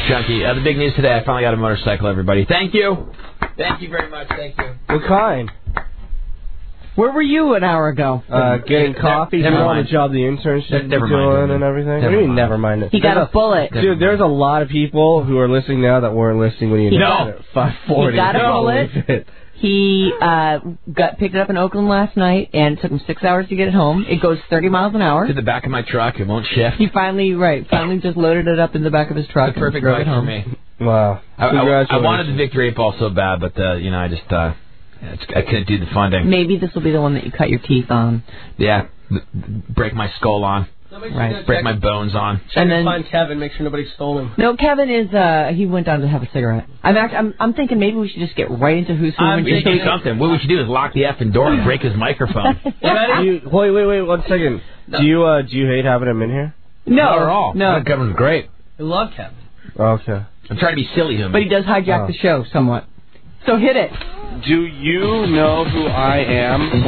Junkie. The big news today, I finally got a motorcycle, everybody. Thank you. Thank you very much. Thank you. What kind? Where were you an hour ago? Getting coffee, doing all the job, the internship doing and everything. What do you mean, never mind it? He got a bullet. Dude, there's a lot of people who are listening now that weren't listening when you got it at 5:40. He got a bullet. He picked it up in Oakland last night, and it took him 6 hours to get it home. It goes 30 miles an hour. To the back of my truck. It won't shift. He finally just loaded it up in the back of his truck. The perfect ride for me. Wow. I wanted the Victory 8 Ball so bad, but, I just... I couldn't do the funding. Maybe this will be the one that you cut your teeth on. Yeah, break my skull on. Right. Break my bones on. And then find Kevin, make sure nobody stole him. No, Kevin is. He went down to have a cigarette. I'm thinking maybe we should just get right into who's who. We should do something. What we should do is lock the effing door and break his microphone. Wait, 1 second. No. Do you hate having him in here? No, not at all. No, Kevin's great. I love Kevin. Okay. I'm trying to be silly, but he does hijack the show somewhat. So hit it. Do you know who I am?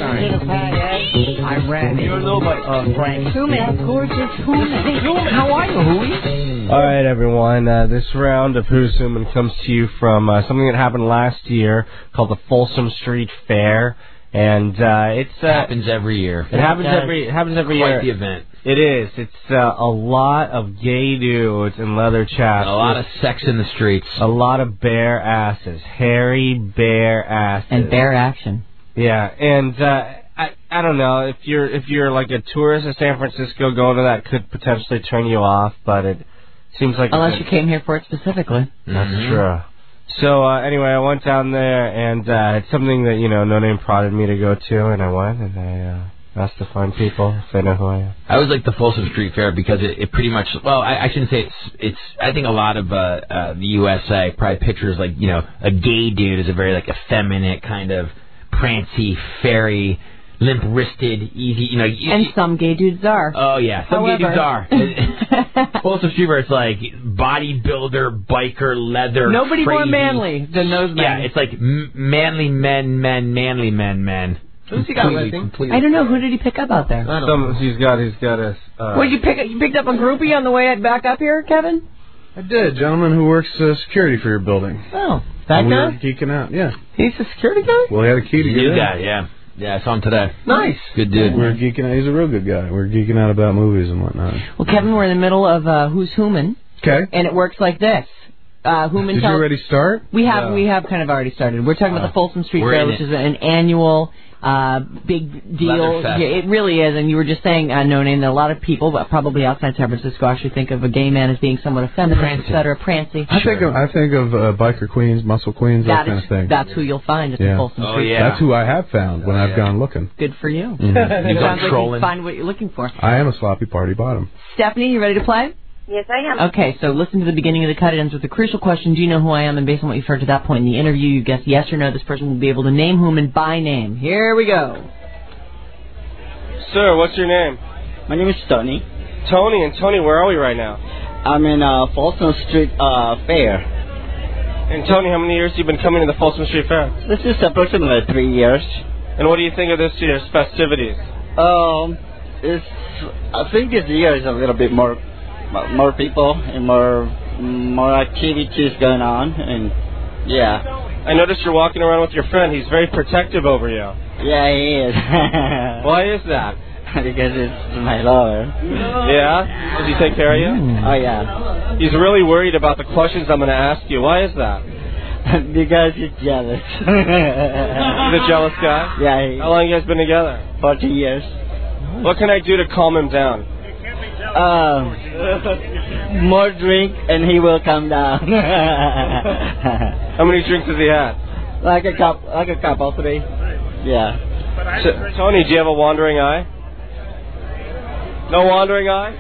I ran it. You know about Frank Hooman. Of course, it's Hooman. How are you, Hooey? All right, everyone. This round of Who's Hooman comes to you from something that happened last year called the Folsom Street Fair, and it happens every year. It happens every year. Quite the event. It is. It's a lot of gay dudes in leather chaps. A lot of sex in the streets. A lot of bare asses. Hairy, bare asses. And bare action. Yeah, and I don't know, if you're like a tourist in San Francisco, going to that could potentially turn you off, but it seems like... Unless you came here for it specifically. That's true. So, anyway, I went down there, and it's something that, No Name prodded me to go to, and I went, and I... asked to find people if they know who I am. I always like the Folsom Street Fair because it pretty much, well, I shouldn't say it's I think a lot of the USA probably pictures like, a gay dude is a very like effeminate kind of prancy, fairy, limp-wristed, easy, And some gay dudes are. Oh, yeah. Some gay dudes are. Folsom Street Fair, it's like bodybuilder, biker, leather, nobody crazy. More manly than those men. Yeah, it's like manly men. Who's he got with him? I don't know. Who did he pick up out there? He's got a... What did you pick up? You picked up a groupie on the way back up here, Kevin? I did. Gentleman who works security for your building. Oh, that guy? We were geeking out, yeah. He's a security guy? Well, he had a key to get in. New guy, yeah. Yeah, I saw him today. Nice. Good dude. We were geeking out. He's a real good guy. We were geeking out about movies and whatnot. Well, Kevin, we're in the middle of Who's Hooman. Okay. And it works like this. Did you already start? We have kind of already started. We're talking about the Folsom Street Fair, which is an annual big deal. Yeah, it really is. And you were just saying, No Name, that a lot of people, but probably outside San Francisco, actually think of a gay man as being somewhat effeminate, et cetera, prancy. I think of biker queens, muscle queens, that kind of thing. That's who you'll find at the Folsom Street Fair. That's who I have found when I've gone looking. Good for you. Mm-hmm. It sounds like you find what you're looking for. I am a sloppy party bottom. Stephanie, you ready to play? Yes, I am. Okay, so listen to the beginning of the cut. It ends with a crucial question. Do you know who I am? And based on what you've heard to that point in the interview, you guess yes or no. This person will be able to name whom and by name. Here we go. Sir, what's your name? My name is Tony. Tony, and Tony, where are we right now? I'm in Folsom Street Fair. And Tony, how many years have you been coming to the Folsom Street Fair? This is approximately 3 years. And what do you think of this year's festivities? I think this year is a little bit more people and more activities going on, and yeah. I noticed you're walking around with your friend. He's very protective over you. Yeah, he is. Why is that? Because it's my lover. Yeah? Does he take care of you? Oh, yeah. He's really worried about the questions I'm going to ask you. Why is that? Because he's jealous. He's a jealous guy? Yeah. How long have you guys been together? 40 years. What can I do to calm him down? More drink and he will come down. How many drinks has he had? Like a couple, 3. Yeah. So, Tony, do you have a wandering eye? No wandering eye?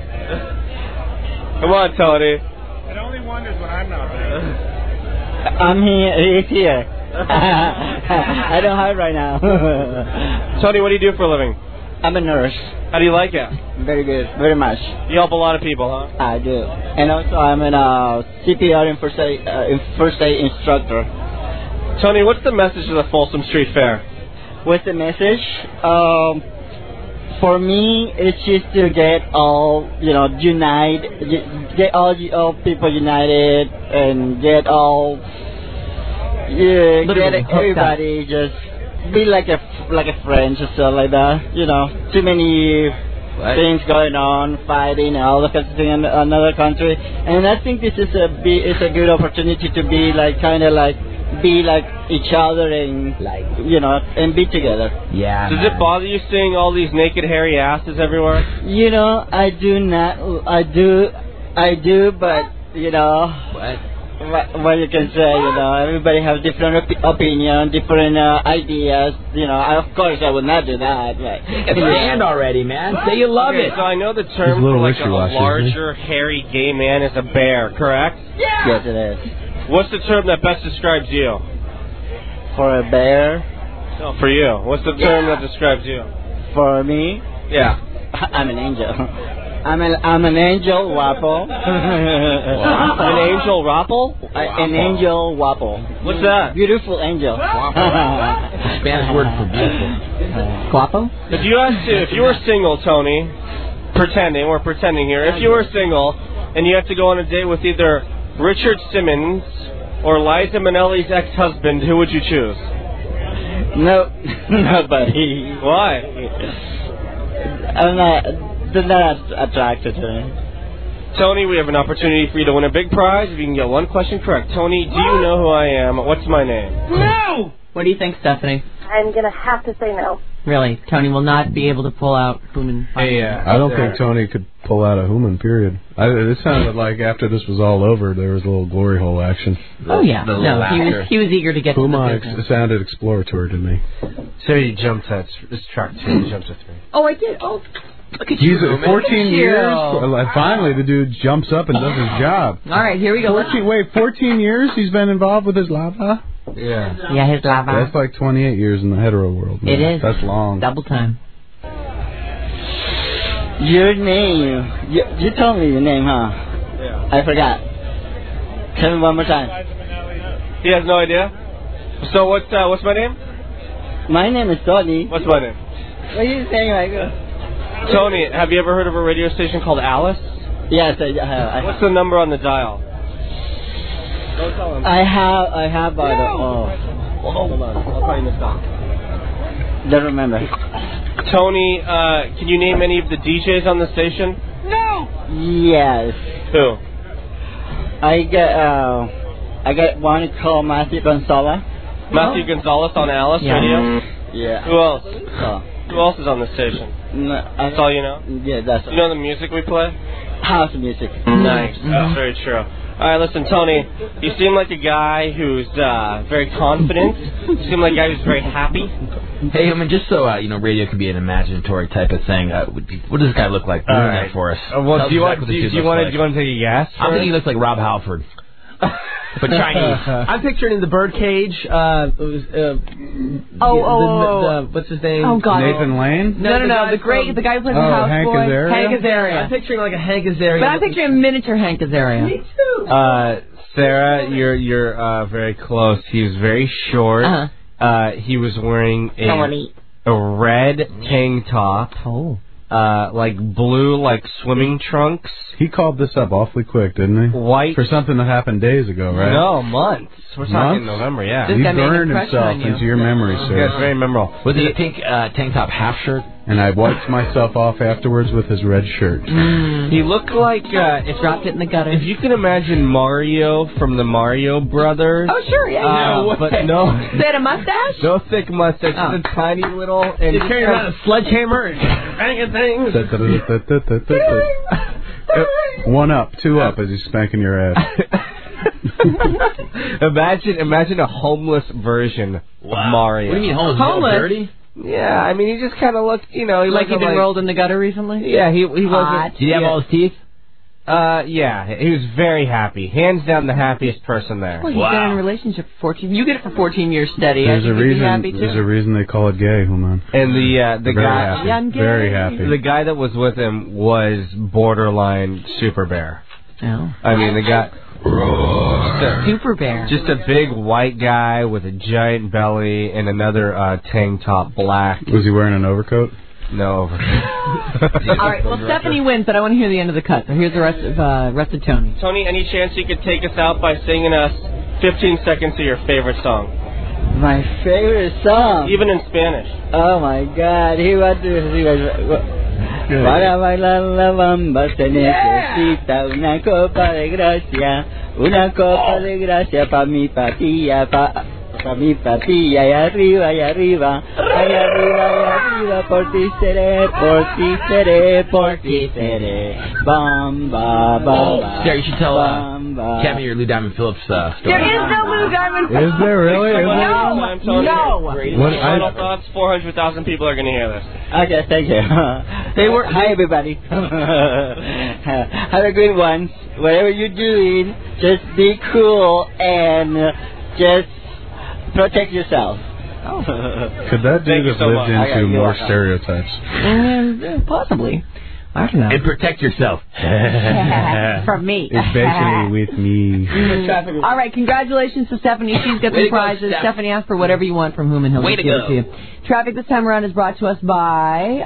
Come on, Tony. It only wanders when I'm not there. I'm here. He's here. I don't hide right now. Tony, what do you do for a living? I'm a nurse. How do you like it? Very good. Very much. You help a lot of people, huh? I do. And also I'm a CPR and first aid instructor. Tony, what's the message of the Folsom Street Fair? What's the message? For me, it's just to get all get all people united, and get all get everybody just be like a friend, just like that. Too many things going on, fighting, and all that kind of thing in another country. And I think this is it's a good opportunity to be be like each other and and be together. Yeah. Does it bother you seeing all these naked hairy asses everywhere? I do not. I do, but what you can say, everybody has different opinion, different ideas. Of course I would not do that. But it's your hand already, man. Say you love it. So I know the term for like a larger, hairy gay man is a bear, correct? Yeah. Yes, it is. What's the term that best describes you? For a bear? No, for you. What's the term that describes you? For me? Yeah. I'm an angel. I'm an angel wapo. An angel wapo? An angel wapo. What's that? Beautiful angel. Spanish word for beautiful. Guapo? If you were single, Tony, we're pretending here. If you were single and you had to go on a date with either Richard Simmons or Liza Minnelli's ex-husband, who would you choose? No, nobody. Why? They're not attracted to me. Tony, we have an opportunity for you to win a big prize if you can get one question correct. Tony, do you know who I am? What's my name? No! What do you think, Stephanie? I'm going to have to say no. Really? Tony will not be able to pull out Human. Hey, I don't think Tony could pull out a Human, period. It sounded like after this was all over, there was a little glory hole action. Oh, yeah. No, he was eager to get to the business. It sounded exploratory to me. So he jumped at track 2, he jumped to 3. Oh, I did. Oh. Look at He's you, 14 years. Finally, the dude jumps up and does his job. All right, here we go. 14 years he's been involved with his lava? Yeah. Yeah, his lava. That's like 28 years in the hetero world. Man. It is. That's long. Double time. Your name. You told me your name, huh? Yeah. I forgot. Tell me one more time. He has no idea? So what's my name? My name is Tony. What's my name? What are you saying like Tony, have you ever heard of a radio station called Alice? Yes, I have. What's the number on the dial? Don't tell him. I have Hold on. I'll tell you this down. Don't remember. Tony, can you name any of the DJs on the station? No! Yes. Who? I got one called Matthew Gonzalez. Matthew Gonzalez on Alice Radio? Yeah. Who else? Oh. Who else is on the station? No, that's all you know? Yeah, that's all. You know the music we play? House music. Nice. That's very true. All right, listen, Tony, you seem like a guy who's very confident. You seem like a guy who's very happy. Hey, I mean, just so, radio can be an imaginatory type of thing, what does this guy look like? Ruin that for us. Well, do you want to take a guess? I think he looks like Rob Halford. But Chinese. I'm picturing in the birdcage. What's his name? Oh God, Nathan Lane. No. The guy who plays the houseboy. Hank Azaria. Hank Azaria. I'm picturing like a Hank Azaria. But I'm picturing a miniature Hank Azaria. Me too. Sarah, you're very close. He was very short. He was wearing a red tank top. Oh. Like blue, like swimming trunks. He called this up awfully quick, didn't he? White. For something that happened days ago, right? No, months. We're talking November, yeah. This He guy made an burned impression himself on you. into your memory, sir. Yeah, it's very memorable. Was it a pink tank top half shirt? And I wiped myself off afterwards with his red shirt. He looked like Dropped it in the gutter. if you can imagine Mario from the Mario Brothers. Oh sure, yeah. But no. They had a mustache. No thick mustache, just a tiny little. And He's carrying around a sledgehammer and banging things. 1 up, 2 up as he's spanking your ass. Imagine a homeless version of Mario. What do you mean homeless? Homeless? Dirty? Yeah, I mean he just kind of looked, he Like he'd been rolled in the gutter recently. Yeah, he wasn't. Did he have all his teeth? Yeah, he was very happy. Hands down, the happiest person there. Well, he's been in a relationship for 14. You get it for 14 years steady. There's a Be happy reason. too. There's a reason they call it gay, Human. And the Very guy, happy. I'm gay. Very happy. the guy that was with him was borderline Super Bear. Oh. I mean, the guy. Super Bear. Just a big white guy with a giant belly and another tank top, black. Was he wearing an overcoat? No. All right. Well, Stephanie wins, but I want to hear the end of the cut. So here's the rest of Tony. Tony, any chance you could take us out by singing us 15 seconds of your favorite song? My favorite song? Even in Spanish. Oh, my God. Para bailar la bamba se necesita una copa de gracia pa' mi patilla, pa' mi patilla, y arriba, por ti seré, bamba, bamba. Sarah, you should tell Kevin your Lou Diamond Phillips story. There is no Lou Diamond Phillips. Is there really? No. Final thoughts, 400,000 people are going to hear this. Okay, thank you. Hi, everybody. Have a good one. Whatever you're doing, just be cool and just protect yourself. Oh. Could that dude have lived into more stereotypes? Possibly. I don't know. And protect yourself. From me. Especially with me. All right, congratulations to Stephanie. She's got some prizes. Stephanie, ask for whatever you want from whom and he'll give it to you. Traffic this time around is brought to us by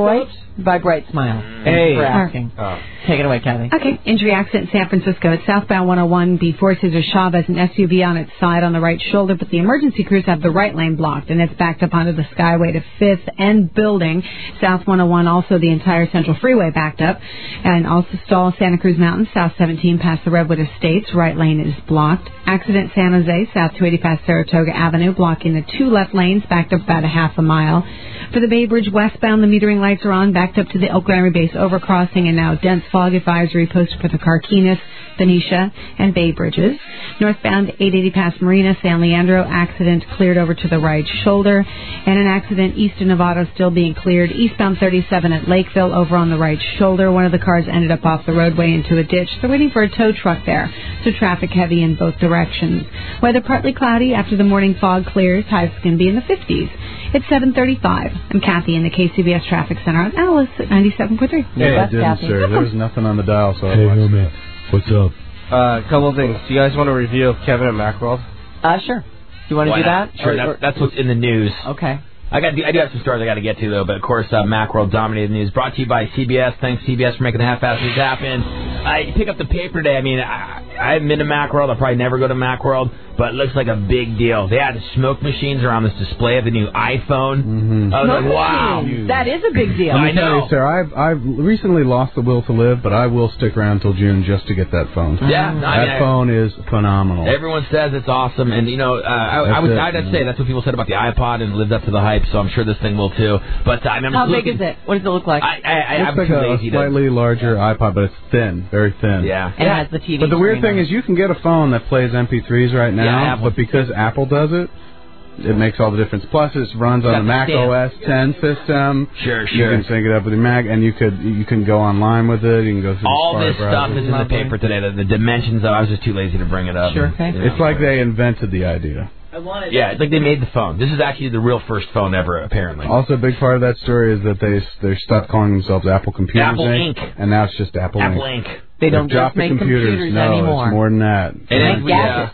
by Bright Smile. Hey. For asking. Take it away, Kathy. Okay. Injury accident in San Francisco at southbound 101 before Cesar Chavez, an SUV on its side on the right shoulder, but the emergency crews have the right lane blocked, and it's backed up onto the Skyway to 5th and Building. South 101, also the entire Central Freeway backed up, and also stall Santa Cruz Mountain, South 17 past the Redwood Estates, right lane is blocked. Accident San Jose, South 280 past Saratoga Avenue, blocking the 2 left lanes, backed up about a half a mile. For the Bay Bridge westbound, the metering lights are on, backed up to the Oak Laramie Base overcrossing, and now dense fog advisory posted for the Carquinez, Benicia, and Bay Bridges. Northbound 880 past Marina, San Leandro, accident cleared over to the right shoulder, and an accident east of Novato still being cleared. Eastbound 37 at Lakeville over on the right shoulder. One of the cars ended up off the roadway into a ditch. They're waiting for a tow truck there, so traffic heavy in both directions. Weather partly cloudy after the morning fog clears. Highs can be in the 50s. It's 7:35. I'm Kathy in the KCBS Traffic Center on Alice at 97.3. Hey, I didn't, sir. There was nothing on the dial, so I watched. Man. What's up? A couple of things. Do you guys want a review of Kevin at Macworld? Sure. Do you want to do that? Sure. That's what's in the news. Okay. I do have some stories I got to get to, though, but of course, Macworld dominated the news. Brought to you by CBS. Thanks, CBS, for making the half-ass news happen. You pick up the paper today. I mean, I haven't been to Macworld. I'll probably never go to Macworld, but it looks like a big deal. They had smoke machines around this display of the new iPhone. Mm-hmm. I was like, wow. That is a big deal. I know. Sir, I've recently lost the will to live, but I will stick around until June just to get that phone. Yeah. That phone is phenomenal. Everyone says it's awesome, and, you know, I'd say that's what people said about the iPod and lived up to the hype, so I'm sure this thing will, too. But I remember How big is it? What does it look like? I'm like a slightly larger iPod, but it's thin, very thin. Yeah. And it has the TV. But the weird thing is you can get a phone that plays MP3s right now, but because Apple does it, it makes all the difference. Plus, it runs on the Mac OS 10 system. Sure. You can sync it up with your Mac, and you can go online with it. You can go through all the this stuff is in the paper today. The dimensions of I was just too lazy to bring it up. Sure. Okay. It's like they invented the idea. Yeah, it's like they made the phone. This is actually the real first phone ever, apparently. Also, a big part of that story is that they stopped calling themselves Apple Computers Apple Inc. And now it's just Apple Inc. They don't just make computers anymore. It's more than that. And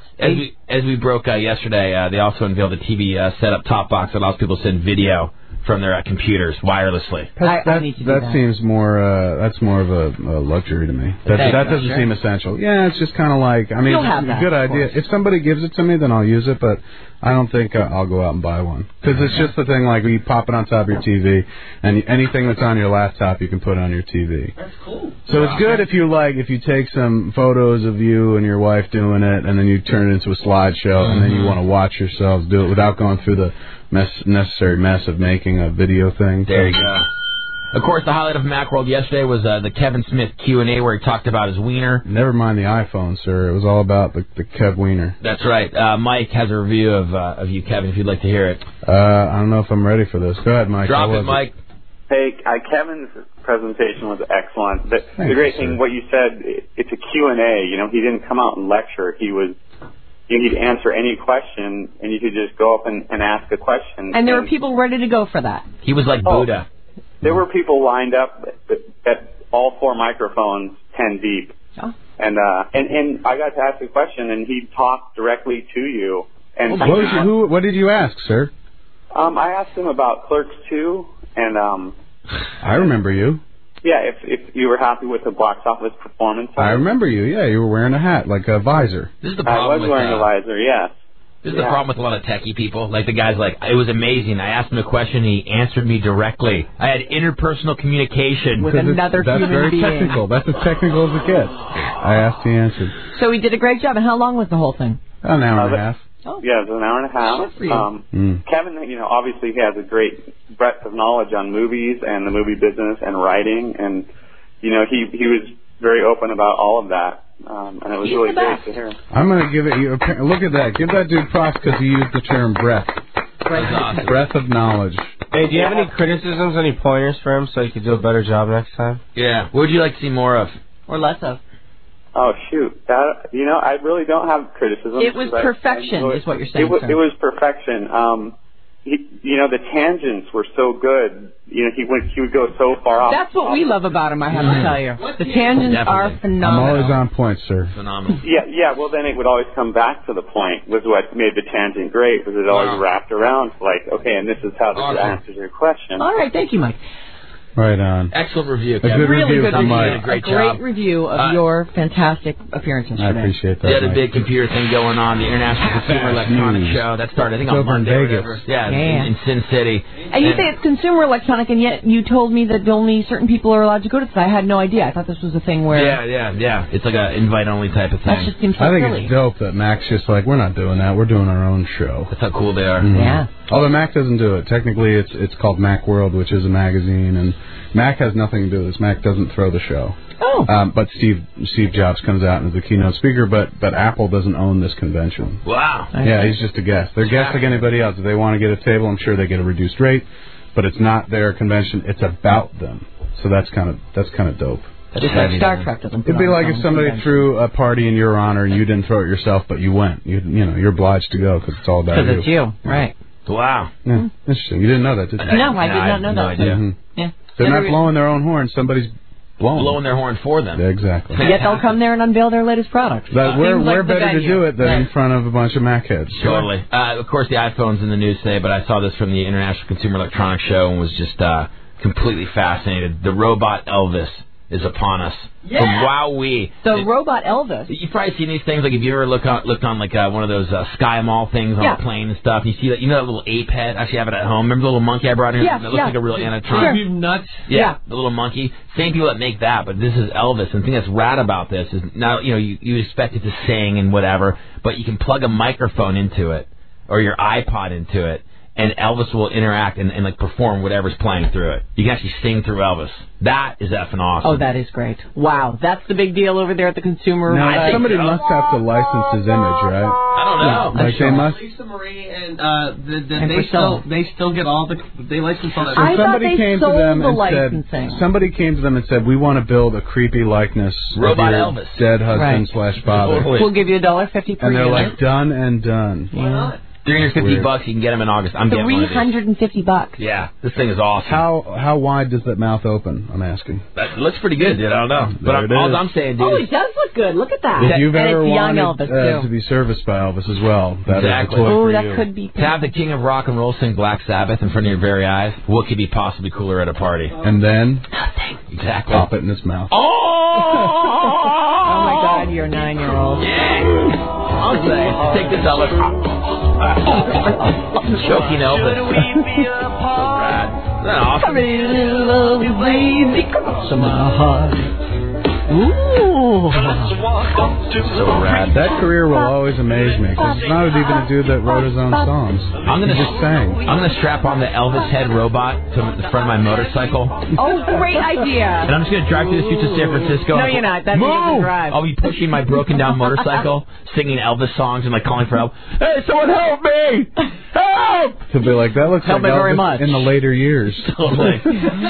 as we broke yesterday, they also unveiled a TV set-up-top box that allows people to send video from their computers wirelessly. That seems more. That's more of a luxury to me. That doesn't seem essential. Yeah, it's just kind of like. I mean, it's a good idea. If somebody gives it to me, then I'll use it. But I don't think I'll go out and buy one because it's just the thing. Like you pop it on top of your TV, and anything that's on your laptop, you can put on your TV. That's cool. So it's good if you take some photos of you and your wife doing it, and then you turn it into a slideshow, and then you want to watch yourselves do it without going through the necessary mess of making a video thing. There you go. Of course, the highlight of Macworld yesterday was the Kevin Smith Q&A where he talked about his wiener. Never mind the iPhone, sir. It was all about the Kev wiener. That's right. Mike has a review of you, Kevin, if you'd like to hear it. I don't know if I'm ready for this. Go ahead, Mike. Drop it, Mike. Hey, Kevin's presentation was excellent. The great thing, what you said, it's a Q&A. You know, he didn't come out and lecture. He'd answer any question, and you could just go up and ask a question. And there were people ready to go for that. He was like Buddha. There were people lined up at all 4 microphones, 10 deep. Oh. And I got to ask a question, and he talked directly to you. And what did you ask, sir? I asked him about Clerks 2, and I remember you. Yeah, if you were happy with the box office performance. I remember you. Yeah, you were wearing a hat, like a visor. This is the problem. I was wearing a visor, yes. This is the problem with a lot of techie people. Like the guy's like, it was amazing. I asked him a question, and he answered me directly. I had interpersonal communication with another human being. That's very technical. That's as technical as it gets. I asked, he answered. So he did a great job. And how long was the whole thing? An hour and a half. Oh. Yeah, it was an hour and a half. Good for you. Kevin, obviously he has a great breadth of knowledge on movies and the movie business and writing, and he was very open about all of that. And it was really great to hear. I'm going to give it you. Look at that. Give that dude props because he used the term breadth. Awesome. Breadth of knowledge. Hey, do you have any criticisms, any pointers for him so he could do a better job next time? Yeah. What would you like to see more of? Or less of? Oh, shoot. That, I really don't have criticism. It was perfection, is what you're saying. It was perfection. The tangents were so good. He would go so far off. That's what we love about him, I have to tell you. The tangents are phenomenal. I'm always on point, sir. Phenomenal. Yeah. Well, then it would always come back to the point. Was what made the tangent great. Was it always wrapped around like, okay, and this is how this answers your question. All right, thank you, Mike. Right on. Excellent review, Kevin. A good really review good from review. Mike. Great job. Review of your fantastic appearances today. I appreciate that. You had a Mike. big computer thing going on, the International Consumer Electronics Show. That started, I think, on Monday or whatever. Yeah, in Sin City. And you say it's consumer electronic, and yet you told me that only certain people are allowed to go to this. I had no idea. I thought this was a thing where... Yeah. It's like an invite-only type of thing. That just seems so I think silly. it's dope that Mac's just like, we're not doing that. We're doing our own show. That's how cool they are. Mm-hmm. Yeah. Although Mac doesn't do it. Technically, it's called Macworld, which is a magazine, and Mac has nothing to do with this. Mac doesn't throw the show. Oh. But Steve Jobs comes out and is the keynote speaker, but Apple doesn't own this convention. Wow. Yeah, he's just a guest. They're guests like anybody else. If they want to get a table, I'm sure they get a reduced rate, but it's not their convention. It's about them. So that's kind of dope. Just like Star Trek doesn't. It'd be like if somebody threw a party in your honor and you didn't throw it yourself, but you went. You're obliged to go because it's all about you. Because it's you, right? Wow. Yeah, interesting. You didn't know that, did you? No, I did not know that. No idea. Mm-hmm. Yeah. They're not blowing their own horn. Somebody's blowing their horn for them. Yeah, exactly. Yet they'll come there and unveil their latest product. We're better to do it than in front of a bunch of Mac heads. Totally. Of course, the iPhone's in the news today, but I saw this from the International Consumer Electronics Show and was just completely fascinated. The robot Elvis is upon us. Yeah. From Wowee. The robot Elvis. You've probably seen these things, like if you ever looked on like one of those Sky Mall things on a plane and stuff, and you see that, that little ape head. Actually, I have it at home. Remember the little monkey I brought in here? That looks like a real animatronic. Sure. You nuts? Yeah, the little monkey. Same people that make that, but this is Elvis. And the thing that's rad about this is now, you expect it to sing and whatever, but you can plug a microphone into it or your iPod into it, and Elvis will interact and like perform whatever's playing through it. You can actually sing through Elvis. That is effing awesome. Oh, that is great. Wow, that's the big deal over there at the consumer. Now, somebody must have to license his image, right? I don't know. Like they must. Lisa Marie and they still get all they license all that. So I somebody thought they came sold to them the and licensing. said, somebody came to them and said, we want to build a creepy likeness Robot of your Elvis. dead husband / father. We'll give you $1.50 per And they're unit. like, done and done. Why not? $350, you can get them in August. I'm getting one of these. $350. Yeah, this thing is awesome. How wide does that mouth open? I'm asking. That looks pretty good, dude. I don't know. But all I'm saying, dude. Oh, it does look good. Look at that. If you've and ever it's young wanted Elvis, to be serviced by Elvis as well, that Exactly. is a toy for that you. could be. To have the king of rock and roll sing Black Sabbath in front of your very eyes, what could be possibly cooler at a party? And then Exactly. pop it in his mouth. Oh my God, you're a 9-year-old. Yeah. I'll say, take this Elvis. Choking Elvis. So rad. Isn't that awesome? To my heart. Ooh. So rad. That career will always amaze me because it's not even a dude that wrote his own songs. He just sang. I'm gonna strap on the Elvis head robot to the front of my motorcycle. Oh, great idea. And I'm just going to drive through the streets of San Francisco. No, you're not. That's Move! the drive. I'll be pushing my broken down motorcycle, singing Elvis songs and like calling for help. Hey, someone help me! Help! He'll be like, that looks Help like me very Elvis much. in the later years. Totally.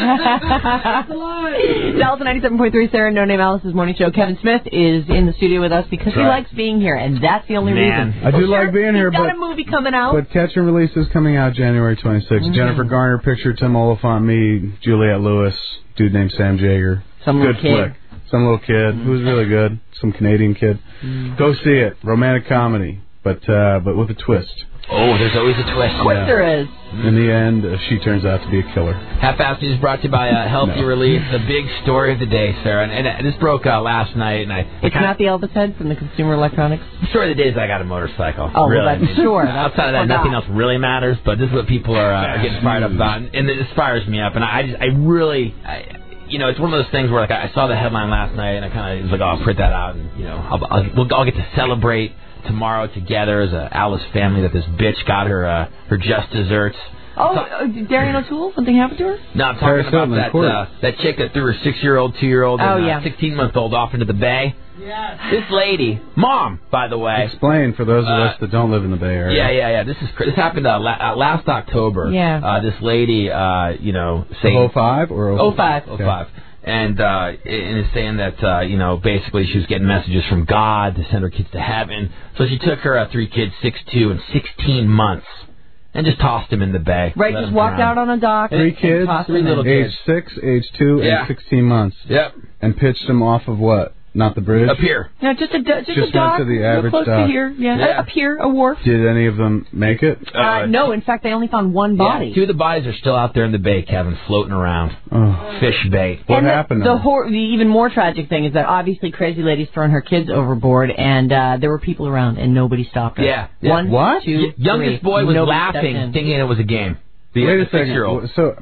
Dallas 97.3, Sarah No Name Alice's Morning Show. Kevin Smith is in the studio with us because he likes being here, and that's the only reason. I do like being here, He's got but a movie coming out. But Catch and Release is coming out January 26th. Mm-hmm. Jennifer Garner picture, Tim Oliphant, me, Juliette Lewis, dude named Sam Jaeger. Some good little kid. flick. Some little kid who was really good. Some Canadian kid. Go see it. Romantic comedy. but with a twist. Oh, there's always a twist. Of course there is. In the end, she turns out to be a killer. Half-Assed News brought to you by Healthy Relief, the big story of the day, Sarah. And this broke last night. And it's not the Elvis head from the Consumer Electronics? The story of the day is I got a motorcycle. Oh, really. Well, that's sure. Outside of that, nothing else really matters, but this is what people are getting fired up about. And it just fires me up. And I really... it's one of those things where I saw the headline last night, and I kind of was like, I'll print that out, and I'll get to celebrate tomorrow together as a Alice family that this bitch got her just desserts. Oh, Darian O'Toole? Something happened to her? No, I'm talking about that chick that threw her 6-year-old, 2-year-old, and 16-month-old off into the bay. Yes. This lady, Mom, by the way. Explain for those of us that don't live in the Bay Area. Yeah. This happened last October. Yeah. This lady, saying 05 or 05? 05. And is saying that, basically she was getting messages from God to send her kids to heaven. So she took her 3 kids, 6, 2, and 16 months, and just tossed them in the bay. Right, just walked out on a dock. 3 kids, 3 little kids. Age 6, age 2, and 16 months. Yep. And pitched them off of what? Not the bridge? A pier. No, just a dock. Went to the average close dock. to here. Yeah. A pier, a wharf. Did any of them make it? No, in fact, they only found one body. Yeah, 2 of the bodies are still out there in the bay, Kevin, floating around. Oh. Fish bait. What happened? The even more tragic thing is that obviously Crazy Lady's throwing her kids overboard, and there were people around, and nobody stopped her. Yeah. 1, what? 2, youngest 3. boy was Nobody laughing, thinking it was a game. Wait a second. 6-year-old. So,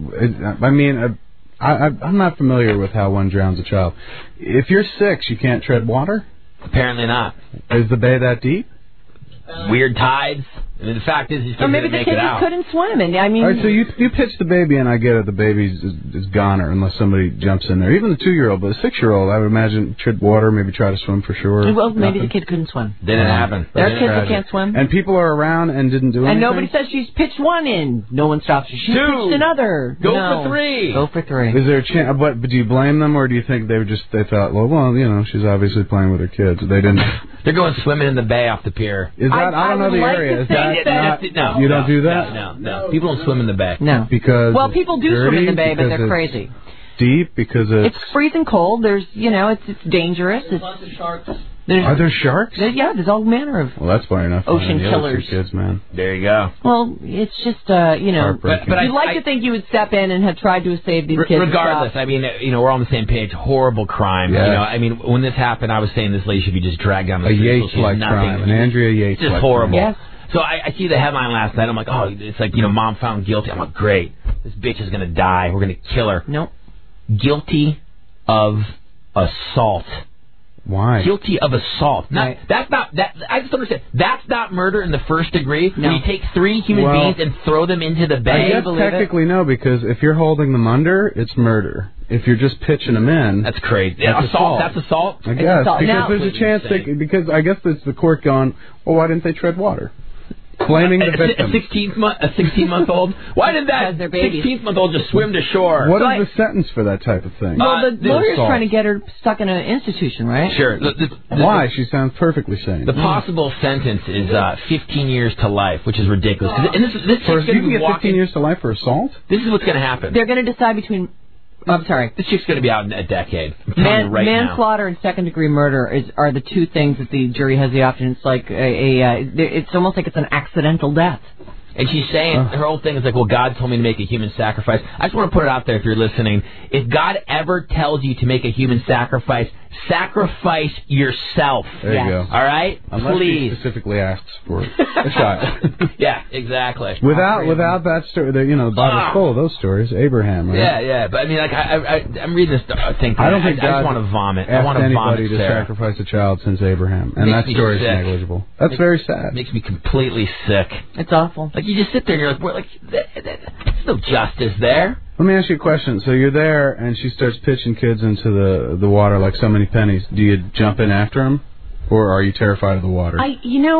I'm not familiar with how one drowns a child. If you're 6, you can't tread water? Apparently not. Is the bay that deep? Weird tides. I mean, the fact is, he's or maybe the kid just couldn't swim. And I mean, all right, so you pitch the baby, and I get it. The baby is goner unless somebody jumps in there. Even the 2-year-old, but the 6-year-old, I would imagine tread water, maybe try to swim for sure. Well, maybe the kid couldn't swim. Didn't happen. There are kids that can't swim. And people are around and didn't do anything. And nobody says she's pitched 1 in. No one stops her. She's 2. pitched another. Go for 3. Go for 3. Is there a chance? But do you blame them, or do you think they thought, well, she's obviously playing with her kids. They didn't. They're going swimming in the bay off the pier. Is that? I don't know the area. Is that? No. You don't do that? No. People don't swim in the bay. No. Because people do swim in the bay, but they're crazy. Deep because it's freezing cold. There's, it's dangerous. It's lots of sharks. Are there sharks? There's all manner of well, that's funny enough. ocean killers. Kids, man. There you go. Well, it's just, but you'd like to think you would step in and have tried to save these kids. Regardless, I mean, we're on the same page. Horrible crime. Yes. I mean, when this happened, I was saying this lady should be just dragged down the street. A Yates-like crime. An Andrea Yates. Just horrible. Yes. So I see the headline last night. I'm like, oh, it's like, mom found guilty. I'm like, great. This bitch is going to die. We're going to kill her. Nope. Guilty of assault. Why? Guilty of assault. Right. That's not. I just don't understand. That's not murder in the first degree. No. When you take 3 human beings and throw them into the bay. I guess technically no, because if you're holding them under, it's murder. If you're just pitching them in, that's crazy. That's assault. That's assault. I guess assault. because Now, there's a chance because I guess it's the court going, well, why didn't they tread water? Blaming the victim. A 16-month-old? Why did that 16-month-old just swim to shore? What is the sentence for that type of thing? Well, the lawyer's trying to get her stuck in an institution, right? Sure. Why? She sounds perfectly sane. The possible sentence is 15 years to life, which is ridiculous. And this you can get 15 years to life for assault? This is what's going to happen. They're going to decide between... I'm sorry. This chick's going to be out in a decade. Manslaughter and second-degree murder are the 2 things that the jury has the option. It's like it's almost like it's an accidental death. And she's saying, her whole thing is like, well, God told me to make a human sacrifice. I just want to put it out there if you're listening. If God ever tells you to make a human sacrifice, sacrifice yourself. There you go. All right? Unless Please. he specifically asks for a child. Yeah, exactly. Without that story, the Bible's full of those stories. Abraham, right? Yeah. But I mean, like, I'm reading this thing. I don't think God I just want to vomit. I want to vomit to sacrifice a child since Abraham. And that story is negligible. That's very sad. Makes me completely sick. It's awful. Like, you just sit there and you're like, there's no justice there. Let me ask you a question. So you're there, and she starts pitching kids into the water like so many pennies. Do you jump in after them, or are you terrified of the water? I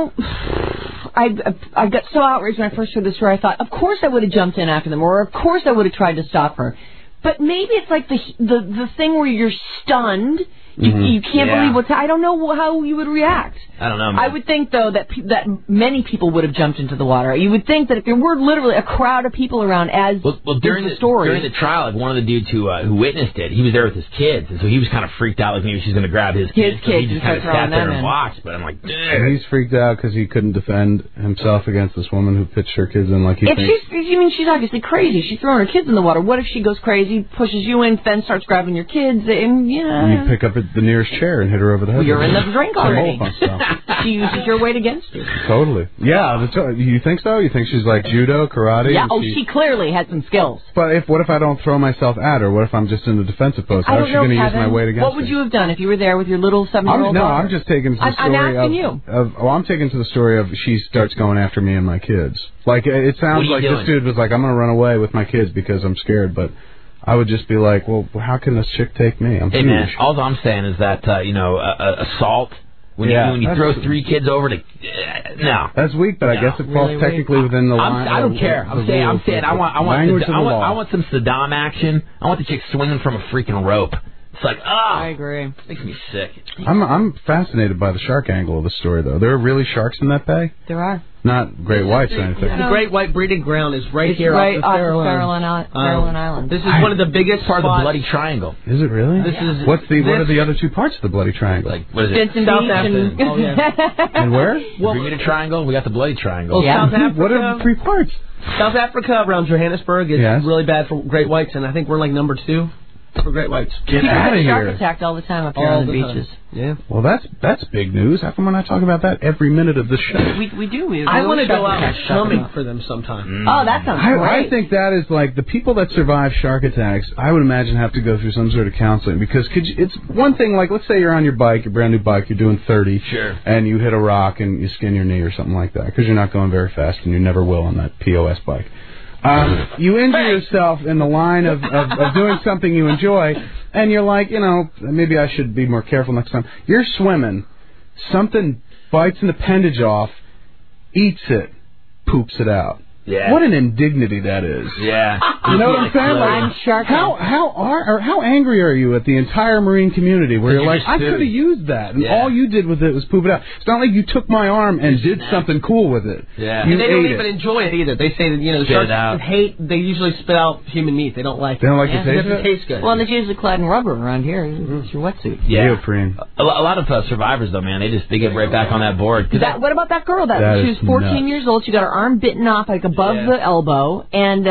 got so outraged when I first heard the story. I thought, of course I would have jumped in after them, or of course I would have tried to stop her. But maybe it's like the thing where you're stunned. You can't believe what's... I don't know how you would react. I don't know, man. I would think, though, that many people would have jumped into the water. You would think that if there were literally a crowd of people around, as during the story, during the trial, like one of the dudes who witnessed it, he was there with his kids, and so he was kind of freaked out, like maybe she's going to grab his kids. So he just kind of sat there and watched. But I'm like, dude. He's freaked out because he couldn't defend himself against this woman who pitched her kids in like he thinks. She's obviously crazy. She's throwing her kids in the water. What if she goes crazy, pushes you in, then starts grabbing your kids, and you pick up the nearest chair and hit her over the head. Well, you're in the drink already. She uses your weight against you. Totally. Yeah. You think so? You think she's like judo, karate? Yeah. She clearly had some skills. But what if I don't throw myself at her? What if I'm just in the defensive pose? How is she going to use my weight against me? What would you have done if you were there with your little 7-year-old daughter? I'm just taking to the story I'm asking you. I'm taking to the story of she starts going after me and my kids. Like it sounds like this dude was like, I'm going to run away with my kids because I'm scared, but I would just be like, well, how can this chick take me? I'm huge. Man, all I'm saying is that assault. When you throw 3 kids over to no, that's weak. But I guess it falls technically within the line. I don't care. I'm saying I want some Saddam action. I want the chick swinging from a freaking rope. It's like, I agree. Makes me sick. I'm fascinated by the shark angle of the story, though. There are really sharks in that bay? There are. Not great whites or anything. The great white breeding ground is right here off the Farallon Island. This is one of the biggest part of the Bloody Triangle. Is it really? What are the other 2 parts of the Bloody Triangle? Like, what is it? Southampton. Oh, yeah. And where? Bermuda Triangle. We got the Bloody Triangle. South Africa. What are the 3 parts? South Africa around Johannesburg is really bad for great whites, and I think we're like number 2 for great whites. Get out of here. Shark attacked all the time up here on the beaches. Yeah. Well, that's big news. How come we're not talking about that every minute of the show? We do. I want to go out swimming for them sometime. Oh, that sounds great. I think that is like the people that survive shark attacks, I would imagine have to go through some sort of counseling because it's one thing, like let's say you're on your bike, your brand new bike, you're doing 30, and you hit a rock and you skin your knee or something like that because you're not going very fast and you never will on that POS bike. You injure yourself in the line of doing something you enjoy, and you're like, maybe I should be more careful next time. You're swimming, something bites an appendage off, eats it, poops it out. Yeah. What an indignity that is. Yeah. You know what I'm saying? Like, how angry are you at the entire marine community where you're like, I could have used that, and all you did with it was poop it out. It's not like you took my arm and did something cool with it. Yeah. And they don't even enjoy it either. They say that the sharks hate. They usually spit out human meat. They don't like it. They don't like the taste of it. It doesn't taste good. Well, and it's usually clad in rubber around here. It's your wetsuit. Yeah. Neoprene. A lot of survivors though, man, they get right back on that board. What about that girl? She was 14 years old. She got her arm bitten off like above the elbow. And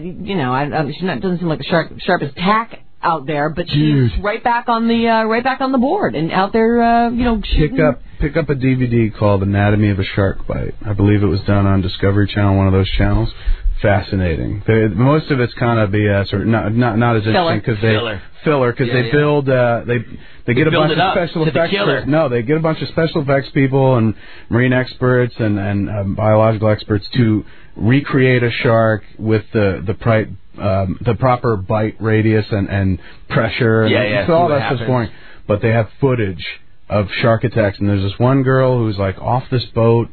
she doesn't seem like the sharpest tack out there, but she's right back on the board and out there, Pick up a DVD called Anatomy of a Shark Bite. I believe it was done on Discovery Channel, one of those channels. Fascinating. Most of it's kind of BS or not as interesting because they build they get a bunch of special effects. They get a bunch of special effects people and marine experts and biological experts to recreate a shark with the proper bite radius and pressure. So all that stuff's boring. But they have footage of shark attacks, and there's this one girl who's like off this boat.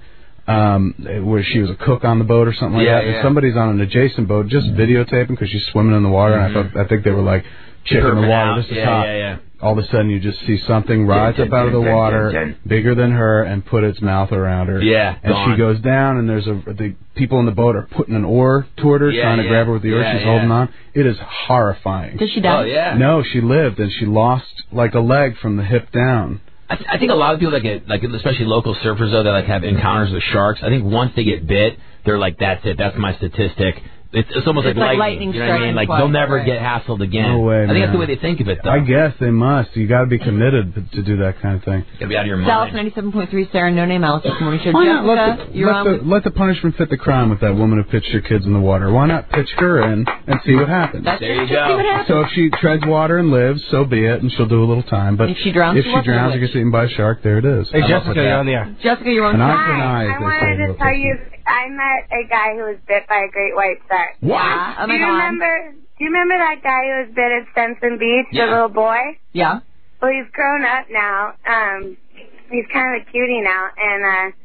Where she was a cook on the boat or something like that. And somebody's on an adjacent boat just videotaping because she's swimming in the water. And I think they were like checking the water. This is hot. All of a sudden, you just see something rise up out of the water, bigger than her, and put its mouth around her. And she goes down, and the people in the boat are putting an oar toward her, trying to grab her with the oar. She's holding on. It is horrifying. Did she die? Oh, yeah. No, she lived, and she lost like a leg from the hip down. I think a lot of people that get, like, especially local surfers, though, that like have encounters with sharks, I think once they get bit, they're like, that's it, that's my statistic. It's almost like lightning. You know what I mean? Like, they'll never get hassled again. No way, I think that's the way they think of it, though. I guess they must. You got to be committed to do that kind of thing. Got to be out of your mind. Dallas 97.3, Sarah, No Name, Alice, this morning show. Jessica, let the punishment fit the crime with that woman who pitched her kids in the water. Why not pitch her in and see what happens? There you go. So if she treads water and lives, so be it, and she'll do a little time. But if she drowns, or gets eaten by a shark, there it is. Hey, Jessica, you're on the air. Jessica, you're on the air. Hi, I wanted to tell you, I met a guy who was bit by a great white shark. What? Do you remember that guy who was bit at Spencer Beach, the little boy? Yeah. Well, he's grown up now. He's kind of a cutie now, and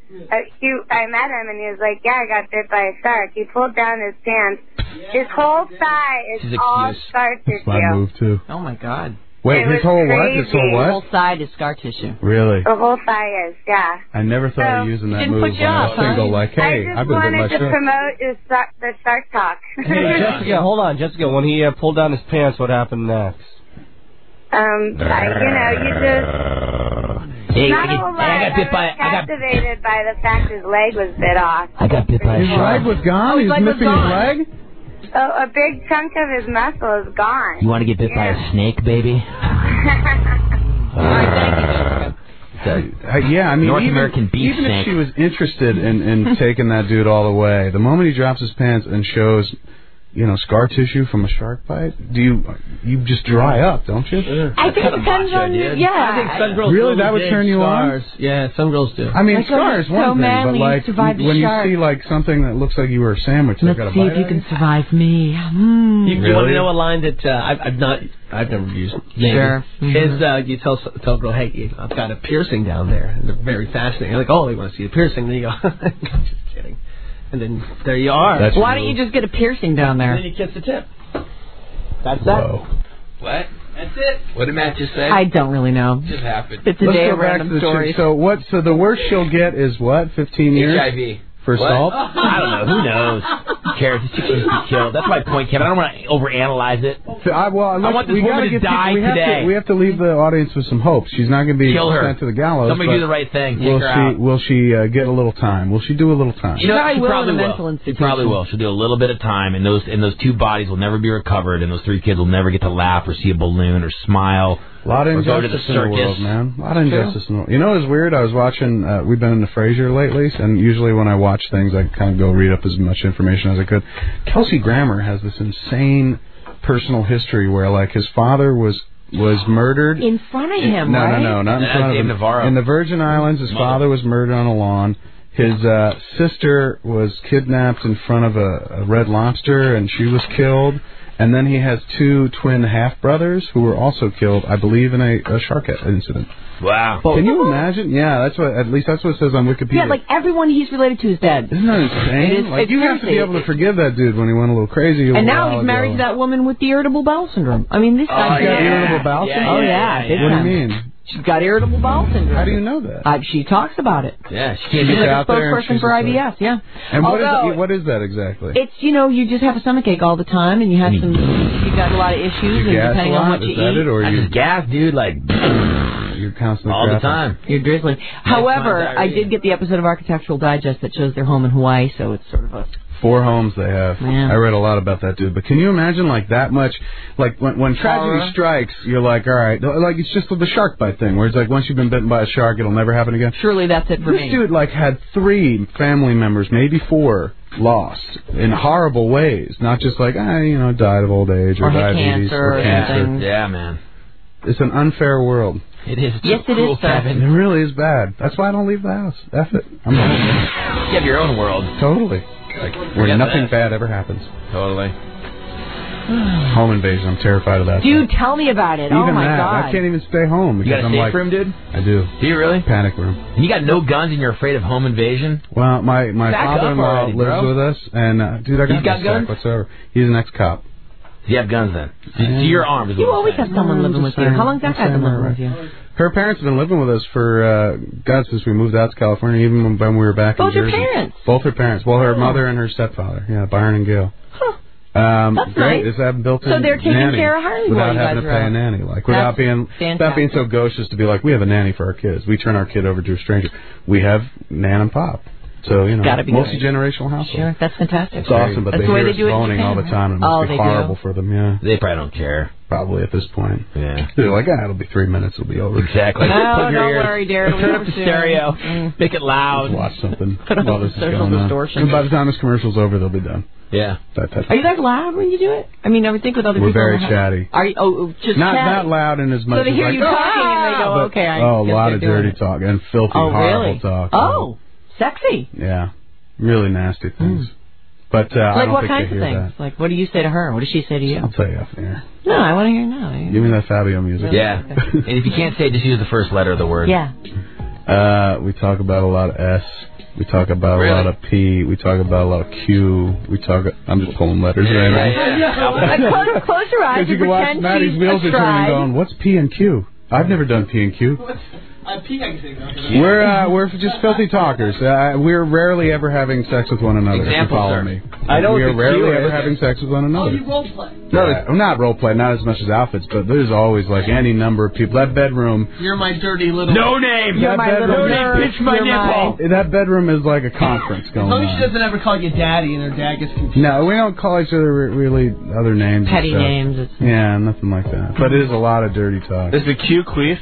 I met him, and he was like, "Yeah, I got bit by a shark." He pulled down his pants. His whole thigh is all scar tissue. That's my move too. Oh my God. Wait, his whole crazy. what? His whole what? The whole side is scar tissue. Really? The whole thigh is, yeah. I never thought of using that move when I was single. Like, hey, I've been I my just wanted to promote the Shark Talk. Hey, Jessica, hold on. Jessica, when he pulled down his pants, what happened next? You just... Hey, not a whole lot. I got bit by... I was captivated by the fact his leg was bit off. I got bit by a shark. His leg was gone? He's missing his leg? Oh, a big chunk of his muscle is gone. You want to get bit by a snake, baby? Yeah, I mean, North American beef even snake. if she was interested in taking that dude all the way, the moment he drops his pants and shows, scar tissue from a shark bite, you just dry up, don't you? I think it depends on I think some girls really that would turn you scars. on. Yeah, some girls do. I mean, scars is one thing, but like when you see like something that looks like you were a sandwich, let's got a see bite if you can survive me. You want to know a line that I've never used? Sure. Is you tell a girl, hey, I've got a piercing down there, and they're very fascinating. You're like, oh, they want to see a piercing. Then you go, just kidding. And then there you are. Why don't you just get a piercing down there? And then you kiss the tip. That's Whoa. What? That's it. What did Matt just say? I don't really know. It just happened. It's a day of random stories. So the worst she'll get is what? 15 years? HIV. For assault? I don't know. Who knows? Who cares? This chick needs to be killed. That's my point, Kevin. I don't want to overanalyze it. I want this woman to die today. We have to leave the audience with some hope. She's not going to be sent to the gallows. Somebody do the right thing. Will she get a little time? Will she do a little time? She probably will. She probably will. She'll do a little bit of time, and those two bodies will never be recovered, and those 3 kids will never get to laugh or see a balloon or smile. A lot of injustice in the world, man. A lot of injustice in the world. You know what's weird? I was watching, we've been into Frasier lately, and usually when I watch things, I kind of go read up as much information as I could. Kelsey Grammer has this insane personal history where, like, his father was murdered. In front of him, right? No, not in front of him. Navarro. In the Virgin Islands, his father was murdered on a lawn. His sister was kidnapped in front of a Red Lobster, and she was killed. And then he has 2 twin half-brothers who were also killed, I believe, in a shark incident. Wow. Can you imagine? Yeah, at least that's what it says on Wikipedia. Yeah, like everyone he's related to is dead. Isn't that insane? You have to be able to forgive that dude when he went a little crazy. And now he's married to that woman with the irritable bowel syndrome. I mean, this guy's got irritable bowel syndrome? Oh, yeah. What do you mean? She's got irritable bowel syndrome. How do you know that? She talks about it. Yeah, she's like a spokesperson for IBS. Yeah. And what is that exactly? It's you just have a stomachache all the time, and you have you've got a lot of issues, and depending on what you eat. Or you gas, dude, like you're constantly all the time. You're drizzling. However, I did get the episode of Architectural Digest that shows their home in Hawaii, so it's sort of a 4 homes they have. Yeah. I read a lot about that dude. But can you imagine like that much? Like when tragedy strikes, you're like, all right, like it's just the shark bite thing, where it's like once you've been bitten by a shark, it'll never happen again. Surely that's it for me. This dude like had 3 family members, maybe 4, lost in horrible ways. Not just like died of old age or diabetes or cancer. Yeah, man. It's an unfair world. It is. Yes, it is, Kevin. It really is bad. That's why I don't leave the house. F it. You have your own world. Totally. Where nothing bad ever happens. Totally. Home invasion. I'm terrified of that. Dude, tell me about it. Even oh, my that, God. I can't even stay home. You got a safe room, dude? I do. Do you really? Panic room. And you got no guns and you're afraid of home invasion? Well, my father-in-law lives with us, and dude, I got guns whatsoever. He's an ex-cop. Do you have guns then? So you're armed. You always have someone living with you. How long's that guy been living with you? Her parents have been living with us for, since we moved out to California, even when we were back in Jersey. Both your parents? Both her parents. Well, her mother and her stepfather. Yeah, Byron and Gail. Huh. That's great. Nice. It's having built-in so they're taking nanny care of Harley without having to pay a nanny, like without being so gauche to be like, we have a nanny for our kids. We turn our kid over to a stranger. We have Nan and Pop. So, multi-generational household. Sure, that's fantastic. It's awesome, but that's they hear us moaning all the time, and it must be horrible for them, yeah. They probably don't care. Probably at this point. Yeah. They're like, it'll be 3 minutes, it'll be over. Exactly. No, don't worry, Darren. Turn up the stereo. Make it loud. Watch something Put on while this is social going distortion. on. And by the time this commercial's over, they'll be done. Yeah. Are you guys loud when you do it? I mean, I would think with other people. We're very chatty. Are you? Just not chatty. Not loud in as much so they hear as you talking and they go, okay. A lot of dirty talk and filthy, horrible talk. Oh, sexy. Yeah. Really nasty things. But I don't what think kinds they of hear things? that. Like, what do you say to her? What does she say to you? I'll tell you off the air. No, I want to hear now. Give me that Fabio music. Yeah. And if you can't say it, just use the first letter of the word. Yeah. We talk about a lot of S. We talk about a lot of P. We talk about a lot of Q. I'm just pulling letters right now. Close your eyes. You can watch Maddie's wheels are turning going, what's P and Q? I've never done P and Q. We're just filthy talkers. We're rarely ever having sex with one another. Example, follow sir. me. I know we are what the rarely Q ever is. having sex with one another. Oh, you role play. No, not role play, not as much as outfits, but there's always like any number of people. That bedroom. You're my dirty little. No name. You're my little nerd. Pitch my nipple. That bedroom is like a conference going As long as she on. doesn't ever call you daddy and her dad gets confused. No, we don't call each other really other names. Petty and stuff. names. Yeah, nothing like that. But it is a lot of dirty talk. Is the Q queef?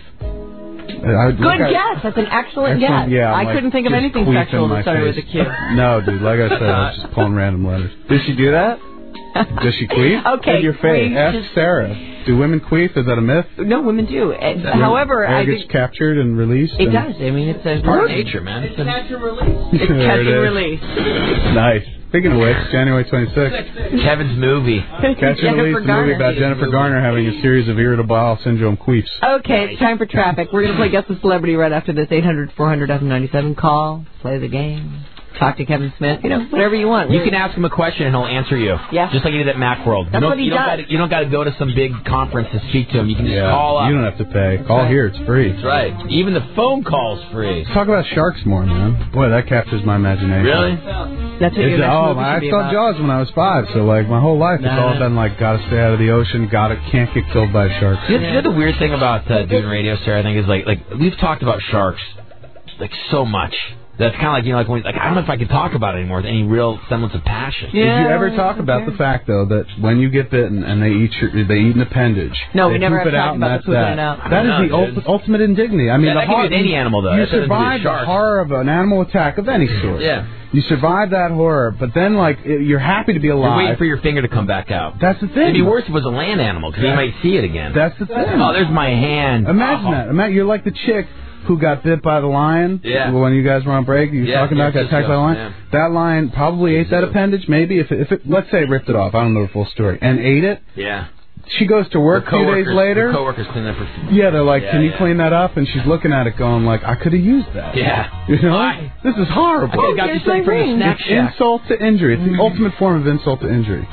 Good guess. That's an excellent guess. Yeah, I couldn't think of anything sexual that started with a Q. No, dude. Like I said, I was just pulling random letters. Did she do that? Does she queef? Okay. In your face. Ask Sarah. Do women queef? Is that a myth? No, women do. However, Hair I gets think captured and released. it does. I mean, it's a Part of nature, man. It's catch and release. It's There catch it and is. release. Nice. Speaking of which, January 26th, Kevin's movie. Catch and Release, the movie about Jennifer Garner having a series of irritable bowel syndrome queefs. Okay, it's time for traffic. We're going to play Guess the Celebrity right after this 800-400-97. Call, play the game, talk to Kevin Smith, whatever you want. You can ask him a question and he'll answer you. Yeah. Just like you did at Macworld. That's what he does. You don't got to go to some big conference to speak to him. You can just call up. You don't have to pay. Call here. It's free. That's right. Even the phone call's free. Let's talk about sharks more, man. Boy, that captures my imagination. Really? That's what your next movie I should be saw about. Jaws when I was 5, so like my whole life it's all been like gotta stay out of the ocean, can't get killed by sharks. You know the weird thing about doing radio, Sarah, I think, is like we've talked about sharks like so much. That's kind of like, when, I don't know if I can talk about it anymore with any real semblance of passion. Did you ever talk about the fact, though, that when you get bitten and they eat an appendage, no, they we never poop have it talked out, about and the pooping it out. That is the ultimate indignity. I mean, that can be with any animal, though. You That doesn't survive do the sharks. horror of an animal attack of any sort. Yeah. You survive that horror, but then, you're happy to be alive. You're waiting for your finger to come back out. That's the thing. It'd be worse if it was a land animal, because you might see it again. That's the thing. Oh, there's my hand. Imagine that. Imagine you're like the chick who got bit by the lion. Yeah. When you guys were on break, you were talking about got attacked by the lion. Yeah. That lion probably ate that appendage. Maybe if it, let's say it ripped it off. I don't know the full story and ate it. Yeah. She goes to work a few days later. Her coworkers clean that for. Yeah, they're like, can you clean that up? And she's looking at it, going like, I could have used that. Yeah. You know, this is horrible. I got you something from the snack It's shack. insult to injury. It's the ultimate form of insult to injury.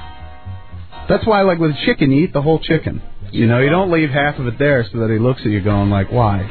That's why, like with chicken, you eat the whole chicken. You know, you don't leave half of it there so that he looks at you going like, why?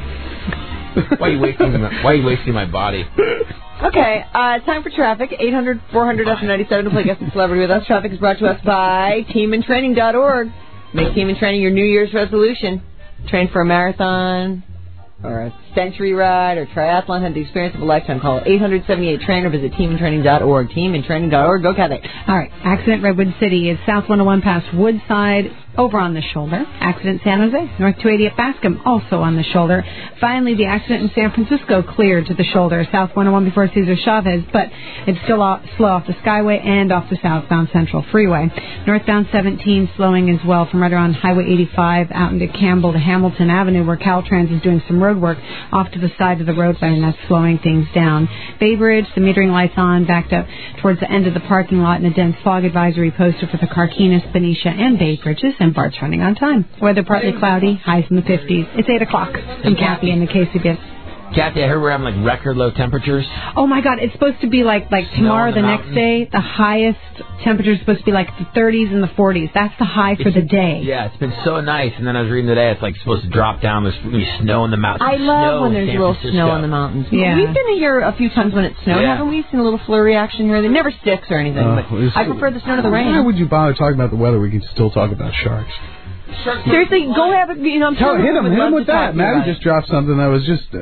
Why are you wasting my body? Okay, time for traffic. 800-400-97 to play Guess the Celebrity with us. Traffic is brought to us by teamandtraining.org. Make Team and Training your New Year's resolution. Train for a marathon or a century ride or triathlon. Have the experience of a lifetime. Call 800-78-TRAIN or visit teamandtraining.org. Teamandtraining.org. Go, Kathy. All right. Accident Redwood City is South 101 past Woodside, over on the shoulder. Accident San Jose, North 280 at Bascom, also on the shoulder. Finally, the accident in San Francisco cleared to the shoulder, South 101 before Cesar Chavez, but it's still slow off the Skyway and off the southbound Central Freeway. Northbound 17 slowing as well from right around Highway 85 out into Campbell to Hamilton Avenue, where Caltrans is doing some road work off to the side of the roadway, and that's slowing things down. Bay Bridge, the metering lights on, backed up towards the end of the parking lot, and a dense fog advisory posted for the Carquinez, Benicia, and Bay Bridges, and BART's running on time. Weather partly cloudy, highs in the 50s. It's 8 o'clock. I'm Kathy in the KCBS. Kathy, I heard we're having record low temperatures. Oh my God, it's supposed to be like tomorrow, the next day, the highest temperature is supposed to be like the 30s and the 40s. That's the high for the day. Yeah, it's been so nice. And then I was reading today, it's supposed to drop down. There's going to be snow in the mountains. I love when there's a little snow on the mountains. Yeah. We've been here a few times when it snowed, haven't we? Seen a little flurry action here. It never sticks or anything, but I prefer the snow to the rain. Why would you bother talking about the weather? We can still talk about sharks. Seriously, go have it. I'm sure hit him with that. Maddie right. just dropped something that was just.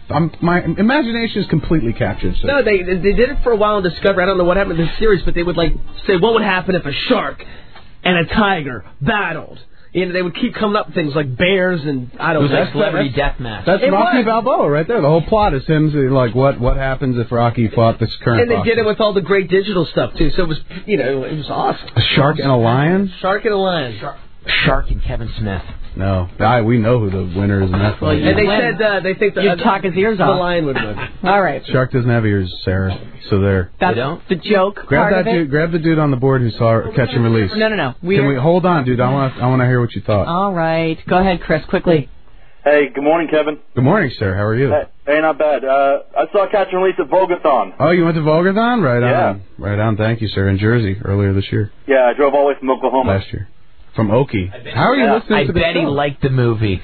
My imagination is completely captured. So. No, they did it for a while on Discovery. I don't know what happened in this series, but they would say what would happen if a shark and a tiger battled. You know, they would keep coming up with things like bears and I don't know. It was like Celebrity Deathmatch. That's Rocky Balboa right there. The whole plot is him like what happens if Rocky fought this current. And they did it with all the great digital stuff too. So it was it was awesome. A shark and a lion. Shark and a lion. Shark and Kevin Smith. No, we know who the winner is in that fight. And they said they think you'd talk his ears off. The lion would win. All right. Shark doesn't have ears, Sarah. So there. That's the joke. Grab that dude. Grab the dude on the board who saw Catch and Release. No. Can we hold on, dude? I want to hear what you thought. All right. Go ahead, Chris. Quickly. Hey, good morning, Kevin. Good morning, sir. How are you? Hey, not bad. I saw Catch and Release at Vogathon. Oh, you went to Vogathon? Right on. Yeah. Right on. Thank you, sir. In Jersey earlier this year. Yeah, I drove all the way from Oklahoma. Last year. From Okie. How are you listening to the show? I bet he liked the movie.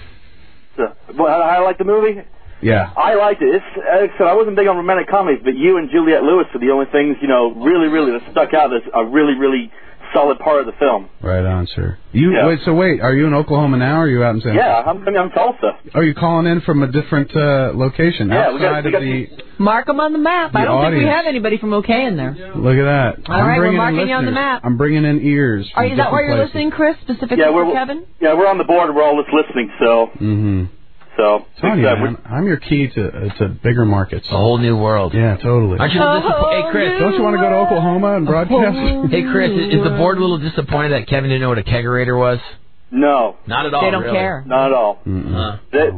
I like the movie? Yeah. I liked it. Like I said, I wasn't big on romantic comedies, but you and Juliette Lewis are the only things, really that stuck out as a really, really solid part of the film. Right on, sir. Wait, are you in Oklahoma now, or are you out in San Francisco? Yeah, I'm Tulsa. Oh, you're calling in from a different location outside of the... Mark them on the map. I don't think we have anybody from OK in there. Look at that. All right, we're marking you on the map. I'm bringing in ears. Is that why you're listening, Chris, specifically for Kevin? Yeah, we're on the board. We're all just listening, so... Mm-hmm. So, I'm your key to bigger markets. A whole new world. Yeah, totally. Aren't you hey, Chris, don't you want to go to Oklahoma and broadcast? Hey, Chris, is the board a little disappointed that Kevin didn't know what a kegerator was? No. Not at all. They don't care. Not at all. We're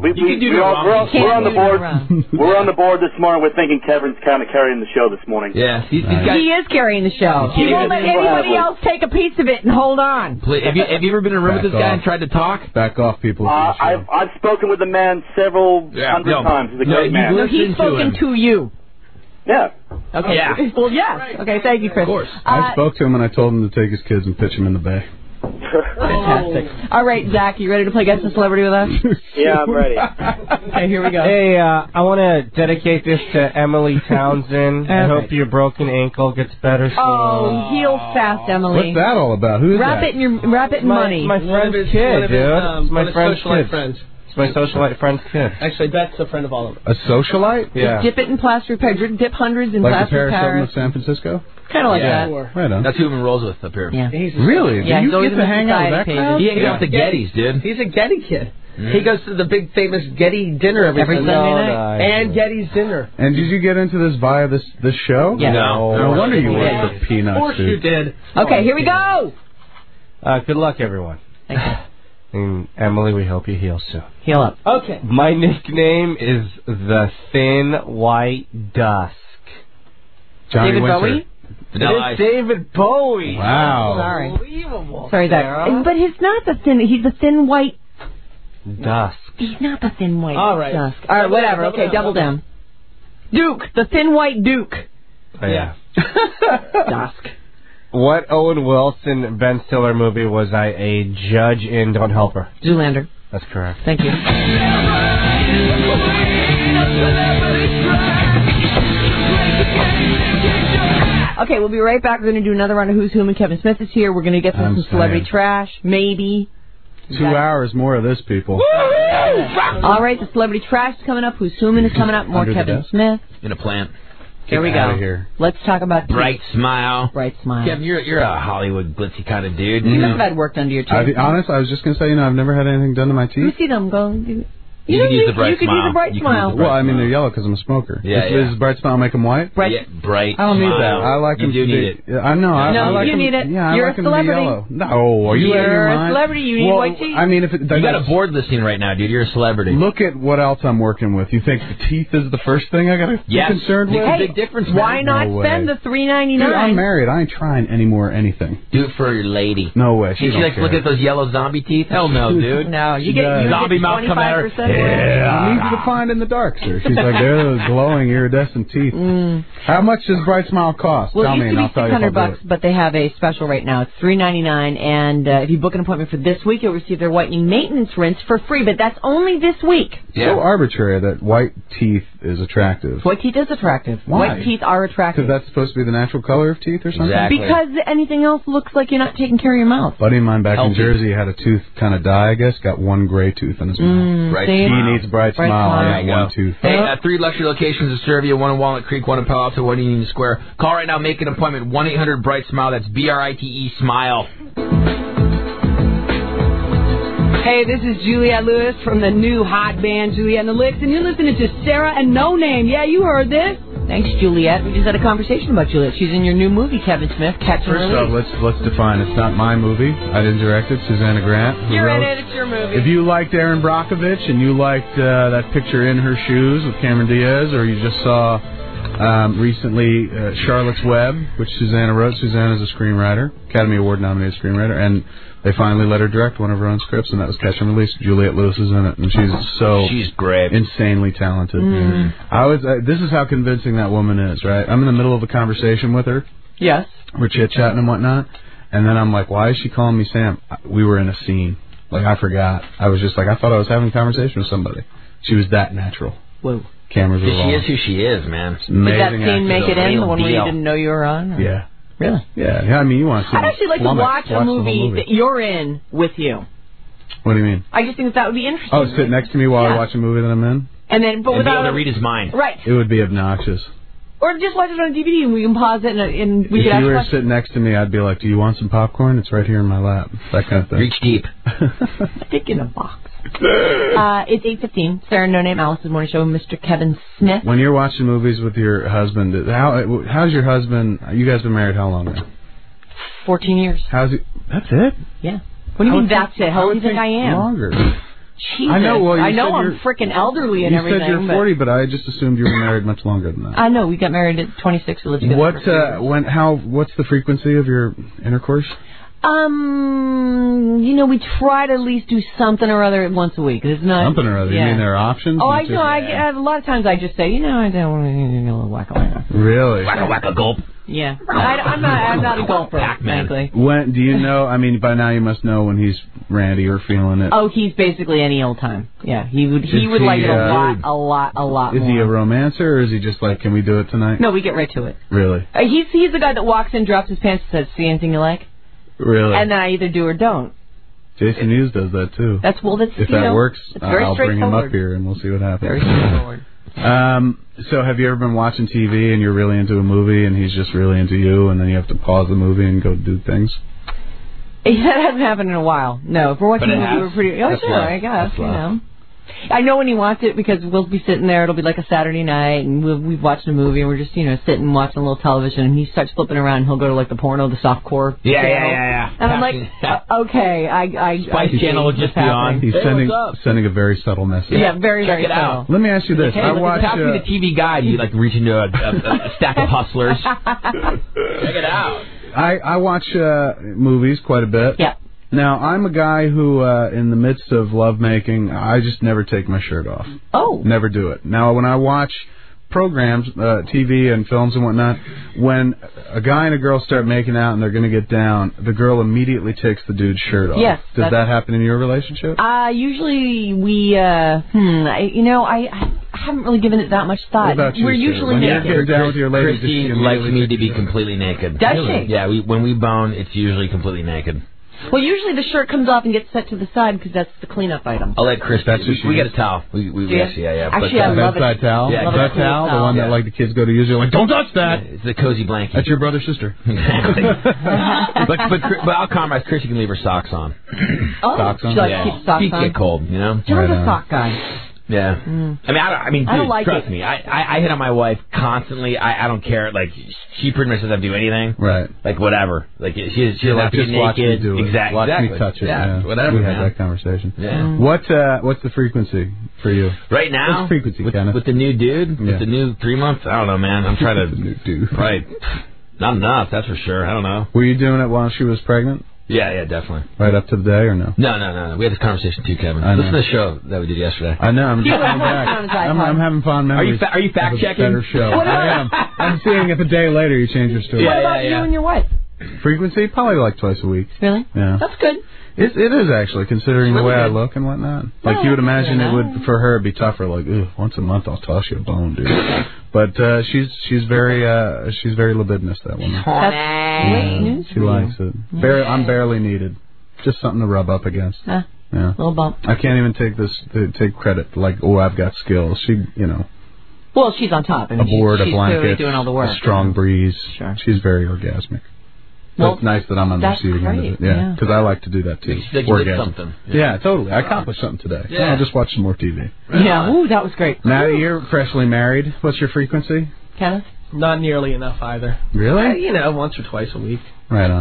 on the board. We're on the board this morning. We're thinking Kevin's kind of carrying the show this morning. Yeah, he is carrying the show. He won't let anybody else take a piece of it and hold on. Please, have you ever been in a room with this guy and tried to talk? Back off, people. I've spoken with the man several hundred times. He's a great man. No, he's spoken to you. Yeah. Okay. Yeah. Well, yes. Okay, thank you, Chris. Of course. I spoke to him and I told him to take his kids and pitch them in the bay. Fantastic. All right, Zach, you ready to play Guess the Celebrity with us? Yeah, I'm ready. Okay, here we go. Hey, I want to dedicate this to Emily Townsend. I hope your broken ankle gets better soon. Oh, heal fast, Emily. What's that all about? Who is wrap that? Wrap it in money. My friend's kid, dude. It's my friend's kid. It's my socialite friend's kid. Actually, that's a friend of all of them. A socialite? Yeah. Just dip it in plaster of Paris. Dip hundreds in plaster of Paris. Like the Paris of San Francisco? Kind of like that. Right on. That's who he rolls with up here. Yeah. Really? Yeah, Do you get to hang out with that crowd? He hangs out with the Gettys, dude. He's a Getty kid. He goes to the big famous Getty dinner every Sunday night. And Getty's dinner. And did you get into this via this show? Yeah. No wonder you worked for Peanuts. Of course you did. Okay, here we go. Good luck, everyone. Thank you. And Emily, we hope you heal soon. Heal up. Okay. My nickname is the Thin White Dusk. Johnny David Winter. Bowie? It's David Bowie. Wow. Sorry. Unbelievable. Sorry, Zach. But he's not the thin. He's the Thin White Dusk. He's not the Thin White All right. Dusk. All right, whatever. Okay, double down. Duke, the Thin White Duke. Oh, yeah. Dusk. What Owen Wilson Ben Stiller movie was I a judge in? Don't Help Her. Zoolander. That's correct. Thank you. Okay, we'll be right back. We're going to do another round of Who's Whom, and Kevin Smith is here. We're going to get some celebrity trash, maybe. 2 hours more of this, people. All right, the celebrity trash is coming up. Who's Whom is coming up. More Kevin Smith. In a plant. Here we go. Here. Let's talk about Bright Smile. Bright Smile. Kevin, you're a Hollywood glitzy kind of dude. You must have had work done to your teeth. I'll be honest, I was just going to say, I've never had anything done to my Let me teeth. see them go. You can use the Bright You could Smile. use the Bright Smile. Well, I mean, they're yellow because I'm a smoker. Yeah, Does Bright Smile make them white? Bright. Yeah, Bright I don't need that. Smile. I like them You do to be, need it. I know. I No, like you them, need it. Yeah, You're I like a them to be celebrity. yellow. No, are you out of your You're a mind? celebrity. You need white teeth. I mean, if it, You got a board listing right now, dude. You're a celebrity. Look at what else I'm working with. You think the teeth is the first thing I got to be concerned with? It's a big difference, man. Why not No spend way. the $3.99? Dude, I'm married. I ain't trying anymore anything. Do it for your lady. No way. She She don't likes to care. look at those yellow zombie teeth? Hell no, dude. No, you She get does. you Zombie get mouth come at her. 25% Yeah, easy to find in the dark, sir. She's like, they're those glowing, iridescent teeth. How much does Bright Smile cost? Well, Tell it me, used and to be I'll tell you if I'll do $600, but they have a special right now. It's $3.99, and if you book an appointment for this week, you'll receive their whitening maintenance rinse for free. But that's only this week. So arbitrary that white teeth is attractive. White teeth is attractive. Why? White teeth are attractive. Because that's supposed to be the natural color of teeth or something? Exactly. Because anything else looks like you're not taking care of your mouth. A buddy of mine back in Healthy. Jersey had a tooth kind of die, I guess, got one gray tooth in his mouth. Bright see? He Smile. needs Bright Bright Smile. Smile. I There you got go. one tooth. Hey, 3 luxury locations to serve you. 1 in Walnut Creek, 1 in Palo Alto, 1 in Union Square. Call right now, make an appointment. 1-800-BRIGHT-SMILE. That's BRITE Smile. Hey, this is Juliette Lewis from the new hot band Juliette and the Licks, and you're listening to Sarah and No Name. Yeah, you heard this. Thanks, Juliette. We just had a conversation about Juliette. She's in your new movie, Kevin Smith, Catch and First off, Release. let's define. It's not my movie. I didn't direct it. Susanna Grant. who You're in wrote. it. It's your movie. If you liked Erin Brockovich and you liked that picture In Her Shoes with Cameron Diaz, or you just saw Recently, Charlotte's Web, which Susanna wrote. Susanna's a screenwriter, Academy Award nominated screenwriter, and they finally let her direct one of her own scripts, and that was Catch and Release. Juliette Lewis is in it, and she's great, insanely talented. This is how convincing that woman is, right? I'm in the middle of a conversation with her. Yes. We're chit-chatting and whatnot, and then I'm like, why is she calling me Sam? We were in a scene. Like, I forgot. I was just like, I thought I was having a conversation with somebody. She was that natural. Whoa. Cameras were She is who she is, man. Did that scene make it in, the one where you didn't know you were on? Or? Yeah. Really? Yeah, I mean, you want to see I'd actually like to watch a movie that you're in with you. What do you mean? I just think that would be interesting. Oh, sit next to me while I watch a movie that I'm in? And then, but without be able to read his mind. Right. It would be obnoxious. Or just watch it on DVD and we can pause it and we if could actually you were watch sitting next to me, I'd be like, do you want some popcorn? It's right here in my lap. That kind of thing. Reach deep. Stick in a box. It's 8:15. Sarah No Name, Alice's Morning Show, Mr. Kevin Smith. When you're watching movies with your husband, how's your husband? You guys been married how long now? 14 years. How's he? That's it? Yeah. What do you mean that's it? How old do you think I am? Longer. Jesus. I know. Well, I know I'm freaking elderly and everything. You said you're 40, but I just assumed you were married much longer than that. I know. We got married at 26. We lived together. What's the frequency of your intercourse? We try to at least do something or other once a week. It's not something or other. Yeah. You mean there are options? Oh, I know. A lot of times I just say, I don't want to get a little wacka. Really? Wacka gulp. Yeah. I'm not a gulper, frankly. When do you know? I mean, by now you must know when he's randy or feeling it. Oh, he's basically any old time. Yeah, he would like it a lot more. Is he a romancer or is he just like, can we do it tonight? No, we get right to it. Really? He's the guy that walks in, drops his pants, and says, "See anything you like?" Really? And then I either do or don't. Jason Hughes does that too. If that works, very I'll bring him up here and we'll see what happens. Very straightforward. So have you ever been watching TV and you're really into a movie and he's just really into you and then you have to pause the movie and go do things? That hasn't happened in a while. No, if we're watching a movie, we're pretty... Oh, sure, I guess, I know when he wants it because we'll be sitting there, it'll be like a Saturday night, and we've watched a movie, and we're just, sitting watching a little television, and he starts flipping around, and he'll go to, like, the porno, the softcore channel. Yeah. And I'm like, okay, Spice Channel will just be on. He's sending a very subtle message. Yeah, very, very subtle. Out. Let me ask you this. I watch... Pass me the TV guide. You, reach into a stack of Hustlers. Check it out. I watch movies quite a bit. Yeah. Now, I'm a guy who, in the midst of lovemaking, I just never take my shirt off. Oh. Never do it. Now, when I watch programs, TV and films and whatnot, when a guy and a girl start making out and they're going to get down, the girl immediately takes the dude's shirt off. Yes. Does that happen in your relationship? Usually we, I haven't really given it that much thought. What about you, We're usually naked. When you're down with your lady, Christy likes me to be completely naked. Does she? Yeah, when we bone, it's usually completely naked. Well, usually the shirt comes off and gets set to the side because that's the cleanup item. I'll let Chris. We got a towel. We actually, yeah. Actually, I love it. Bedside towel? Yeah, that towel? The one that, the kids go to use. You're like, don't touch that! Yeah, it's a cozy blanket. That's your brother's sister. Exactly. but I'll compromise. Chrissy can leave her socks on. Oh, socks on? She likes to keep socks Feet on. get cold, You're a sock guy. Yeah. I mean, dude, like trust me. I hit on my wife constantly. I don't care. She pretty much doesn't have to do anything. Right. Whatever. She's like, just watch me do it. Exactly. Watch me touch it. Yeah. Whatever. We had that conversation. Yeah. What's the frequency for you? Right now? What's the frequency, Kenneth? With the new dude? Yeah. With the new 3 months? I don't know, man. I'm trying to... The new dude. Probably not enough, that's for sure. I don't know. Were you doing it while she was pregnant? Yeah, definitely. Right up to the day or no? No. We had this conversation too, Kevin. Listen to the show that we did yesterday. I know. I'm having fun memories. Are you fact checking? Better show. I am. I'm seeing if a day later you change your story. What about you and your wife? Frequency? Probably like twice a week. Really? Yeah. That's good. It is actually, considering the way I look and whatnot. You would imagine it would, for her, be tougher. Once a month I'll toss you a bone, dude. But she's very libidinous, that woman. That's news. She likes it. I'm barely needed. Just something to rub up against. Yeah. Little bump. I can't even take credit. I've got skills. Well, she's on top. A board, a blanket, clearly doing all the work. a strong breeze. Sure. She's very orgasmic. Well, it's nice that I'm on the receiving end of it. Yeah, because I like to do that too. You did something. Yeah, totally. I accomplished something today. Yeah. I'll just watch some more TV. Yeah, ooh, that was great. Now you're freshly married. What's your frequency? Kenneth? Not nearly enough either. Really? Once or twice a week. Right on.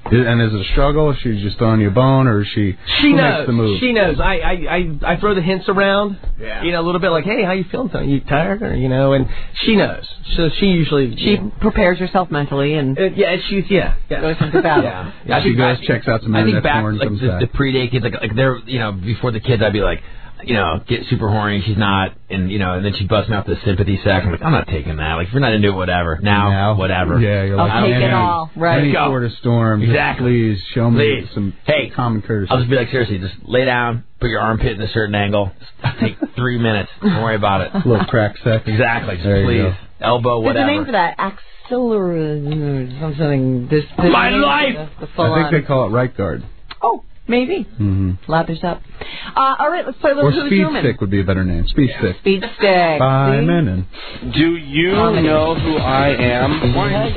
And is it a struggle? Is she just throwing you a bone, or is she? She who knows. Makes the move? She knows. I throw the hints around. Yeah. You know, a little bit like, hey, how you feeling? Are you tired? Or and she knows. So she usually prepares herself mentally and goes into battle. Yeah. She goes, checks out some internet porn, like comes back. the pre-date kids, like they're before the kids, I'd be like, get super horny. She's not, and then she busts me out the sympathy sack. I'm like, I'm not taking that. Like, if you're not into it, whatever. Now, whatever. Yeah, you're like, I'll take it all. Right. Any sort of storm. Exactly. Please show me some common courtesy. I'll just be like, seriously, just lay down, put your armpit in a certain angle. Take 3 minutes. Don't worry about it. A little crack sex. Exactly. Just there please. Elbow, whatever. There's a name for that. Something. This my life. I think they call it right guard. Oh. Maybe. Mm-hmm. Lathers up. All right, let's play a little Or Speed Stick would be a better name. Speed Stick. Speed Stick. By Menon. Do you know who I am? Oh my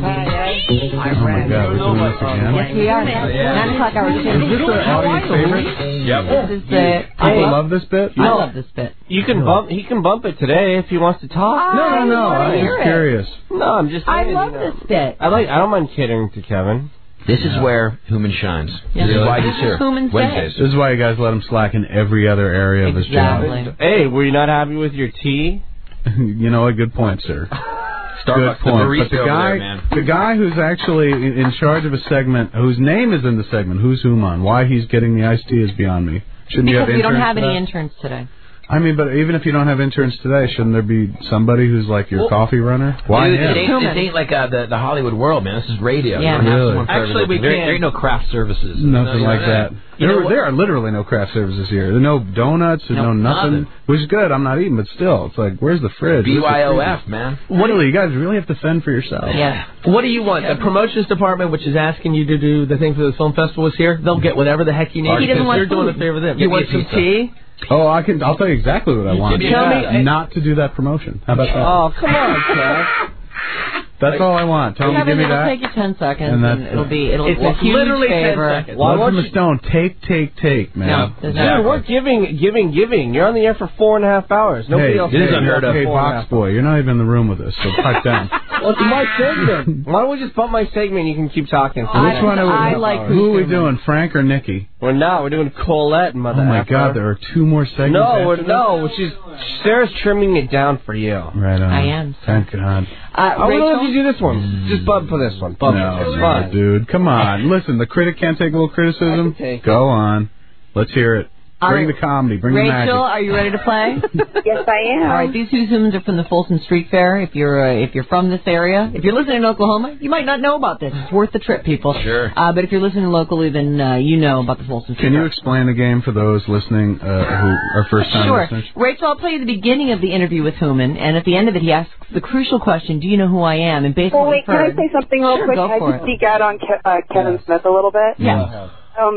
God, we're doing this again? Yes, we are. 9 o'clock hour. Is this the audience favorite? Yep. This is the... People love this bit? I love this bit. You can bump. He can bump it today if he wants to talk. No. I'm just curious. No, I'm just saying. I love this bit. I don't mind kidding to Kevin. This is where Human shines. This is why he's here. Wednesdays. This is why you guys let him slack in every other area of his job. Hey, were you not happy with your tea? You know, a good point, sir. Starbucks, good point. The But the guy, guy who's actually in charge of a segment, whose name is in the segment, Who's Human, why he's getting the iced tea is beyond me. Shouldn't you have Because we don't interns have for any that? interns today. I mean, but even if you don't have interns today, shouldn't there be somebody who's like your coffee runner? Why dude, him? It ain't like the Hollywood world, man. This is radio. Yeah. Really? Actually, we there can't. ain't no craft services. Nothing like that. There are literally no craft services here. There are no donuts. There's no nothing. Which is good. I'm not eating, but still, it's like, where's the fridge? BYOF, man. Really, you guys really have to fend for yourself. Yeah. What do you want? The promotions department, which is asking you to do the thing for the film festival, is here. They'll get whatever the heck you need. He doesn't want you're doing a favor to them. You want some tea? Oh, I'll tell you exactly what I want. Tell me not to do that promotion. How about that? Oh, come on, Kev. That's all I want. Tell me, give me it'll that. take you 10 seconds, And and it'll it's a huge literally 10 favor. seconds. Love from a stone. Take, man. No, Dude, we're giving. You're on the air for 4.5 hours. Nobody else. This is unheard of. Hey, Box Boy, you're not even in the room with us, so pipe down. Well, it's my segment. Why don't we just bump my segment and you can keep talking? Which one I are we? like who are we doing, Frank or Nikki? We're not. We're doing Colette, mother. Oh my God, there are 2 more segments. No. Sarah's trimming it down for you. Right on. I am. Thank God. I don't know if you do this one. Just bump for this one. Bump it. It's fine. Dude, come on. Listen, the critic can't take a little criticism. Go on. Let's hear it. Bring the comedy. Bring the magic. Rachel, are you ready to play? Yes, I am. All right, these Who's Humans are from the Folsom Street Fair. If you're from this area, if you're listening in Oklahoma, you might not know about this. It's worth the trip, people. Sure. But if you're listening locally, then you know about the Folsom Street Fair. Can you explain the game for those listening who are first-time listeners? Sure. Rachel, I'll play the beginning of the interview with Human, and at the end of it, he asks the crucial question, do you know who I am? And basically, well, wait, can I say something real quick? Go Can for I just speak out on Kevin Smith a little bit? Yeah.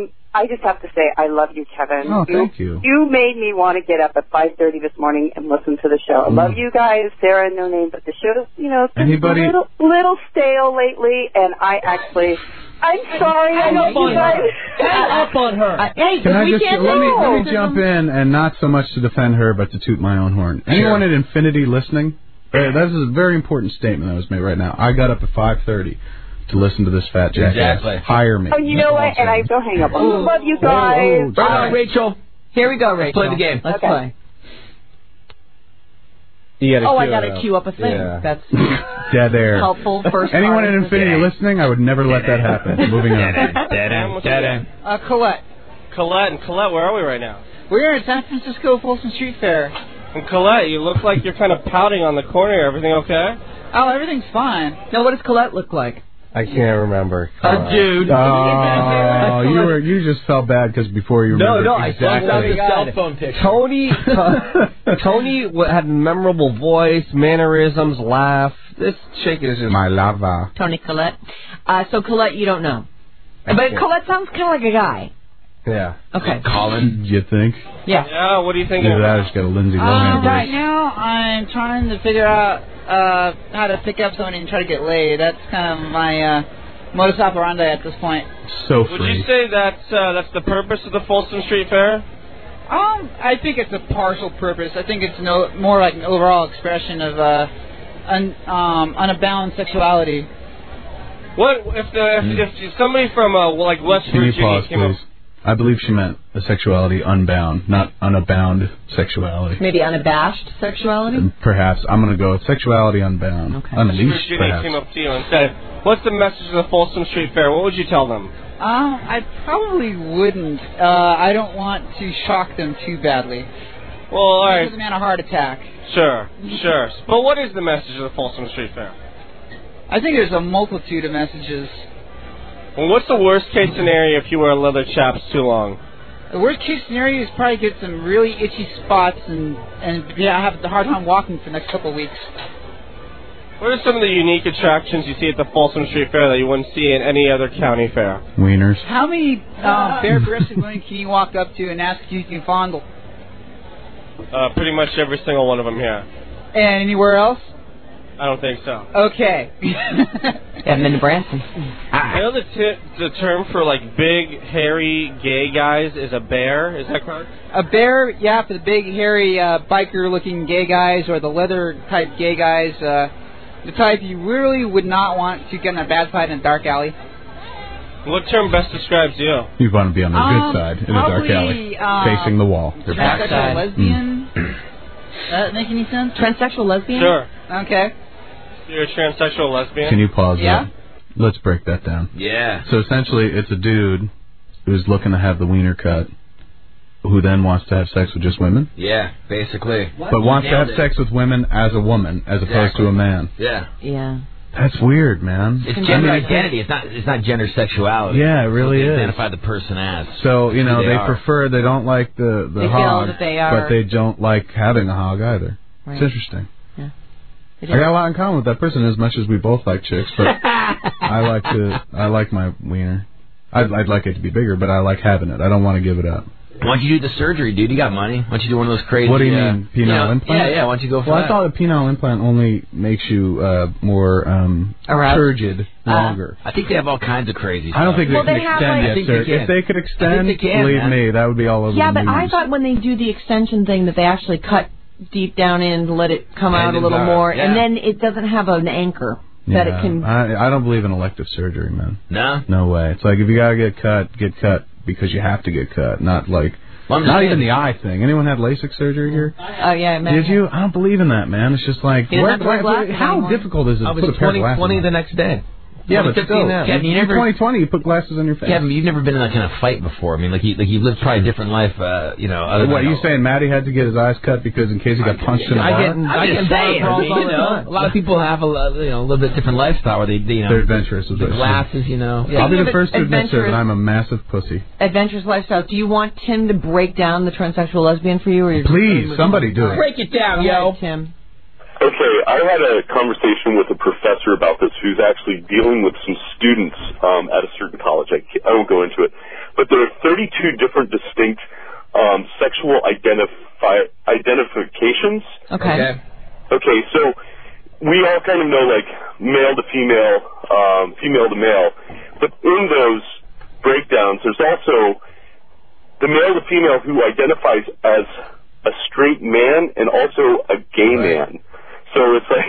I just have to say, I love you, Kevin. Oh, thank you. You made me want to get up at 5:30 this morning and listen to the show. I love you guys, Sarah and No Name, but the show's, it's been a little stale lately, and I'm sorry. I know you guys. Hang up on her. Let me jump in, and not so much to defend her, but to toot my own horn. Anyone at Infinity listening? That is a very important statement that was made right now. I got up at 5:30. To listen to this fat jackass. Exactly. Hire me. Oh, you know what? And I don't hang up. I love you guys. All right, Rachel. Here we go, Rachel. Play the game. Let's play. I got to queue up a thing. Yeah. That's dead air. Helpful first. Anyone at Infinity listening, I would never let that happen. Moving on. Dead end. Colette. Colette, where are we right now? We're at San Francisco Folsom Street Fair. And Colette, you look like you're kind of pouting on the corner here. Everything okay? Oh, everything's fine. Now, what does Colette look like? I can't remember. A dude. Oh, you just felt bad because before you remember. No, I saw the cell phone picture. Tony had memorable voice, mannerisms, laugh. This chick is just my lava. Tony Collette. So Colette, you don't know, but Colette sounds kind of like a guy. Yeah. Okay. Colin, you think? Yeah. Yeah. What do you think? Either that or just got a Lindsay Lohan. Right now, I'm trying to figure out how to pick up somebody and try to get laid. That's kind of my modus operandi at this point. So free. Would you say that's the purpose of the Folsom Street Fair? I think it's a partial purpose. I think it's more like an overall expression of unbalanced sexuality. What if somebody from like West Can you Virginia pause, came up? please? I believe she meant a sexuality unbound, not unabound sexuality. Maybe unabashed sexuality? Perhaps. I'm going to go with sexuality unbound. Okay. Unleashed, Virginia perhaps. came up to you and said, "What's the message of the Folsom Street Fair?" What would you tell them? I probably wouldn't. I don't want to shock them too badly. Well, all right. Give the man a heart attack. Sure. But what is the message of the Folsom Street Fair? I think there's a multitude of messages. Well, what's the worst case scenario if you wear leather chaps too long? The worst case scenario is probably get some really itchy spots and have a hard time walking for the next couple of weeks. What are some of the unique attractions you see at the Folsom Street Fair that you wouldn't see in any other county fair? Wieners. How many bare-breasted women can you walk up to and ask if you can fondle? Pretty much every single one of them here. And anywhere else? I don't think so. Okay. Haven't been to Branson. I know the term for like big, hairy, gay guys is a bear. Is that correct? A bear, yeah, for the big, hairy, biker-looking gay guys, or the leather-type gay guys. The type you really would not want to get in a bad fight in a dark alley. What term best describes you? You want to be on the good side in a dark alley, facing the wall. Transsexual lesbian. That make any sense? Transsexual lesbian? Sure. Okay. You're a transsexual lesbian? Can you pause Yeah? that? Let's break that down. Yeah. So essentially, it's a dude who's looking to have the wiener cut, who then wants to have sex with just women? Yeah, basically. But wants to have sex with women as a woman, as opposed to a man. Yeah. Yeah. That's weird, man. It's gender identity. It's not gender sexuality. Yeah, it really is. Identify the person as. So, you know, they don't like the They hog, feel that they are. but they don't like having a hog either. Right. It's interesting. Yeah. I got a lot in common with that person, as much as we both like chicks, but I like my wiener. I'd like it to be bigger, but I like having it. I don't want to give it up. Why don't you do the surgery, dude? You got money. Why don't you do one of those crazy... What do you mean, penile implant? Yeah, why don't you go for that? Well, I thought a penile implant only makes you more turgid longer. I think they have all kinds of crazy stuff. I don't think they can extend yet, sir. If they could extend, believe me, that would be all over the news. Yeah, but I thought when they do the extension thing that they actually cut deep down in to let it come out a little more, and then it doesn't have an anchor that it can... I don't believe in elective surgery, man. No? No way. It's like if you got to get cut because you have to get cut, not like... Not even the eye thing. Anyone had LASIK surgery here? Oh, yeah. Did you? I don't believe in that, man. It's just like... How difficult is it to put a pair of glasses on? 20 the next day. Yeah, but still, Kevin, in 2020, you put glasses on your face. Kevin, you've never been in that kind of fight before. I mean, like you lived probably a different life, you know. Other what, you saying Matty had to get his eyes cut because in case he got punched in a bar? I get saying, a lot of people have a little bit different lifestyle where they're adventurous. The glasses, you know. Yeah. I'll be the first to admit, sir, that I'm a massive pussy. Adventurous lifestyle. Do you want Tim to break down the transsexual lesbian for you, or please, somebody do it. Break it down, yo, Tim. Okay, I had a conversation with a professor about this who's actually dealing with some students at a certain college. I won't go into it. But there are 32 different distinct sexual identifications. Okay. Okay, so we all kind of know, like, male to female, female to male. But in those breakdowns, there's also the male to female who identifies as a straight man and also a gay man. So it's like,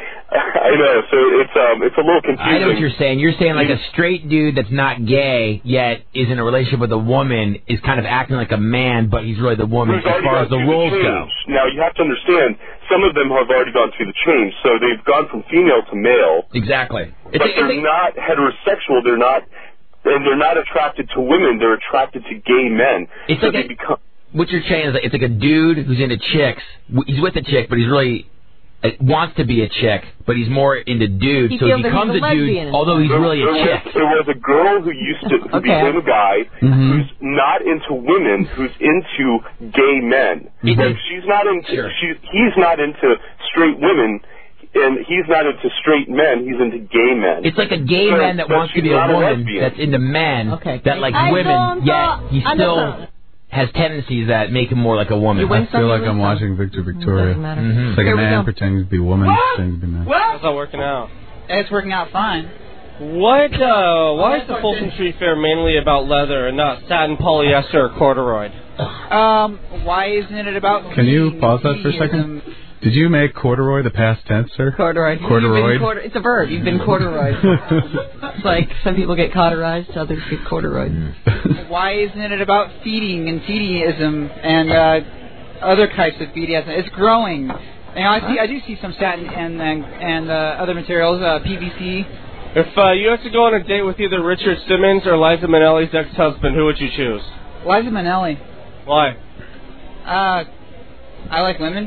I know, so it's a little confusing. I know what you're saying. You're saying like a straight dude that's not gay yet is in a relationship with a woman is kind of acting like a man, but he's really the woman as far as the roles go. Now you have to understand, some of them have already gone through the change, so they've gone from female to male. Exactly. But they're not heterosexual. They're not attracted to women. They're attracted to gay men. It's so like what you're saying is it's like a dude who's into chicks. He's with a chick, but he's really wants to be a chick, but he's more into dudes, so he becomes a dude, although he's really a chick. There was a girl who used to who became a guy who's not into women, who's into gay men. So she's not into he's not into straight women. And he's not into straight men, he's into gay men. It's like a gay man that wants to be a woman that's into men that like women, yet he still has tendencies that make him more like a woman. I feel like I'm watching Victor Victoria. It's like a man pretending to be a woman, pretending to be a man. How's that working out? It's working out fine. Why is the Folsom Street Fair mainly about leather and not satin, polyester, or corduroy? Why isn't it about... Can you pause that for a second? Did you make corduroy the past tense, sir? Corduroy. Corduroyed. It's a verb. You've been corduroyed. It's like some people get cauterized, others get corduroyed. Why isn't it about feeding and feedingism and other types of BDSM? It's growing. And I do see some satin and other materials, PVC. If you had to go on a date with either Richard Simmons or Liza Minnelli's ex-husband, who would you choose? Liza Minnelli. Why? I like women.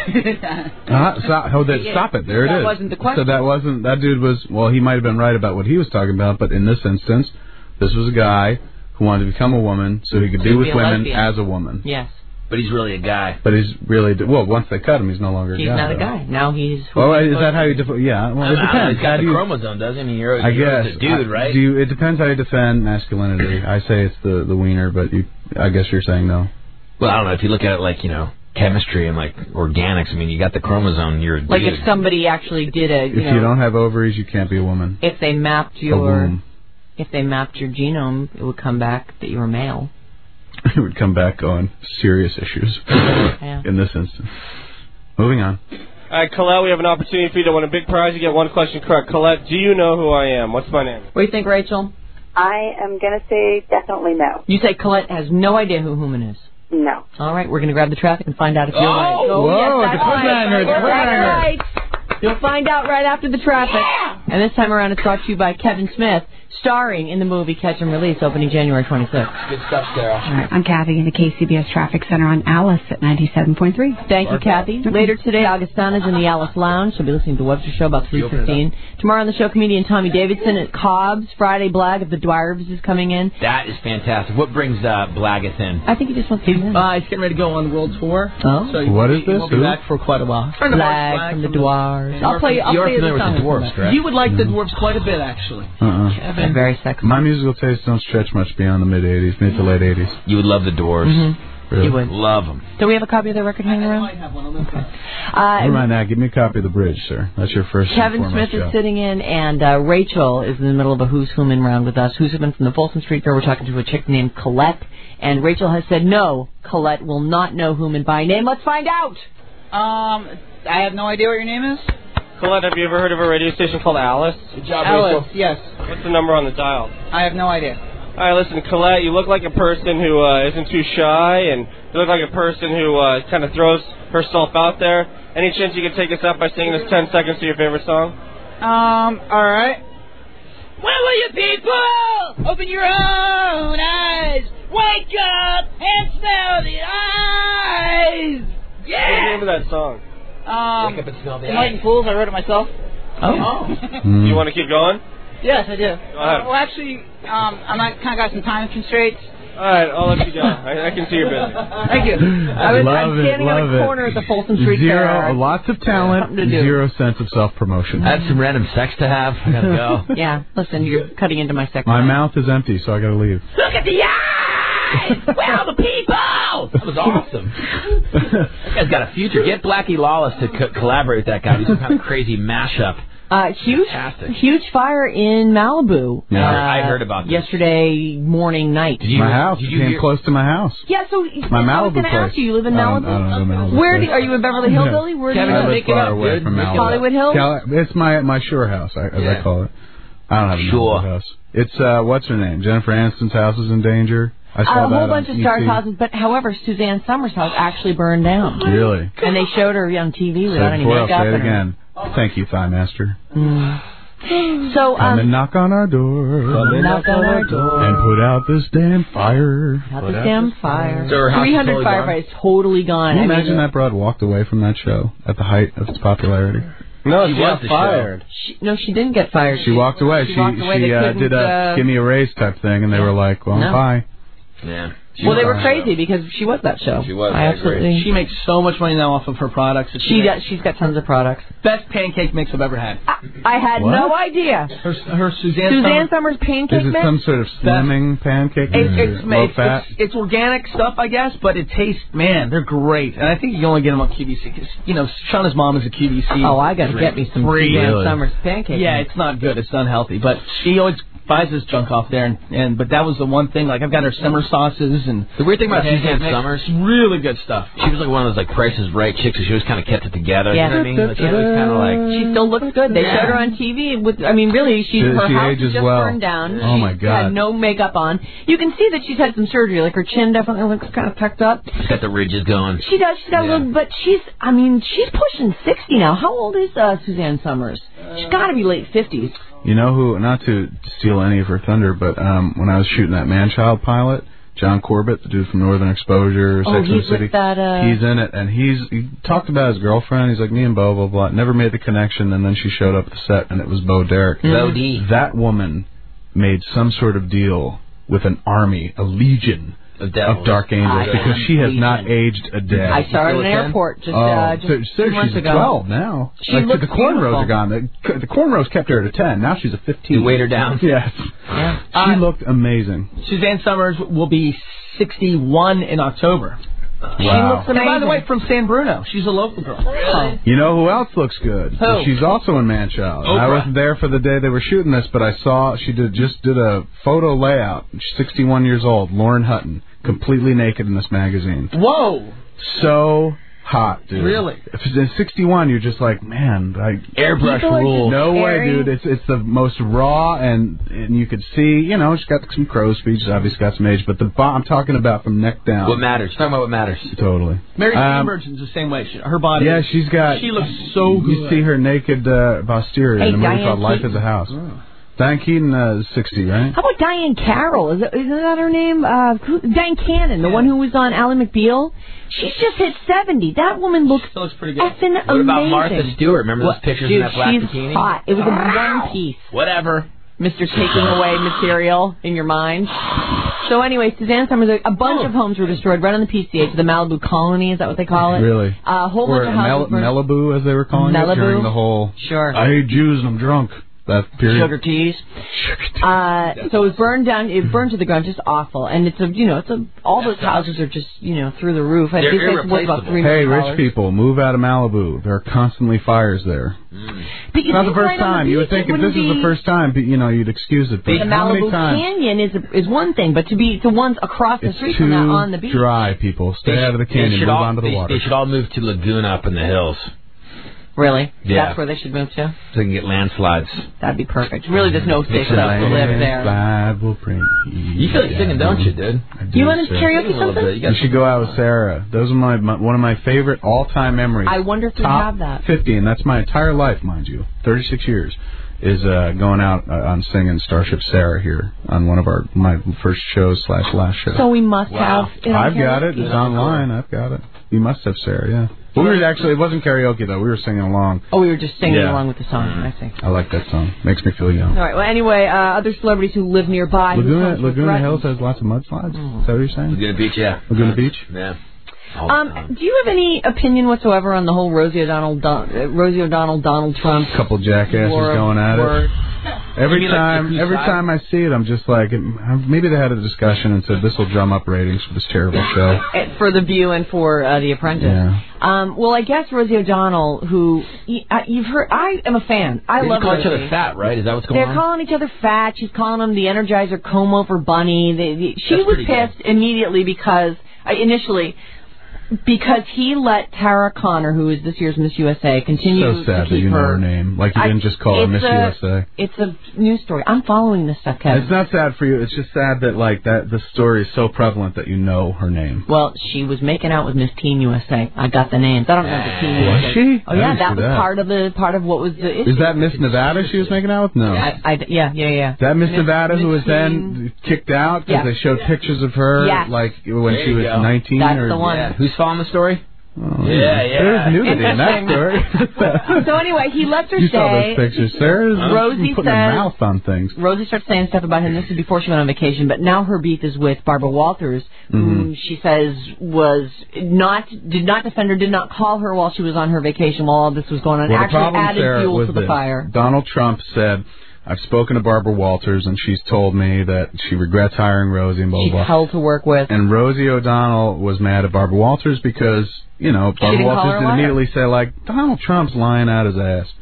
Stop it. There it is. That wasn't the question. So that dude was, well, he might have been right about what he was talking about, but in this instance, this was a guy who wanted to become a woman so he could be with women as a woman. Yes. But he's really a guy. But he's really, well, once they cut him, he's no longer a guy. He's not a guy. Now he's... Well, is that how you define... Yeah, well, it depends. He's got the chromosome, doesn't he? You're I guess. a dude, right? It depends how you defend masculinity. I say it's the wiener, but I guess you're saying no. Well, I don't know. If you look at it like, chemistry and like organics, I mean, you got the chromosome, you're a dude. Like if somebody actually did a... If you don't have ovaries, you can't be a woman. If they mapped your genome, it would come back that you were male. It would come back on serious issues in this instance. Moving on. All right, Colette, we have an opportunity for you to win a big prize. You get one question correct. Colette, do you know who I am? What's my name? What do you think, Rachel? I am going to say definitely no. You say Colette has no idea who Human is? No. All right, we're going to grab the traffic and find out if you're right. Whoa, yes, that's right. You'll find out right after the traffic. Yeah! And this time around, it's brought to you by Kevin Smith, starring in the movie Catch and Release, opening January 26th. Good stuff, Sarah. All right, I'm Kathy in the KCBS Traffic Center on Alice at 97.3. Thank you, Kathy. Later today, Augustana's in the Alice Lounge. She'll be listening to the Webster Show about 3:15. Tomorrow on the show, comedian Tommy Davidson at Cobb's. Friday, Blagg of the Dwyers is coming in. That is fantastic. What brings Blaggeth in? I think he just wants to He's getting ready to go on world tour. Oh. So what is this? He won't be back for quite a while. Blagg from the Dwyers. I'll play You're familiar with the Dwarfs, correct? You would like the Dwarfs quite a bit, actually. Kevin. Very sexy. My musical tastes don't stretch much beyond the mid to late 80s. You would love the Dwarfs. Mm-hmm. Really? You would. Love them. Do we have a copy of their record hanging around? I might have one. Okay. Never mind that. Give me a copy of The Bridge, sir. That's your first Kevin Smith is sitting in, and Rachel is in the middle of a Who's Whom round with us. Who's Whom from the Folsom Street Fair. We're talking to a chick named Colette, and Rachel has said no. Colette will not know Whom by name. Let's find out. I have no idea what your name is. Colette, have you ever heard of a radio station called Alice? Good job, Alice, Rachel. yes. What's the number on the dial? I have no idea. All right, listen, Colette, you look like a person who isn't too shy, and you look like a person who kind of throws herself out there. Any chance you could take us up by singing us 10 seconds to your favorite song? All right. Where will you people? Open your own eyes. Wake up and smell the eyes. What's the name of that song? Wake up and smell the Enlightened Fools. I wrote it myself. Oh. You want to keep going? Yes, I do. Go ahead. Well, actually, I kind of got some time constraints. All right, I'll let you go. I can see you're busy. Thank you. I'm standing on a corner at the Folsom Street Fair. Lots of talent, zero sense of self-promotion. I have some random sex to have. I gotta go. Yeah, listen, you're cutting into my sex. My mouth is empty, so I gotta leave. Look at the eyes! Where are the people? That was awesome. That guy's got a future. Get Blackie Lawless to collaborate with that guy. Do some kind of crazy mashup. Huge fire in Malibu. Yeah, I heard about this. Yesterday morning, night. My house came close to my house. Yeah, so my Malibu I was going to ask you live in Malibu? I don't know Malibu. Where are you in Beverly Hills, Billy? Where do you live? make far it up? away from Malibu. Hollywood Hills? It's my shore house, as I call it. I don't have a Malibu house. It's what's her name? Jennifer Aniston's house is in danger. I saw a whole bunch of stars' houses, but however, Suzanne Summers' house actually burned down. Really? And they showed her on TV without any makeup. I'll say it again. Thank you, Thigh Master. So, come and knock on our door. Knock on our door. And put out this damn fire. Out this damn fire. So 300 firefighters totally gone. Can you imagine that broad walked away from that show at the height of its popularity? No, she got fired. She didn't get fired. She walked away. She did a give me a raise type thing, and they were like, well, bye. Yeah. Well, they were crazy because she was that show. She was. Absolutely. She makes so much money now off of her products. She's got tons of products. Best pancake mix I've ever had. I had no idea. Her Suzanne Summers pancake mix? Is it some sort of slimming pancake mix? Low fat? It's organic stuff, I guess, but it tastes, man, they're great. And I think you can only get them on QVC because, Shauna's mom is a QVC. Oh, I got to get me some Suzanne Summers pancake Yeah, mix. it's not good. It's unhealthy. But she always Fiza's junk off there, but that was the one thing. Like I've got her simmer sauces and the weird thing about Suzanne Summers, really good stuff. She was like one of those like Price is Right chicks, so she always kind of kept it together. Yeah. You know what I mean? Like, she was kind of like she still looks good. They showed her on TV with. I mean, really, her house ages just well. burned down. Oh my She God. had no makeup on. You can see that she's had some surgery. Like her chin definitely looks kind of tucked up. She's got the ridges going. She does. She's got a little, but she's pushing 60 now. How old is Suzanne Summers? She's got to be late 50s. You know who? Not to steal any of her thunder, but when I was shooting that Man-Child pilot, John Corbett, the dude from Northern Exposure, Sex and the City, he's in it, and he talked about his girlfriend. He's like, me and Bo, blah blah. Never made the connection, and then she showed up at the set, and it was Bo Derek. Bo D. That woman made some sort of deal with an army, a legion of Dark Angels, because she has not aged a day. I saw her in an airport just 2 months she's ago. 12 now. She looks the cornrows are gone. The cornrows kept her at a 10. Now she's a 15. You weighed her down. Yes. Yeah. She looked amazing. Suzanne Summers will be 61 in October. Wow. She looks amazing. And by the way, from San Bruno. She's a local girl. Really? You know who else looks good? Who? She's also in Man-Child. Oprah. I wasn't there for the day they were shooting this, but I saw she just did a photo layout. She's 61 years old. Lauren Hutton, completely naked in this magazine. Whoa. So hot, dude. Really? If it's 61, you're just like, man, airbrush rules. No way, dude. It's the most raw, and you could see, she's got some crow's feet. She's obviously got some age, but I'm talking about from neck down. What matters? Talking about what matters. Totally. Mary Steenburgen's the same way. Her body. Yeah, she looks so good. You see her naked posterior in a movie called Life is a House. Oh. Diane Keaton is 60, right? How about Diane Carroll? Isn't that her name? Diane Cannon, the one who was on Ally McBeal. She's just hit 70. That woman looks pretty good. effing amazing. What about Martha Stewart? Remember those pictures in that black she's bikini? Hot. It was a one piece. Whatever. Mr. Taking away material in your mind. So anyway, Suzanne Summers, a bunch of homes were destroyed right on the PCH, the Malibu Colony, is that what they call it? Really? A whole bunch of houses burned. Malibu, as they were calling it, during the whole, I hate Jews and I'm drunk. That period. Sugar teas. So it was burned down. It burned to the ground, just awful. And all those houses are just through the roof. I think it's worth about $3 million. Hey, rich people, move out of Malibu. There are constantly fires there. But it's not the first time. You would think if this is the first time, you'd excuse it. But the Malibu Canyon is one thing, but to ones across the street from that on the beach. It's too dry, people. Stay out of the canyon. Move onto the water. They should all move to Laguna up in the hills. Really? Yeah. That's where they should move to? So they can get landslides. That'd be perfect. Really, there's no safe place to live there. Will bring you feel like singing, don't you, dude? You want to karaoke something? You should go out with Sarah. Those are one of my favorite all-time memories. I wonder if we have that. 50, and that's my entire life, mind you. 36 years. Is going out on singing Starship Sarah here on one of my first shows / last show. So we must have it on I've got it. It's online. I've got it. You must have Sarah, yeah. But we were actually, it wasn't karaoke though. We were singing along. Oh, we were just singing along with the song. I see. I like that song. Makes me feel young. All right. Well, anyway, other celebrities who live nearby. Laguna Hills has lots of mudslides. Is that what you're saying? Laguna Beach, yeah. Laguna Beach. Yeah. Do you have any opinion whatsoever on the whole Rosie O'Donnell, Donald Trump? A couple jackasses going at it. Every time I see it, I'm just like, maybe they had a discussion and said this will drum up ratings for this terrible show. For The View and for The Apprentice. Yeah. Well, I guess Rosie O'Donnell, who you've heard, I am a fan. I love call Rosie. each other fat, right? Is that what's going on? They're calling each other fat. She's calling them the Energizer comb over bunny. She was pissed immediately because he let Tara Conner, who is this year's Miss USA, continue to keep her. So sad that you know her name. Like you didn't just call her Miss USA. It's a news story. I'm following this stuff, Kevin. It's not sad for you. It's just sad that the story is so prevalent that you know her name. Well, she was making out with Miss Teen USA. I got the names. I don't know the Teen USA. Was she? Oh yeah, that was part of what was the issue. Is that Miss Nevada she was making out with? No. Yeah. That Miss Nevada who was then kicked out because they showed pictures of her like when she was 19? That's the one. Yeah. Who's following the story? Oh, There's nudity in that story. So anyway, he lets her you stay. Saw those pictures. Sarah's Rosie putting her mouth on things. Rosie starts saying stuff about him. This is before she went on vacation, but now her beef is with Barbara Walters, who she says did not defend her, did not call her while she was on her vacation while all this was going on. Well, actually added fuel to the fire. Donald Trump said, I've spoken to Barbara Walters, and she's told me that she regrets hiring Rosie and blah, blah, blah. She's hell to work with. And Rosie O'Donnell was mad at Barbara Walters because, Barbara Walters didn't immediately say, Donald Trump's lying out his ass.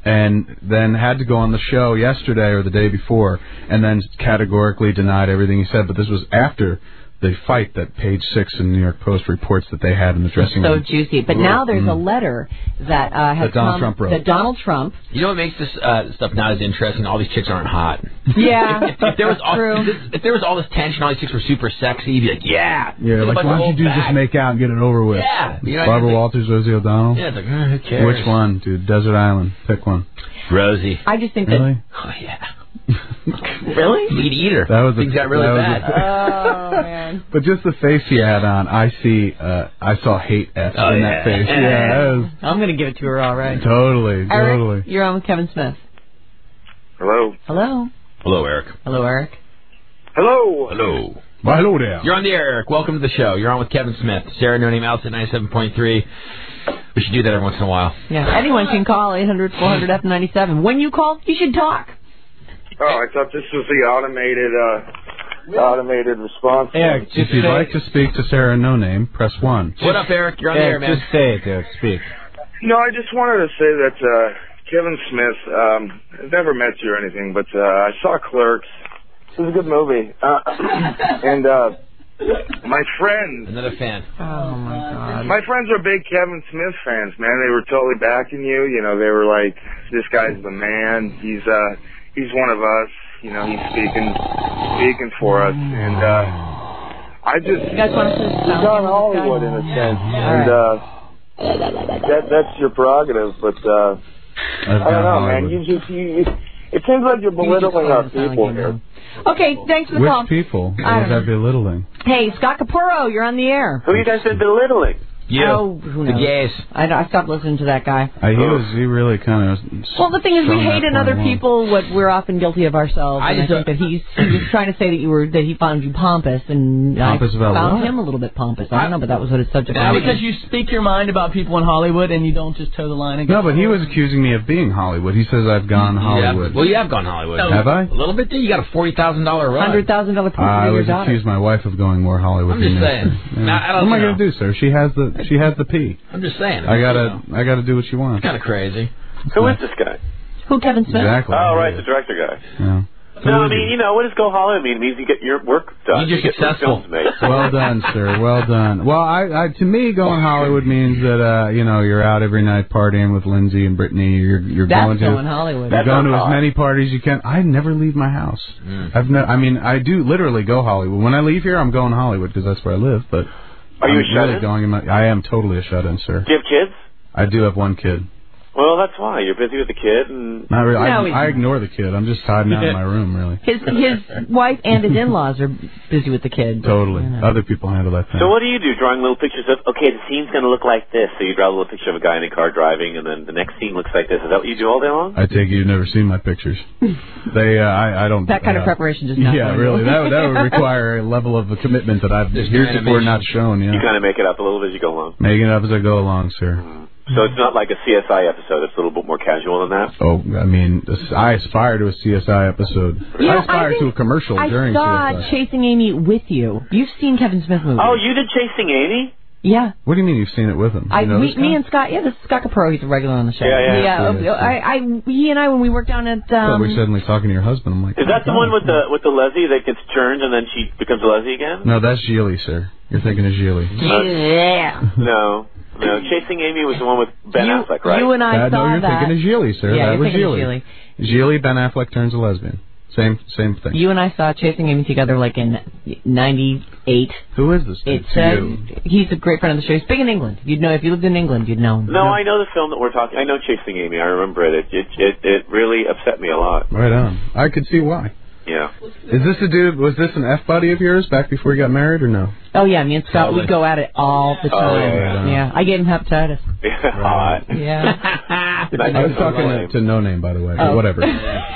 and then had to go on the show yesterday or the day before, and then categorically denied everything he said. But this was after the fight that Page 6 in the New York Post reports that they had in the dressing room. So juicy. But now there's a letter that has Donald Trump wrote. That Donald Trump. You know what makes this stuff not as interesting? All these chicks aren't hot. Yeah, if there was all this tension, all these chicks were super sexy, you'd be like, yeah. Yeah, like, why don't you just make out and get it over with? Yeah. You know, Barbara Walters, Rosie O'Donnell? Yeah, it's like, who cares? Which one, dude? Desert Island. Pick one. Rosie. I just think really? Oh, yeah. Really? Meat eater. That was things got really bad. Oh, man. But just the face he had on, I saw hate F in that face. Yeah, that was, I'm going to give it to her all right. Totally. Eric, you're on with Kevin Smith. Hello. Hello. Hello, Eric. Hello, Eric. Hello. Hello. Well, hello there. You're on the air, Eric. Welcome to the show. You're on with Kevin Smith. Sarah No Name Alice at 97.3. We should do that every once in a while. Yeah, anyone can call 800-400-F97. When you call, you should talk. Oh, I thought this was the automated response. Eric, if you'd like to speak to Sarah No Name, press 1. What up, Eric? You're on the air, man. Just say it, Eric. Speak. No, I just wanted to say that Kevin Smith, I've never met you or anything, but I saw Clerks. This is a good movie. And my friends... Another fan. Oh, my God. My friends are big Kevin Smith fans, man. They were totally backing you. You know, they were like, this guy's the man. He's one of us. You know, he's speaking for us. And I just... You guys want to he's on Hollywood in a sense. And that's your prerogative, but I don't know, man. It seems like you're belittling our people here. Okay, thanks for the call. Which people? What is that belittling? Hey, Scott Capurro, you're on the air. Who you guys been belittling? You. Oh, who knows? The gays. I stopped listening to that guy. He really kind of... Well, the thing is, we hate in other people what we're often guilty of ourselves. I think that he was trying to say that he found you pompous, and pompous I found him a little bit pompous. I don't know, but that was what his subject was. Because you speak your mind about people in Hollywood, and you don't just toe the line and go. No, but he was accusing me of being Hollywood. He says I've gone Hollywood. Well, you have gone Hollywood. Have I? A little bit, dude. You got a $40,000 ride. $100,000 proof for I your was daughter. accused my wife of going more Hollywood. I'm just saying. Yeah. What am I going to do, sir? She has the P. I'm just saying. I gotta do what she wants. It's kind of crazy. Who is this guy? Who, Kevin Smith? Exactly. Oh, right, the director guy. Yeah. No, I mean, what does go Hollywood mean? It means you get your work done. You're just successful. Well done, sir. Well done. Well, I to me, going Hollywood means that you're out every night partying with Lindsay and Brittany. You're going Hollywood. You're going to as many parties as you can. I never leave my house. I do literally go Hollywood. When I leave here, I'm going Hollywood because that's where I live. But are you a shut-in? I am totally a shut-in, sir. Do you have kids? I do have one kid. Well, that's why. You're busy with the kid. And not really. I ignore the kid. I'm just hiding out in my room, really. His wife and his in-laws are busy with the kid. Totally. Other people handle that thing. So what do you do? Drawing little pictures of, okay, the scene's going to look like this. So you draw a little picture of a guy in a car driving, and then the next scene looks like this. Is that what you do all day long? I take it you've never seen my pictures. I don't... That kind of preparation just not... Yeah, really. That would require a level of commitment that I've heretofore not shown, yeah. You kind of make it up a little bit as you go along. Make it up as I go along, sir. So it's not like a CSI episode. It's a little bit more casual than that. Oh, I mean, I aspire to a CSI episode. I aspire to a commercial during CSI. I saw Chasing Amy with you. You've seen Kevin Smith movies. Oh, you did Chasing Amy? Yeah. What do you mean you've seen it with him? Me and Scott. Yeah, this is Scott Capurro. He's a regular on the show. Yeah. He and I, when we worked down at. We're suddenly talking to your husband. I'm like, is that the one with the Leslie that gets turned and then she becomes a Leslie again? No, that's Gigli, sir. You're thinking of Gigli. Yeah. No, Chasing Amy was the one with Ben Affleck, right? You and I saw no, you're that. thinking of Gigli, sir. Yeah, that was Gigli. Gigli, Ben Affleck turns a lesbian. Same thing. You and I saw Chasing Amy together like in 98. Who is this dude? He's a great friend of the show. He's big in England. You'd know if you lived in England, you'd know him. No, I know the film that we're talking. I know Chasing Amy. I remember it. It really upset me a lot. Right on. I could see why. Yeah. Is this a dude? Was this an F buddy of yours back before you got married, or no? Oh yeah, me and Scott would go at it all the time. Yeah, I gave him hepatitis. Hot. Yeah. I was talking to No Name, by the way. But whatever.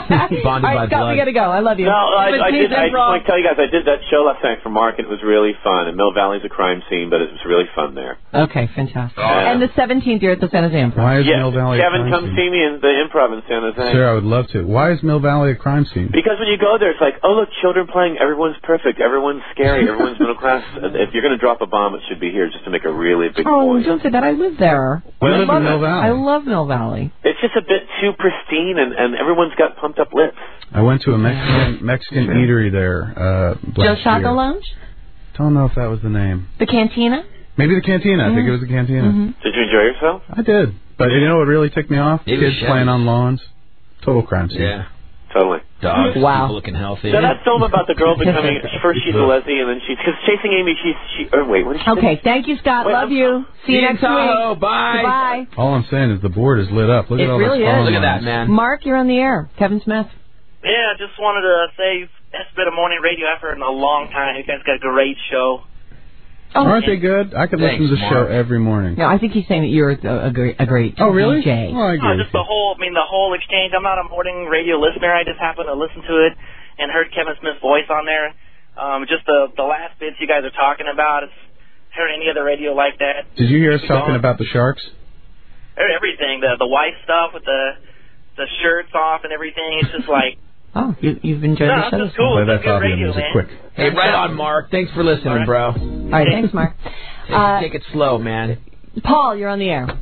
Bonded by Scott, blood. we got to go. I love you. No, I just want to tell you guys, I did that show last night for Mark, and it was really fun. And Mill Valley's a crime scene, but it was really fun there. Okay, fantastic. And the 17th year at the San Jose Improv. Why is Mill Valley Kevin, a crime come scene? see me in the Improv in San Jose. Sure, I would love to. Why is Mill Valley a crime scene? Because when you go there, it's like, oh, look, children playing, everyone's perfect, everyone's scary, everyone's middle class. If you're going to drop a bomb, it should be here, just to make a really big point. Don't say that. I live there. I live in Mill Valley. I love Mill Valley. It's just a bit too pristine, and everyone's got pumped up lips. I went to a Mexican eatery there Joe last Chaco year. Lounge? Don't know if that was the name. The Cantina? Maybe the Cantina. I think it was the Cantina. Did you enjoy yourself? I did. But you know what really ticked me off? Maybe Kids Chevy. playing on lawns. Total crime scene. Yeah. Totally. Dogs, Wow. people looking healthy. So that film about the girl becoming, first she's a lesbian, and then because Chasing Amy, wait, what did she Okay, thank you, Scott. Love you. See you next week. Bye. Bye. All I'm saying is the board is lit up. Look It at all really those is. phone Look at that, lines. man. Mark, you're on the air. Kevin Smith. Yeah, just wanted to say best bit of morning radio effort in a long time. You guys got a great show. Aren't they good? I could listen to the show every morning. No, I think he's saying that you're a great Oh, really? DJ. Oh, I agree. Just the whole exchange. I'm not a morning radio listener. I just happened to listen to it and heard Kevin Smith's voice on there. Just the last bits you guys are talking about. It's heard any other radio like that. Did you hear us talking about the Sharks? Everything, the wife stuff with the shirts off and everything. It's just like. Oh, you've enjoyed the show. That's cool. Play It's that good Fabian radio, music man. quick. Hey, right on, Mark. Thanks for listening, bro. All right, thanks, Mark. Take it slow, man. Paul, you're on the air.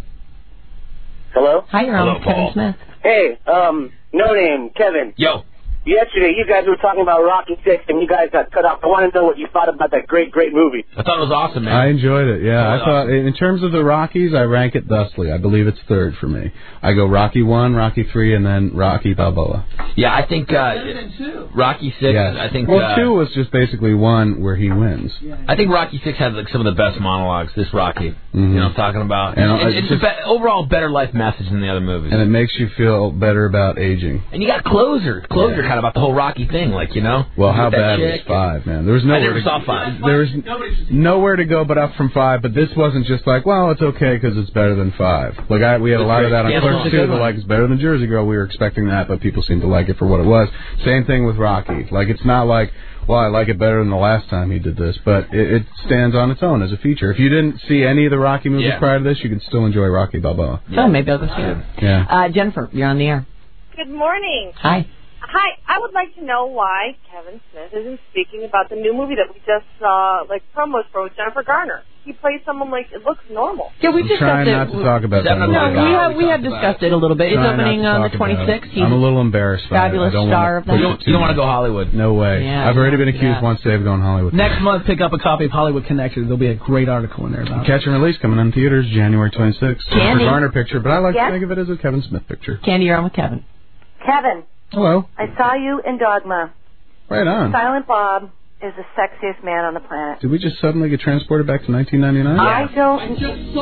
Hello? Hi, you're on with Kevin Smith. Hey, no name, Kevin. Yo. Yesterday, you guys were talking about Rocky 6, and you guys got cut off. I want to know what you thought about that great movie. I thought it was awesome, man. I enjoyed it, yeah. I thought, in terms of the Rockies, I rank it thusly. I believe it's third for me. I go Rocky 1, Rocky 3, and then Rocky Balboa. Yeah, I think Rocky 6, Yes. I think... Well, 2 was just basically 1 where he wins. I think Rocky 6 has like some of the best monologues, this Rocky. Mm-hmm. You know what I'm talking about? And it's overall better life message than the other movies. And it makes you feel better about aging. And you got Closer kind of about the whole Rocky thing, like, you know? Well, how With that bad was chick. 5, man? There was I nowhere never to saw 5. There was nowhere to go but up from 5, but this wasn't just like, well, it's okay because it's better than 5. Like, we had a lot of that on Clerks 2, like, it's better than Jersey Girl. We were expecting that, but people seemed to like it for what it was. Same thing with Rocky. Like, it's not like, well, I like it better than the last time he did this, but it stands on its own as a feature. If you didn't see any of the Rocky movies prior to this, you could still enjoy Rocky Balboa. Oh, maybe I'll go see it. Yeah. Jennifer, you're on the air. Good morning. Hi. Hi, I would like to know why Kevin Smith isn't speaking about the new movie that we just saw, like, promos for with Jennifer Garner. He plays someone like, it looks normal. Yeah, we I'm discussed trying it. not to talk about that. No, we have discussed it a little bit. It's Trying not opening to on the talk about 26th. it. I'm a little embarrassed by Fabulous it. I don't star want of that. You don't want to go Hollywood. No way. Yeah, I've already been accused once today of going Hollywood. Next month, pick up a copy of Hollywood Connections. There'll be a great article in there about it. Catch and Release coming in theaters January 26th. Candy. Jennifer Garner picture, but I like Yes? to think of it as a Kevin Smith picture. Candy, you're on with Kevin. Kevin, Hello. I saw you in Dogma. Right on. Silent Bob is the sexiest man on the planet. Did we just suddenly get transported back to 1999? I don't.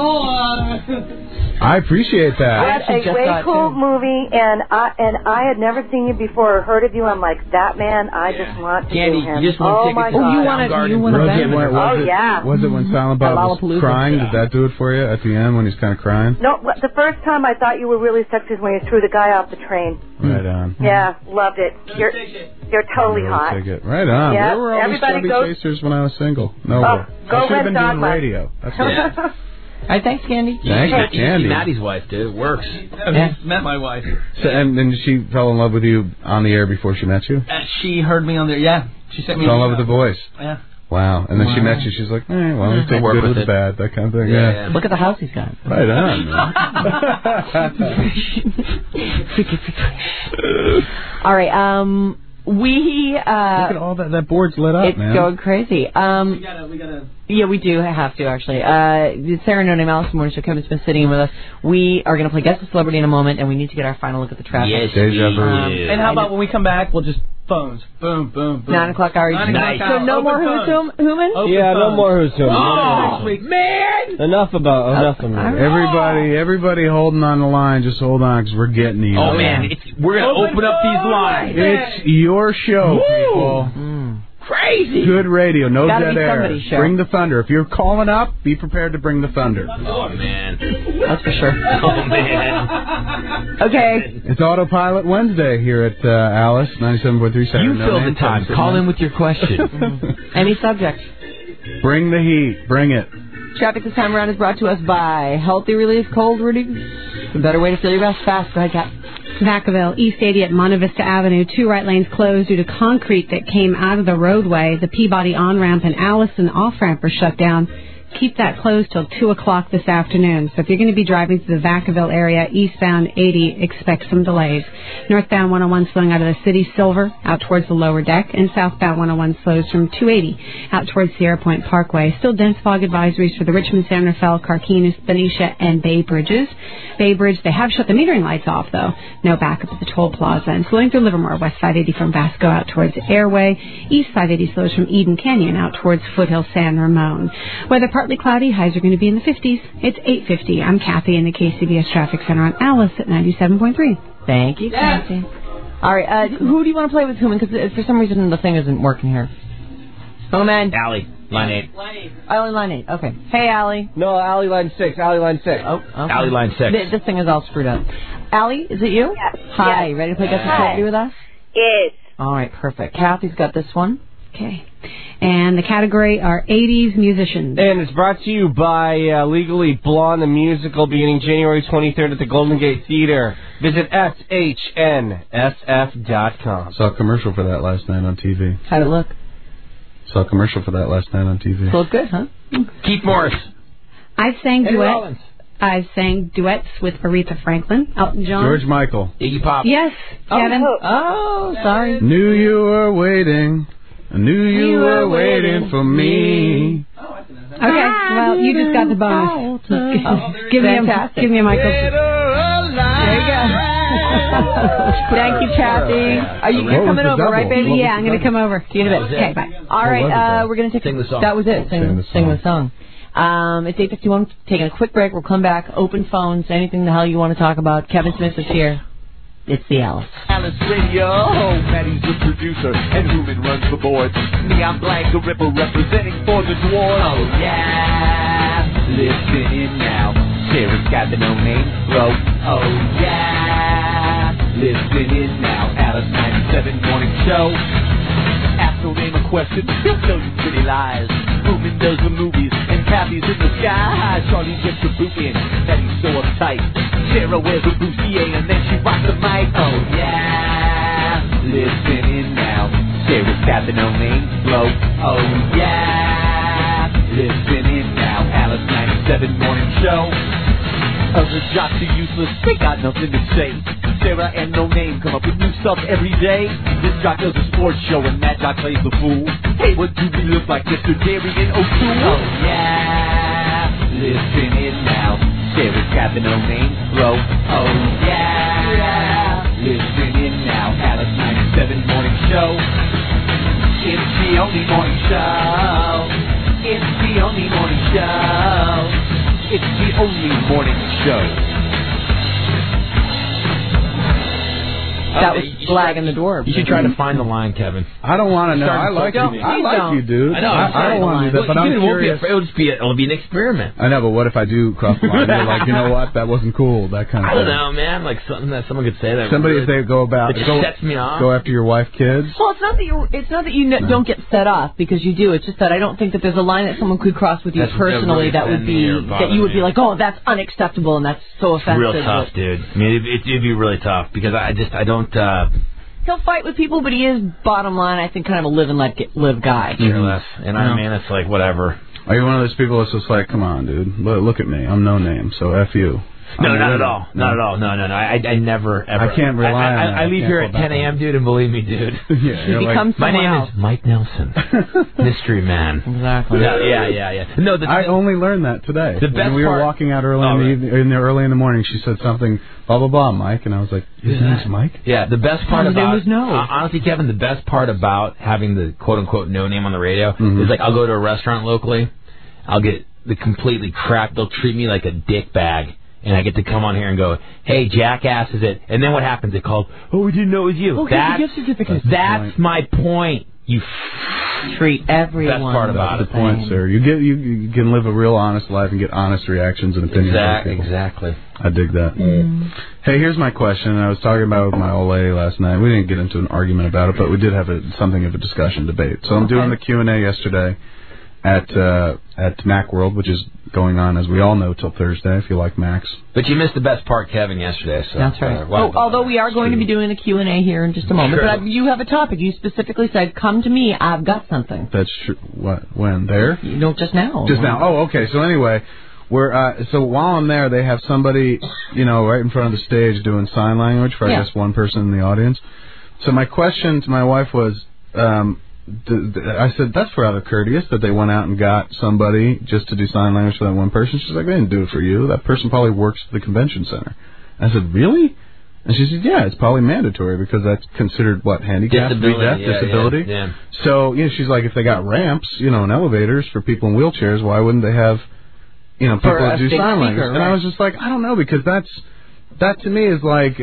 I appreciate that. That's a way cool movie, and I had never seen you before or heard of you. I'm like, that man, I just want to Candy, do him. you just want oh my tickets to God. You want to yeah. Was it when Silent Bob was Lollapalooza. crying? Did that do it for you at the end when he's kind of crying? No, the first time I thought you were really sexy is when you threw the guy off the train. Right on. Yeah, loved it. You're totally hot. Right on. Yeah, Where were all these everybody chubby goes. chasers when I was single? Nowhere. Go I should have been doing Dogma. radio. That's what All right, thanks, Candy. Thank you, Candy. Maddie's wife, dude. It works. I've met my wife. So, and then she fell in love with you on the air before she met you? She heard me on there. Yeah, she sent me. Fell in love with the voice. Yeah. Wow. And then she met you. She's like, well, we take work good with with the it. bad, that kind of thing. Yeah. Look at the house he's got. Right on. All right, we Look at all that board's lit up, it's man. going crazy. We gotta. Yeah, we do have to, actually. Sarah No Name, Alice Morning Show, Kevin's been sitting in with us. We are going to play Guess the Celebrity in a moment, and we need to get our final look at the traffic. Yes, Deja vu. And how about when we come back, we'll just phones. Boom, boom, boom. 9 o'clock hour. 9 o'clock So hour. no Open more phones. Human? Open Yeah, no phones. more Who's Who. Oh, man! Enough of me. Everybody holding on the line. Just hold on, because we're getting you. Oh, man. We're going to open up these lines. It's your show, people. Crazy. Good radio, no Gotta dead be air. somebody's show. Bring the thunder. If you're calling up, be prepared to bring the thunder. Oh, man. That's for sure. Oh, man. Okay. It's Autopilot Wednesday here at Alice, 97.3 Saturday. You fill the time. Call in with your question. Any subject. Bring the heat. Bring it. Traffic this time around is brought to us by Healthy Relief Cold Reduce. A better way to feel your best fast. Go ahead, Kat. Vacaville, East 80 at Monte Vista Avenue. 2 right lanes closed due to concrete that came out of the roadway. The Peabody on-ramp and Allison off-ramp are shut down. Keep that closed till 2 o'clock this afternoon. So if you're going to be driving through the Vacaville area, eastbound 80, expect some delays. Northbound 101 slowing out of the city, Silver, out towards the lower deck, and southbound 101 slows from 280 out towards Sierra Point Parkway. Still dense fog advisories for the Richmond, San Rafael, Carquinez, Benicia, and Bay Bridges. Bay Bridge, they have shut the metering lights off, though. No backup at the toll plaza. And slowing through Livermore, west 580 from Vasco out towards Airway. East 580 slows from Eden Canyon out towards Foothill San Ramon. Weather partly cloudy. Highs are going to be in the 50s. It's 8:50. I'm Kathy in the KCBS Traffic Center on Alice at 97.3. Thank you, Kathy. All right, who do you want to play with, Human? Because for some reason the thing isn't working here. Oh, man. Allie, line 8. Allie, line 8. Okay. Hey, Allie. No, Allie, line 6. Allie, line 6. Oh, okay. Allie, line 6. This thing is all screwed up. Allie, is it you? Yes. Hi. Yes. Ready to play Guess Who Can't Be with us? Yes. All right, perfect. Kathy's got this one. Okay. And the category are 80s musicians. And it's brought to you by Legally Blonde, the musical, beginning January 23rd at the Golden Gate Theater. Visit SHNSF.com. Saw a commercial for that last night on TV. How'd it look? Saw a commercial for that last night on TV. Look good, huh? Keith Morris. I've sang Eddie duets. Rollins. I've sang duets with Aretha Franklin, Elton John. George Michael. Iggy Pop. Yes, Kevin. Oh, sorry. Knew you were waiting. I knew you were waiting for me. Okay, well, you just got the bonus. Give me a mic. There you go. Thank you, Kathy. Are you What was coming the over, double? right, baby? What was Yeah, I'm going to come over. See you in a bit. Okay, bye. All right, we're going to Sing the song. That was it. Sing the song. It's 8:51. Taking a quick break. We'll come back. Open phones. Anything the hell you want to talk about. Kevin Smith is here. It's the Alice. Alice Radio. Maddie's the producer, and Human runs the board. Me, I'm Blanca Ripper, representing for the dwarves. Oh yeah, listen in now. Sarah's got the no name bro. Oh yeah, listen in now. Alice 97 morning show. Ask no name a question, he'll tell you pretty lies. Human does the movies, and Kathy's in the sky. Charlie gets the boot in, Maddie's so uptight. Sarah wears a bustier and then she rocks the mic. Oh yeah, listen in now. Sarah's got the no name blow. Oh yeah, listen in now. Alice 97 morning show. Other jocks are useless, they got nothing to say. Sarah and No Name come up with new stuff every day. This jock does a sports show and Mad Jock plays the fool. Hey, what do we look like, Mr. Gary and O'Toole? Oh yeah, listen in now. Sarah's got the No Name bro. Oh yeah, listen in now. Alice 97 morning show. It's the only morning show. It's the only morning show. It's the only morning show. That was Slag and the Dwarves. You should try to find the line, Kevin. I don't want to know. I like you. I like you, dude. I know. I don't want to do that, but I'm curious. It'll be an experiment. I know, but what if I do cross the line? You're like, you know what? That wasn't cool. That kind of I thing. don't know, man. Like something that someone could say that. Somebody, really, if they go about, it just go, sets me off. Go after your wife, kids. Well, it's not that you don't get set off because you do. It's just that I don't think that there's a line that someone could cross with you personally that would be that you would be like, oh, that's unacceptable and that's so offensive. Real tough, dude. I mean, it'd be really tough because I don't. He'll fight with people, but he is, bottom line, I think, kind of a live and let live guy. Care less. And I mean, it's like, whatever. Are you one of those people that's just like, come on, dude, look at me. I'm No Name, so F you. No, not at all. Not at all. No. I never, ever. I can't rely on that. I leave here at 10 a.m., dude, and believe me, dude. Yeah, he becomes my name is Mike Nelson. Mystery Man. Exactly. Yeah. No, I only learned that today. The best when we were walking out early early in the morning, she said something, blah, blah, blah, Mike, and I was like, his name's Mike? Yeah, the best part His name was No. honestly, Kevin, the best part about having the quote-unquote no name on the radio is like I'll go to a restaurant locally, I'll get the completely crap, they'll treat me like a dick bag. And I get to come on here and go, hey, jackass, is it? And then what happens? They call, oh, we didn't know it was you. Oh, here's the gift certificate. That's my point, you treat everyone. Best part about That's the point, sir. You can live a real honest life and get honest reactions and opinions. Exactly. I dig that. Hey, here's my question. I was talking about it with my Ole last night. We didn't get into an argument about it, but we did have something of a discussion, debate. So I'm doing the Q&A yesterday at Macworld, which is going on, as we all know, till Thursday, if you like Macs. But you missed the best part, Kevin, yesterday. So, that's right. Although we are going to be doing a Q&A here in just a moment. But you have a topic. You specifically said, come to me, I've got something. That's true. What? When? There? Just now. Just now. Oh, okay. So anyway, so while I'm there, they have somebody, right in front of the stage doing sign language for, I guess, one person in the audience. So my question to my wife was, I said, that's rather courteous that they went out and got somebody just to do sign language for that one person. She's like, they didn't do it for you. That person probably works at the convention center. I said, really? And she said, yeah, it's probably mandatory because that's considered, handicap? Disability? Yeah. So, she's like, if they got ramps, and elevators for people in wheelchairs, why wouldn't they have, people that do sign language? Right. And I was just like, I don't know, because that to me is like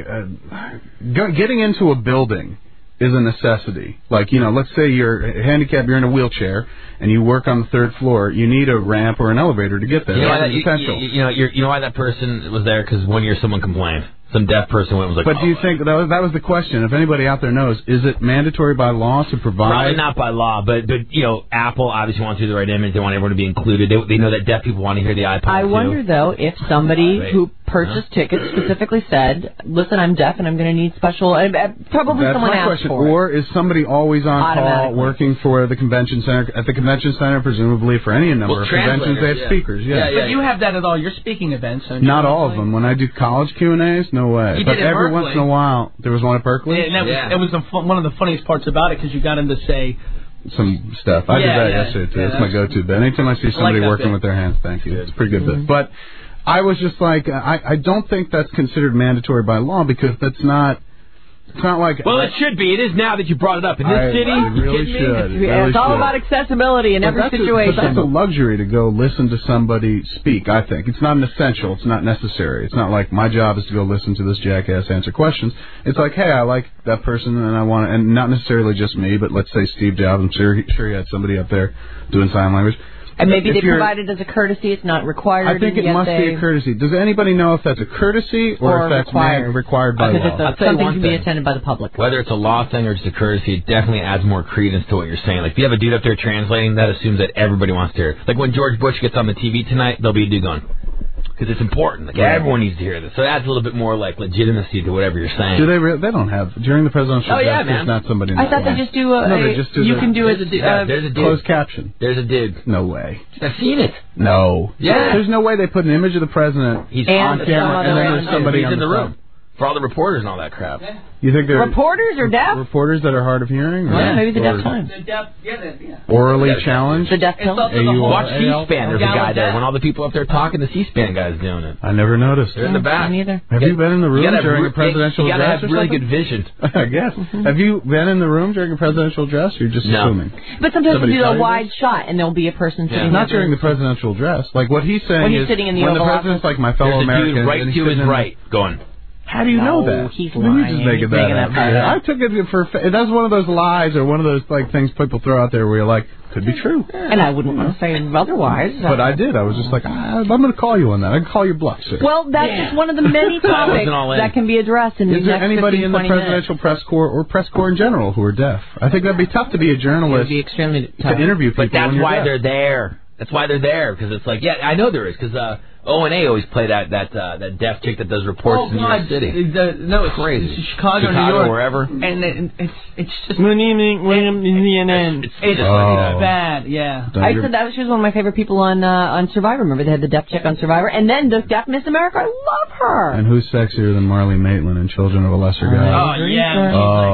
getting into a building is a necessity. Like, let's say you're handicapped, you're in a wheelchair, and you work on the third floor. You need a ramp or an elevator to get there. That's essential. You know why that person was there? Because one year someone complained. Some deaf person went and was like... But do you think... That was the question. If anybody out there knows, is it mandatory by law to provide... Probably not by law, but Apple obviously wants to do the right image. They want everyone to be included. They know that deaf people want to hear the iPod, I wonder, though, if somebody who purchased tickets specifically said, listen, I'm deaf and I'm going to need special... Probably That's someone my asked question. for it. Or is somebody always on call working for the convention center? At the convention center, presumably, for any number of conventions, they have speakers. Yeah. But you have that at all your speaking events, don't you? Not all of them. When I do college Q&As, no way. But every once in a while, there was one at Berkeley. Yeah, and it was one of the funniest parts about it because you got him to say some stuff. I did that yesterday too. That's my go-to bit. Anytime I see somebody working with their hands, thank you. It's a pretty good bit. But I was just like, I don't think that's considered mandatory by law because that's not. It's not like... Well, it should be. It is now that you brought it up. In this city, it really should. It's all about accessibility in every situation. But that's a luxury to go listen to somebody speak, I think. It's not an essential. It's not necessary. It's not like my job is to go listen to this jackass answer questions. It's like, hey, I like that person and I want to... And not necessarily just me, but let's say Steve Jobs. I'm sure he had somebody up there doing sign language. And maybe they provide it as a courtesy. It's not required. I think it must be a courtesy. Does anybody know if that's a courtesy or if that's required by law? Because it's something to be attended by the public. Whether it's a law thing or just a courtesy, it definitely adds more credence to what you're saying. Like, if you have a dude up there translating, that assumes that everybody wants to hear it. Like, when George Bush gets on the TV tonight, there'll be a dude going... Because it's important. Like, everyone needs to hear this. So it adds a little bit more, legitimacy to whatever you're saying. Do they they don't have... During the presidential address, there's not somebody... I thought they just do you can do there's a dude. Closed caption. There's a dude. No way. I've seen it. No. Yeah. There's no way they put an image of the president He's on camera and then there's somebody in the room. Front. For all the reporters and all that crap. Yeah. You think they're... Reporters or deaf? Reporters that are hard of hearing? Yeah, maybe the deaf times. The deaf, orally challenged? The deaf times? Watch C-SPAN. There's a guy there. When all the people up there talking, the C-SPAN guy's doing it. I never noticed. They're in the back. Me neither. Have you been in the room during a presidential address? You gotta have really good vision. I guess. Have you been in the room during a presidential address? Or you're just assuming? But sometimes you do a wide shot and there'll be a person sitting there. Not during the presidential address. Like what he's saying is sitting in the when the president's like my fellow Americans. Right to his right going... How do you know that? He's lying. You're just making that up. I took it for... That's one of those lies or one of those things people throw out there where you're like, could be true. And I wouldn't want to say otherwise. But I did. I was just like, I'm going to call you on that. I can call your bluff, sir. Well, that's just one of the many topics that can be addressed in the next 15, 20 minutes. Is there anybody in the presidential press corps or press corps in general who are deaf? I think that'd be tough to be a journalist. It would be extremely tough. To interview people. But that's why they're there. That's why they're there, because it's like, I know there is, because O&A always play that deaf chick that does reports in New York City. It's crazy. It's Chicago, New York, wherever. And it's just... Good evening, William, CNN. It's bad, yeah. I said that she was one of my favorite people on Survivor. Remember, they had the deaf chick on Survivor, and then the deaf Miss America. I love her. And who's sexier than Marley Maitland in Children of a Lesser God? Oh, yeah.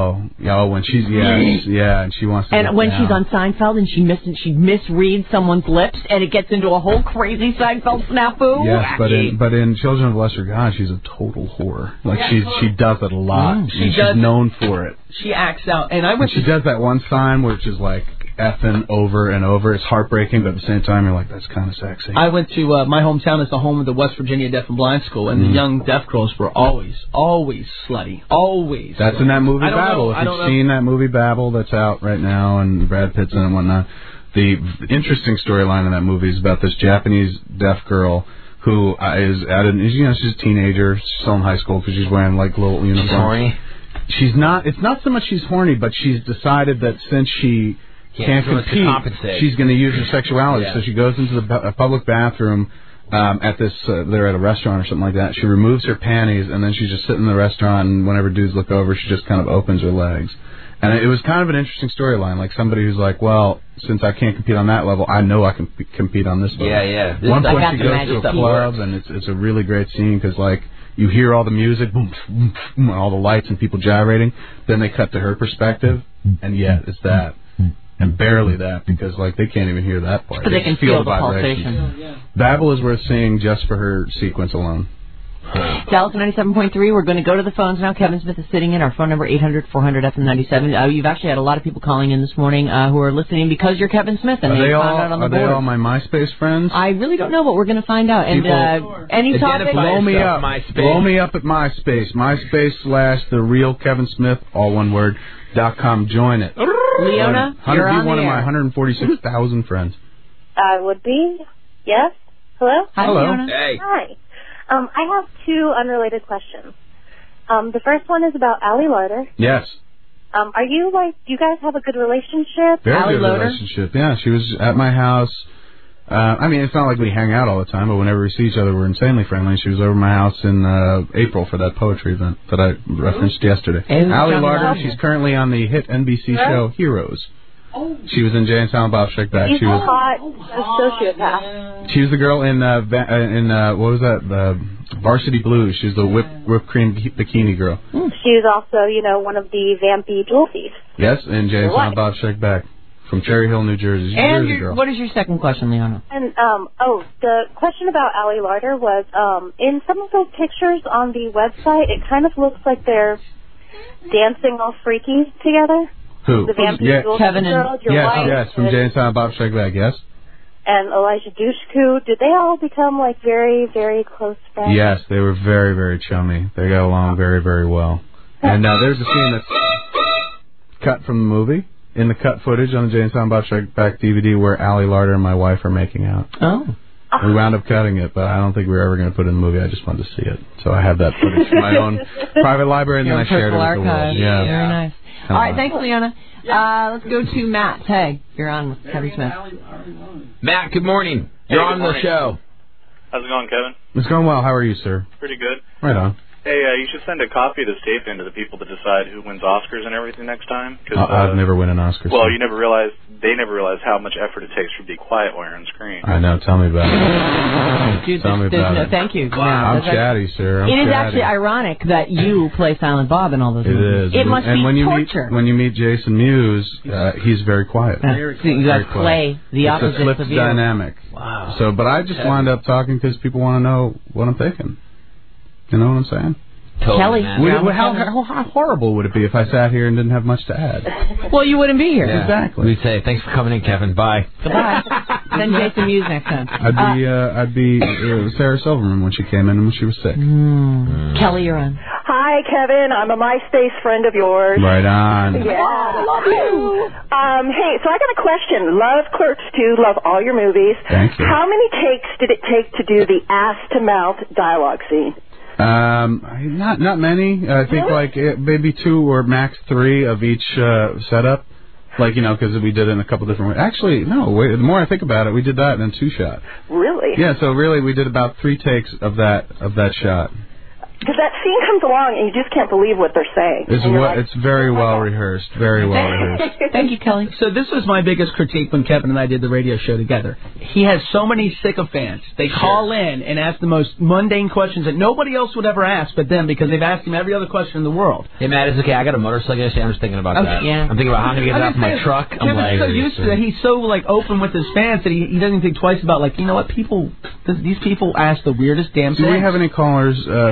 Oh, when she's... and she wants to... And when she's on Seinfeld and she misreads someone's lips, and it gets into a whole crazy Seinfeld snafu. Yes, but in Children of Lesser God, she's a total whore. Like she does it a lot. She's known for it. She acts out, and she does that one sign which is like effing over and over. It's heartbreaking, but at the same time, you're like, that's kind of sexy. I went to my hometown is the home of the West Virginia Deaf and Blind School, and the young deaf girls were always slutty. Always. That's slutty. in that movie Babel. If you've seen that movie Babel that's out right now, and Brad Pitt's in it and whatnot, the interesting storyline in that movie is about this Japanese deaf girl who is at she's a teenager, she's still in high school because she's wearing like little uniforms. She's horny? She's not, it's not so much she's horny, but she's decided that since she can't compete, she's going to use her sexuality. Yeah. So she goes into the public bathroom at this, they're at a restaurant or something like that. She removes her panties and then she's just sitting in the restaurant and whenever dudes look over, she just kind of opens her legs. And it was kind of an interesting storyline, like somebody who's like, well, since I can't compete on that level, I know I can compete on this level. Yeah. One point she goes to a club, and it's a really great scene because, like, you hear all the music, boom, boom, boom, all the lights and people gyrating. Then they cut to her perspective, and it's that. And barely that, because, like, they can't even hear that part. But they can feel the pulsation. Babel is worth seeing just for her sequence alone. Dallas 97.3, we're going to go to the phones now. Kevin Smith is sitting in. Our phone number, 800-400-FM97. You've actually had a lot of people calling in this morning who are listening because you're Kevin Smith, and they found out on the board. Are they all my MySpace friends? I really don't know, but we're going to find out. And any topic? Blow me up. Blow me up at MySpace. MySpace/TheRealKevinSmith, all one word, .com. Join it. Leona, you're on be one of my 146,000 friends. I would be. Yes. Hello? Hi, hello. Leona. Hey. Hi. I have two unrelated questions. The first one is about Allie Larder. Yes. Are you do you guys have a good relationship? Very good relationship. Yeah, she was at my house. I mean, it's not like we hang out all the time, but whenever we see each other, we're insanely friendly. She was over at my house in April for that poetry event that I referenced yesterday. Allie Larder, she's currently on the hit NBC show Heroes. She was in Jay and Silent Bob Strike Back. She was hot, a sociopath. She was the girl in what was that? Varsity Blues. She was the whipped cream bikini girl. She was also, one of the vampy jewel thieves. Yes, in Jay and Silent Bob Strike Back from Cherry Hill, New Jersey. She's a Jersey girl. What is your second question, Leona? And the question about Allie Larder was in some of those pictures on the website, it kind of looks like they're dancing all freaky together. Who? The vampy jewel Kevin girl, yes, from Jay and Silent Bob Strike Back, yes. And Elijah Dushku, did they all become very, very close friends? Yes, they were very, very chummy. They got along very, very well. And there's a scene that's cut from the movie, in the cut footage on the Jay and Silent Bob Strike Back DVD, where Allie Larder and my wife are making out. Oh. We wound up cutting it, but I don't think we were ever going to put it in the movie. I just wanted to see it. So I have that footage in my own private library, and then I shared it with the world. Yeah. Very nice. All right, thanks, Leona. Let's go to Matt. Hey, you're on with Kevin Smith. Matt, good morning. You're on the show. How's it going, Kevin? It's going well. How are you, sir? Pretty good. Right on. Hey, you should send a copy of this tape in to the people that decide who wins Oscars and everything next time. I'd never win an Oscar. Well, they never realize how much effort it takes to be quiet while you're on screen. I know. Tell me about it. Dude, Tell me about it. Thank you. Wow. I'm chatty, sir. It is actually ironic that you play Silent Bob in all those movies. It is. It must be torture. When you meet Jason Mewes, he's very quiet. You got to play the opposite of you. It's a flipped dynamic. Wow. So, but I just wound up talking because people want to know what I'm thinking. You know what I'm saying? Totally. Kelly. How horrible would it be if I sat here and didn't have much to add? Well, you wouldn't be here. Yeah. Exactly. We'd say, thanks for coming in, Kevin. Bye. Goodbye. Send Jason Mewes next time. I'd be Sarah Silverman when she came in and when she was sick. Kelly, you're on. Hi, Kevin. I'm a MySpace friend of yours. Right on. Yeah. I love you. Hey, so I got a question. Love Clerks 2, love all your movies. Thank you. How many takes did it take to do the ass-to-mouth dialogue scene? Not many. I think maybe 2 or max 3 of each setup. Because we did it in a couple different ways. Actually, no. The more I think about it, we did that in 2 shot. Really? Yeah. So really, we did about 3 takes of that shot. Because that scene comes along and you just can't believe what they're saying. It's very well rehearsed. Very well rehearsed. Thank you, Kelly. So this was my biggest critique when Kevin and I did the radio show together. He has so many sycophants. They call in and ask the most mundane questions that nobody else would ever ask but them because they've asked him every other question in the world. Hey, Matt, it's okay. I got a motorcycle yesterday. I'm just thinking about that. Yeah. I'm thinking about how I'm going to get it off my truck. Kevin's so used to that. He's so open with his fans that he doesn't think twice about you know what, these people ask the weirdest damn things. Do we have any callers who have questions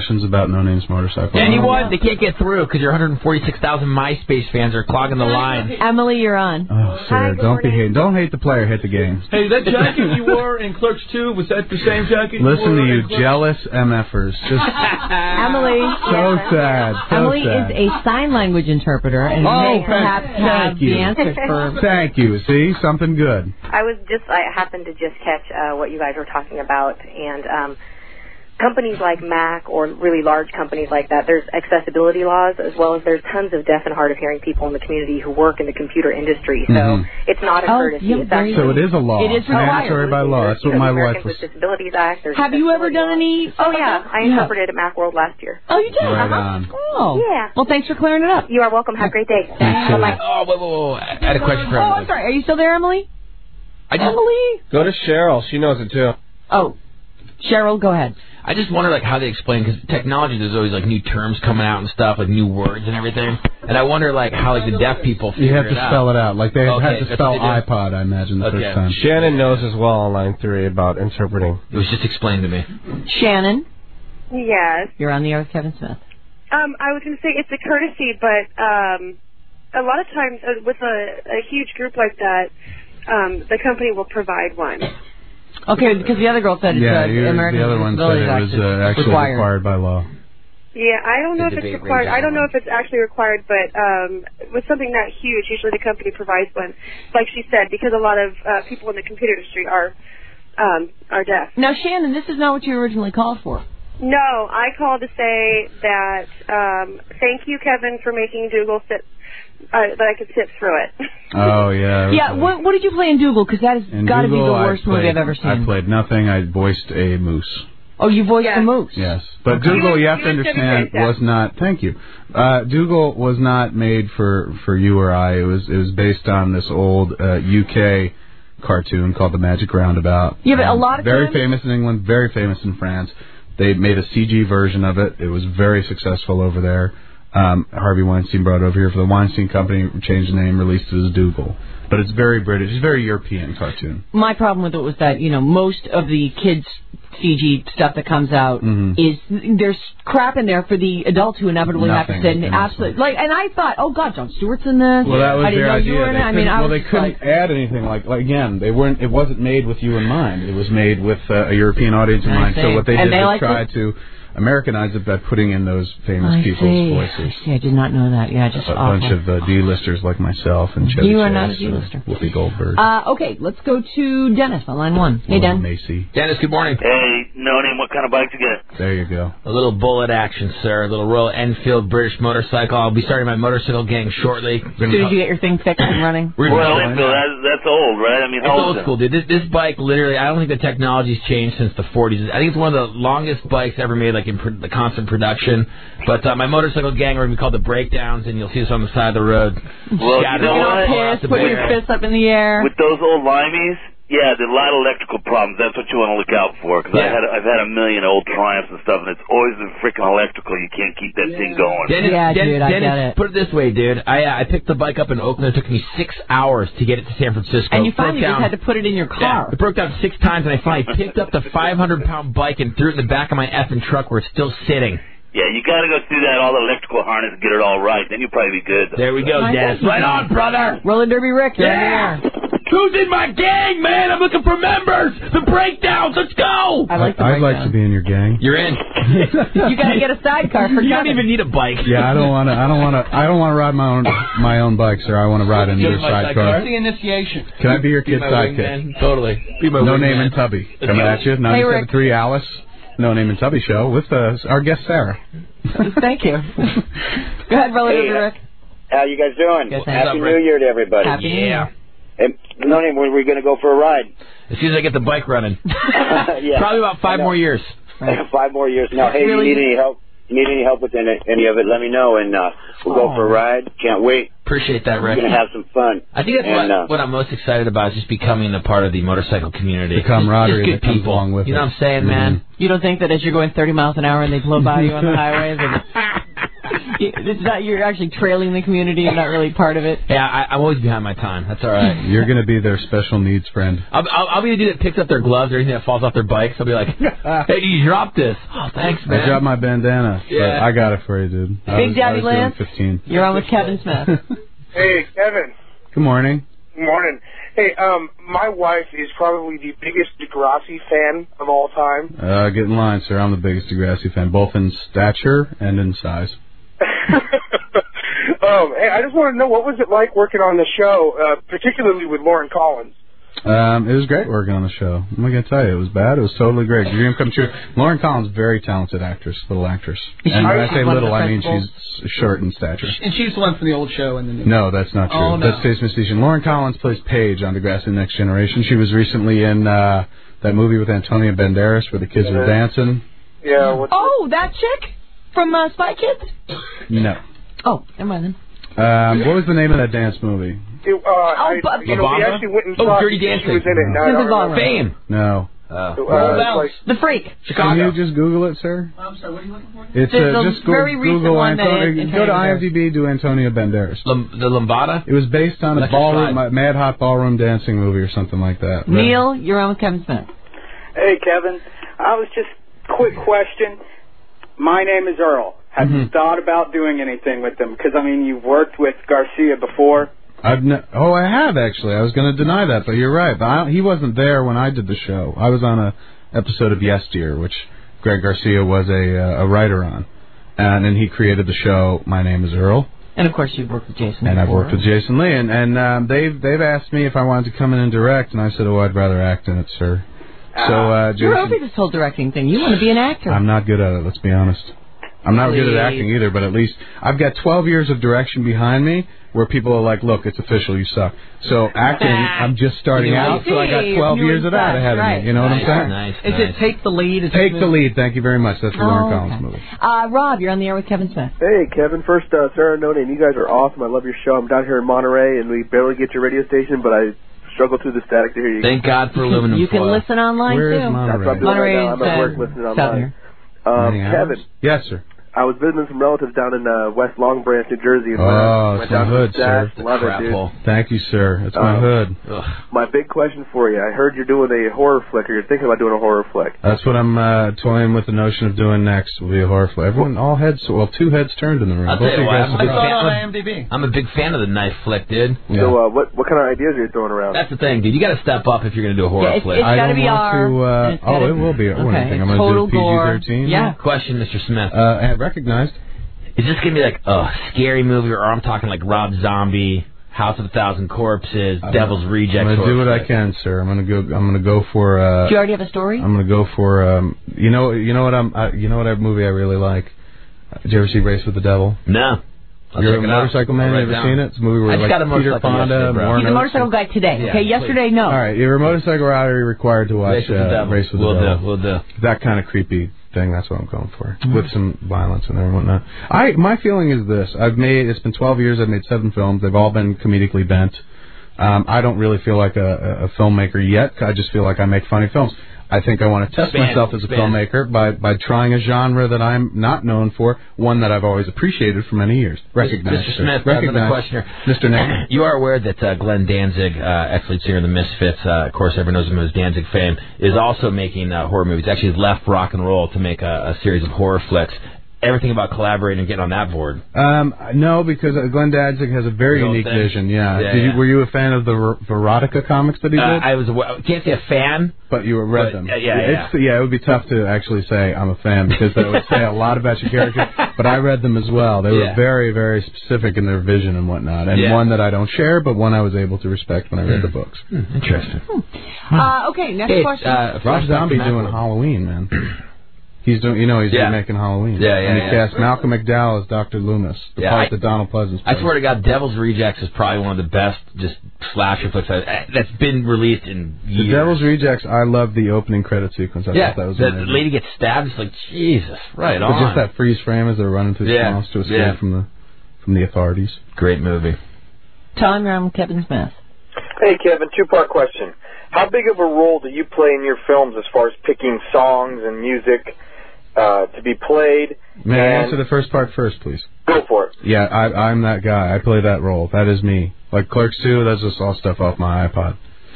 questions about No Name's Motorcycle? Anyone? They can't get through because your 146,000 MySpace fans are clogging the line. Emily, you're on. Oh, Sarah, don't be hating. Don't hate the player, hate the game. Hey, that jacket you wore in Clerks 2, was that the same jacket you Listen wore to you in Clerks? jealous MFers. Just Emily. so sad. So Emily sad. is a sign language interpreter and may perhaps have the answers for... Thank you. See? Something good. I happened to just catch what you guys were talking about, and companies like Mac or really large companies like that, there's accessibility laws as well as there's tons of deaf and hard of hearing people in the community who work in the computer industry. So it's not a courtesy. It's actually, so it is a law. It is mandatory by law. That's what my wife Americans was. with Disabilities Act. Have you ever done any... Oh, yeah. I interpreted at Macworld last year. Oh, you did? Right on. Oh. Yeah. Well, thanks for clearing it up. You are welcome. Have a great day. Bye-bye. Oh, whoa. I had a question for I'm sorry. Are you still there, Emily? Emily? Go to Cheryl. She knows it, too. Oh. Cheryl, go ahead. I just wonder, like, how they explain, because technology, there's always, like, new terms coming out and stuff, like, new words and everything. And I wonder, like, how, like, the deaf people figure You have to it out. spell it out. Like they had to that's spell what they do. iPod, I imagine, the first time. Shannon knows as well on line 3 about interpreting. It was just explained to me. Shannon, Yes. you're on the air with Kevin Smith. I was going to say it's a courtesy, but a lot of times with a huge group like that, the company will provide one. Okay, because the other girl said it's American the other one said it was Disabilities Act is actually required by law. Yeah, I don't know if it's required. I don't know if it's actually required, but with something that huge, usually the company provides one. Like she said, because a lot of people in the computer industry are deaf. Now, Shannon, this is not what you originally called for. No, I called to say that thank you, Kevin, for making Dougal sit. That I could sit through it. Oh, yeah. Yeah, what did you play in Dougal? Because that has got to be the worst movie I've ever seen. I played nothing. I voiced a moose. Oh, you voiced the moose? Yes. But Dougal, you have to understand, was not... Thank you. Dougal was not made for you or I. It was based on this old UK cartoon called The Magic Roundabout. Yeah, but a lot of very times... famous in England, very famous in France. They made a CG version of it. It was very successful over there. Harvey Weinstein brought it over here for the Weinstein Company, changed the name, released it as Dougal. But it's very British. It's a very European cartoon. My problem with it was that, most of the kids' CG stuff that comes out is there's crap in there for the adults who inevitably have to sit and absolutely and I thought, oh God, Jon Stewart's in this. Well, that was I didn't their know idea. you were in it. They couldn't add anything like again. They weren't. It wasn't made with you in mind. It was made with a European audience in mind. So what they did was try to Americanize it by putting in those famous people's voices. I did not know that. Yeah, just a bunch of D-listers like myself and Chevy You are Chase not a D-lister. Whoopi Goldberg. Okay, let's go to Dennis on line 1. Hey, Den. Macy. Dennis, good morning. Hey, no name, what kind of bike to get? There you go. A little bullet action, sir. A little Royal Enfield British motorcycle. I'll be starting my motorcycle gang shortly. As soon as you get your thing fixed and running. Royal Enfield, that's old, right? I mean, it's old school, dude. This bike, literally, I don't think the technology's changed since the 40s. I think it's one of the longest bikes ever made, like in the constant production. But my motorcycle gang are going to be called the Breakdowns, and you'll see us on the side of the road. Well, you know what? Putting your fists up in the air. With those old limeys, yeah, there's a lot of electrical problems. That's what you want to look out for. Because I've had a million old Triumphs and stuff, and it's always been freaking electrical. You can't keep that thing going. Dude, I get it. Put it this way, dude. I picked the bike up in Oakland. It took me 6 hours to get it to San Francisco. And you finally just had to put it in your car. Yeah, it broke down 6 times, and I finally picked up the 500-pound bike and threw it in the back of my effing truck where it's still sitting. Yeah, you got to go through that, all the electrical harness, and get it all right. Then you'll probably be good. There we go, Dennis. Right on, brother. Roller Derby Rick. Yeah. Who's in my gang, man? I'm looking for members. The Breakdowns. Let's go. I like the I'd like to be in your gang. You're in. You got to get a sidecar for You don't even need a bike. Yeah, I don't want to ride my own bike, sir. I want to ride in your sidecar. It's the initiation. Can I be your kid sidekick? Totally. Be my No wingman. Name and Tubby. Coming at you. 97.3 Alice. No Name and Tubby show with our guest Sarah. Thank you. Go ahead, Roller Derby Rick. How you guys doing? Yes, Happy New Year to everybody. Happy New Year. And No Name, when are we going to go for a ride? As soon as I get the bike running. Yeah. Probably about 5 more years. 5 more years. Now, hey, Really? you need any help? Need any help with any of it? Let me know, and we'll go for a ride. Can't wait. Appreciate that, Rick. We're gonna have some fun. I think that's what I'm most excited about is just becoming a part of the motorcycle community. The camaraderie just good that comes people. along with You know it. what I'm saying, man? You don't think that as you're going 30 miles an hour and they blow by you on the highway, It's not, you're actually trailing the community and not really part of it. Yeah, I'm always behind my time. That's all right. You're going to be their special needs friend. I'll be the dude that picks up their gloves or anything that falls off their bikes. I'll be like, hey, you dropped this. Oh, thanks, man. I dropped my bandana. Yeah. But I got it for you, dude. Big Daddy Lance, 15. you're on with Kevin Smith. Hey, Kevin. Good morning. Good morning. Hey, my wife is probably the biggest Degrassi fan of all time. Get in line, sir. I'm the biggest Degrassi fan, both in stature and in size. Hey, I just want to know, what was it like working on the show, particularly with Lauren Collins? It was great working on the show. I'm not going to tell you, it was bad. It was totally great. Dream come true. Lauren Collins, very talented actress, little actress. And when I say little, I mean she's short in stature. And she's the one from the old show. And the new No, that's not true. Oh, no. That's Stace Mystation. Lauren Collins plays Paige on Degrassi Next Generation. She was recently in that movie with Antonio Banderas where the kids were dancing. Yeah. Oh, that chick from Spy Kids? No. Oh, never mind then. What was the name of that dance movie? We actually went and saw Dirty it. Dancing. She was in it. No, I don't remember. Fame. No. The Freak. Chicago. Can you just Google it, sir? I'm sorry, what are you looking for? It's just very recent Google one that Antonio. is Go to IMDb, do Antonio Banderas. The Lambada? It was based on a ballroom, Mad Hot ballroom dancing movie or something like that. Neil, you're on with Kevin Smith. Hey, Kevin. I was just quick question. My name is Earl. Have you thought about doing anything with them? Because, I mean, you've worked with Garcia before. I have, actually. I was going to deny that, but you're right. But he wasn't there when I did the show. I was on a episode of Yes Dear, which Greg Garcia was a writer on. And then he created the show My Name is Earl. And, of course, you've worked with Jason And before. I've worked with Jason Lee. And they've asked me if I wanted to come in and direct, and I said, I'd rather act in it, sir. So, you're over this whole directing thing. You want to be an actor. I'm not good at it, let's be honest. I'm not good at acting either, but at least I've got 12 years of direction behind me where people are like, look, it's official, you suck. So acting, I'm just starting out, so I got 12 years of that ahead of me. You know what I'm saying? Nice. Is it Take the Lead? Take the Lead, thank you very much. That's the Lauren Collins movie. Rob, you're on the air with Kevin Smith. Hey, Kevin. First, Sarah No Name, you guys are awesome. I love your show. I'm down here in Monterey, and we barely get your radio station, but I struggle through the static to hear you. Thank God for aluminum You can foil. listen online, Where too. is Monterey? That's what I'm doing right now. I'm at work listening online. Kevin. Yes, sir. I was visiting some relatives down in West Long Branch, New Jersey. And it's went my down hood, to the stats. sir. Love it, dude. Thank you, sir. It's my hood. My big question for you. I heard you're doing a horror flick, or you're thinking about doing a horror flick. That's what I'm toying with the notion of doing next. Will be a horror flick. Everyone, two heads turned in the room. I'll tell you what, I'm a big fan of the knife flick, dude. Yeah. So what kind of ideas are you throwing around? That's the thing, dude. You got to step up if you're going to do a horror flick. It's got to be R. It will be. What do you think? I'm going to do PG-13? Yeah. Question, Mr. Smith. Recognized. Is this going to be like a scary movie, or I'm talking like Rob Zombie, House of a Thousand Corpses, Devil's Rejects? I'm gonna do what I can, sir. I'm gonna go for. Do you already have a story? I'm gonna go for. You know what movie I really like. Did you ever see Race with the Devil? No. You're a motorcycle man. You ever seen it? It's a movie where Peter Fonda. He's a motorcycle guy today. Okay, yesterday, no. All right, you're a motorcycle rider. You're required to watch Race with the Devil. We'll do. That kind of creepy thing. That's what I'm going for, with some violence and whatnot. My feeling is this: it's been 12 years. I've made 7 films. They've all been comedically bent. I don't really feel like a filmmaker yet. I just feel like I make funny films. I think I want to test myself as a filmmaker by trying a genre that I'm not known for, one that I've always appreciated for many years. Recognized. Mr. Smith, another question. Mr. Nick. You are aware that Glenn Danzig, ex-lead singer of the Misfits, of course everyone knows him as Danzig fame, is also making horror movies. Actually, he's left rock and roll to make a series of horror flicks. Everything about collaborating and getting on that board? No, because Glenn Danzig has a very unique vision. Yeah. Were you a fan of the Verotica comics that he did? I can't say a fan, but you read them. Yeah. It would be tough to actually say I'm a fan because that would say a lot about your character. But I read them as well. They were very, very specific in their vision and whatnot, and one that I don't share, but one I was able to respect when I read the books. Interesting. Okay, next question. Rob Zombie doing Halloween, man. He's doing, he's making Halloween. And he cast Malcolm McDowell as Dr. Loomis, the part that Donald Pleasance plays. I swear to God, Devil's Rejects is probably one of the best just slasher flicks that's been released in years. The Devil's Rejects, I love the opening credit sequence. I thought that was amazing. The lady gets stabbed. It's like, Jesus, right on. But just that freeze frame as they're running through the tunnels to escape from the authorities. Great movie. Tom, you're on with Kevin Smith. Hey, Kevin, 2-part question. How big of a role do you play in your films as far as picking songs and music? to be played. May I answer the first part first, please? Go for it. Yeah, I'm that guy. I play that role. That is me. Like Clerks 2, that's just all stuff off my iPod.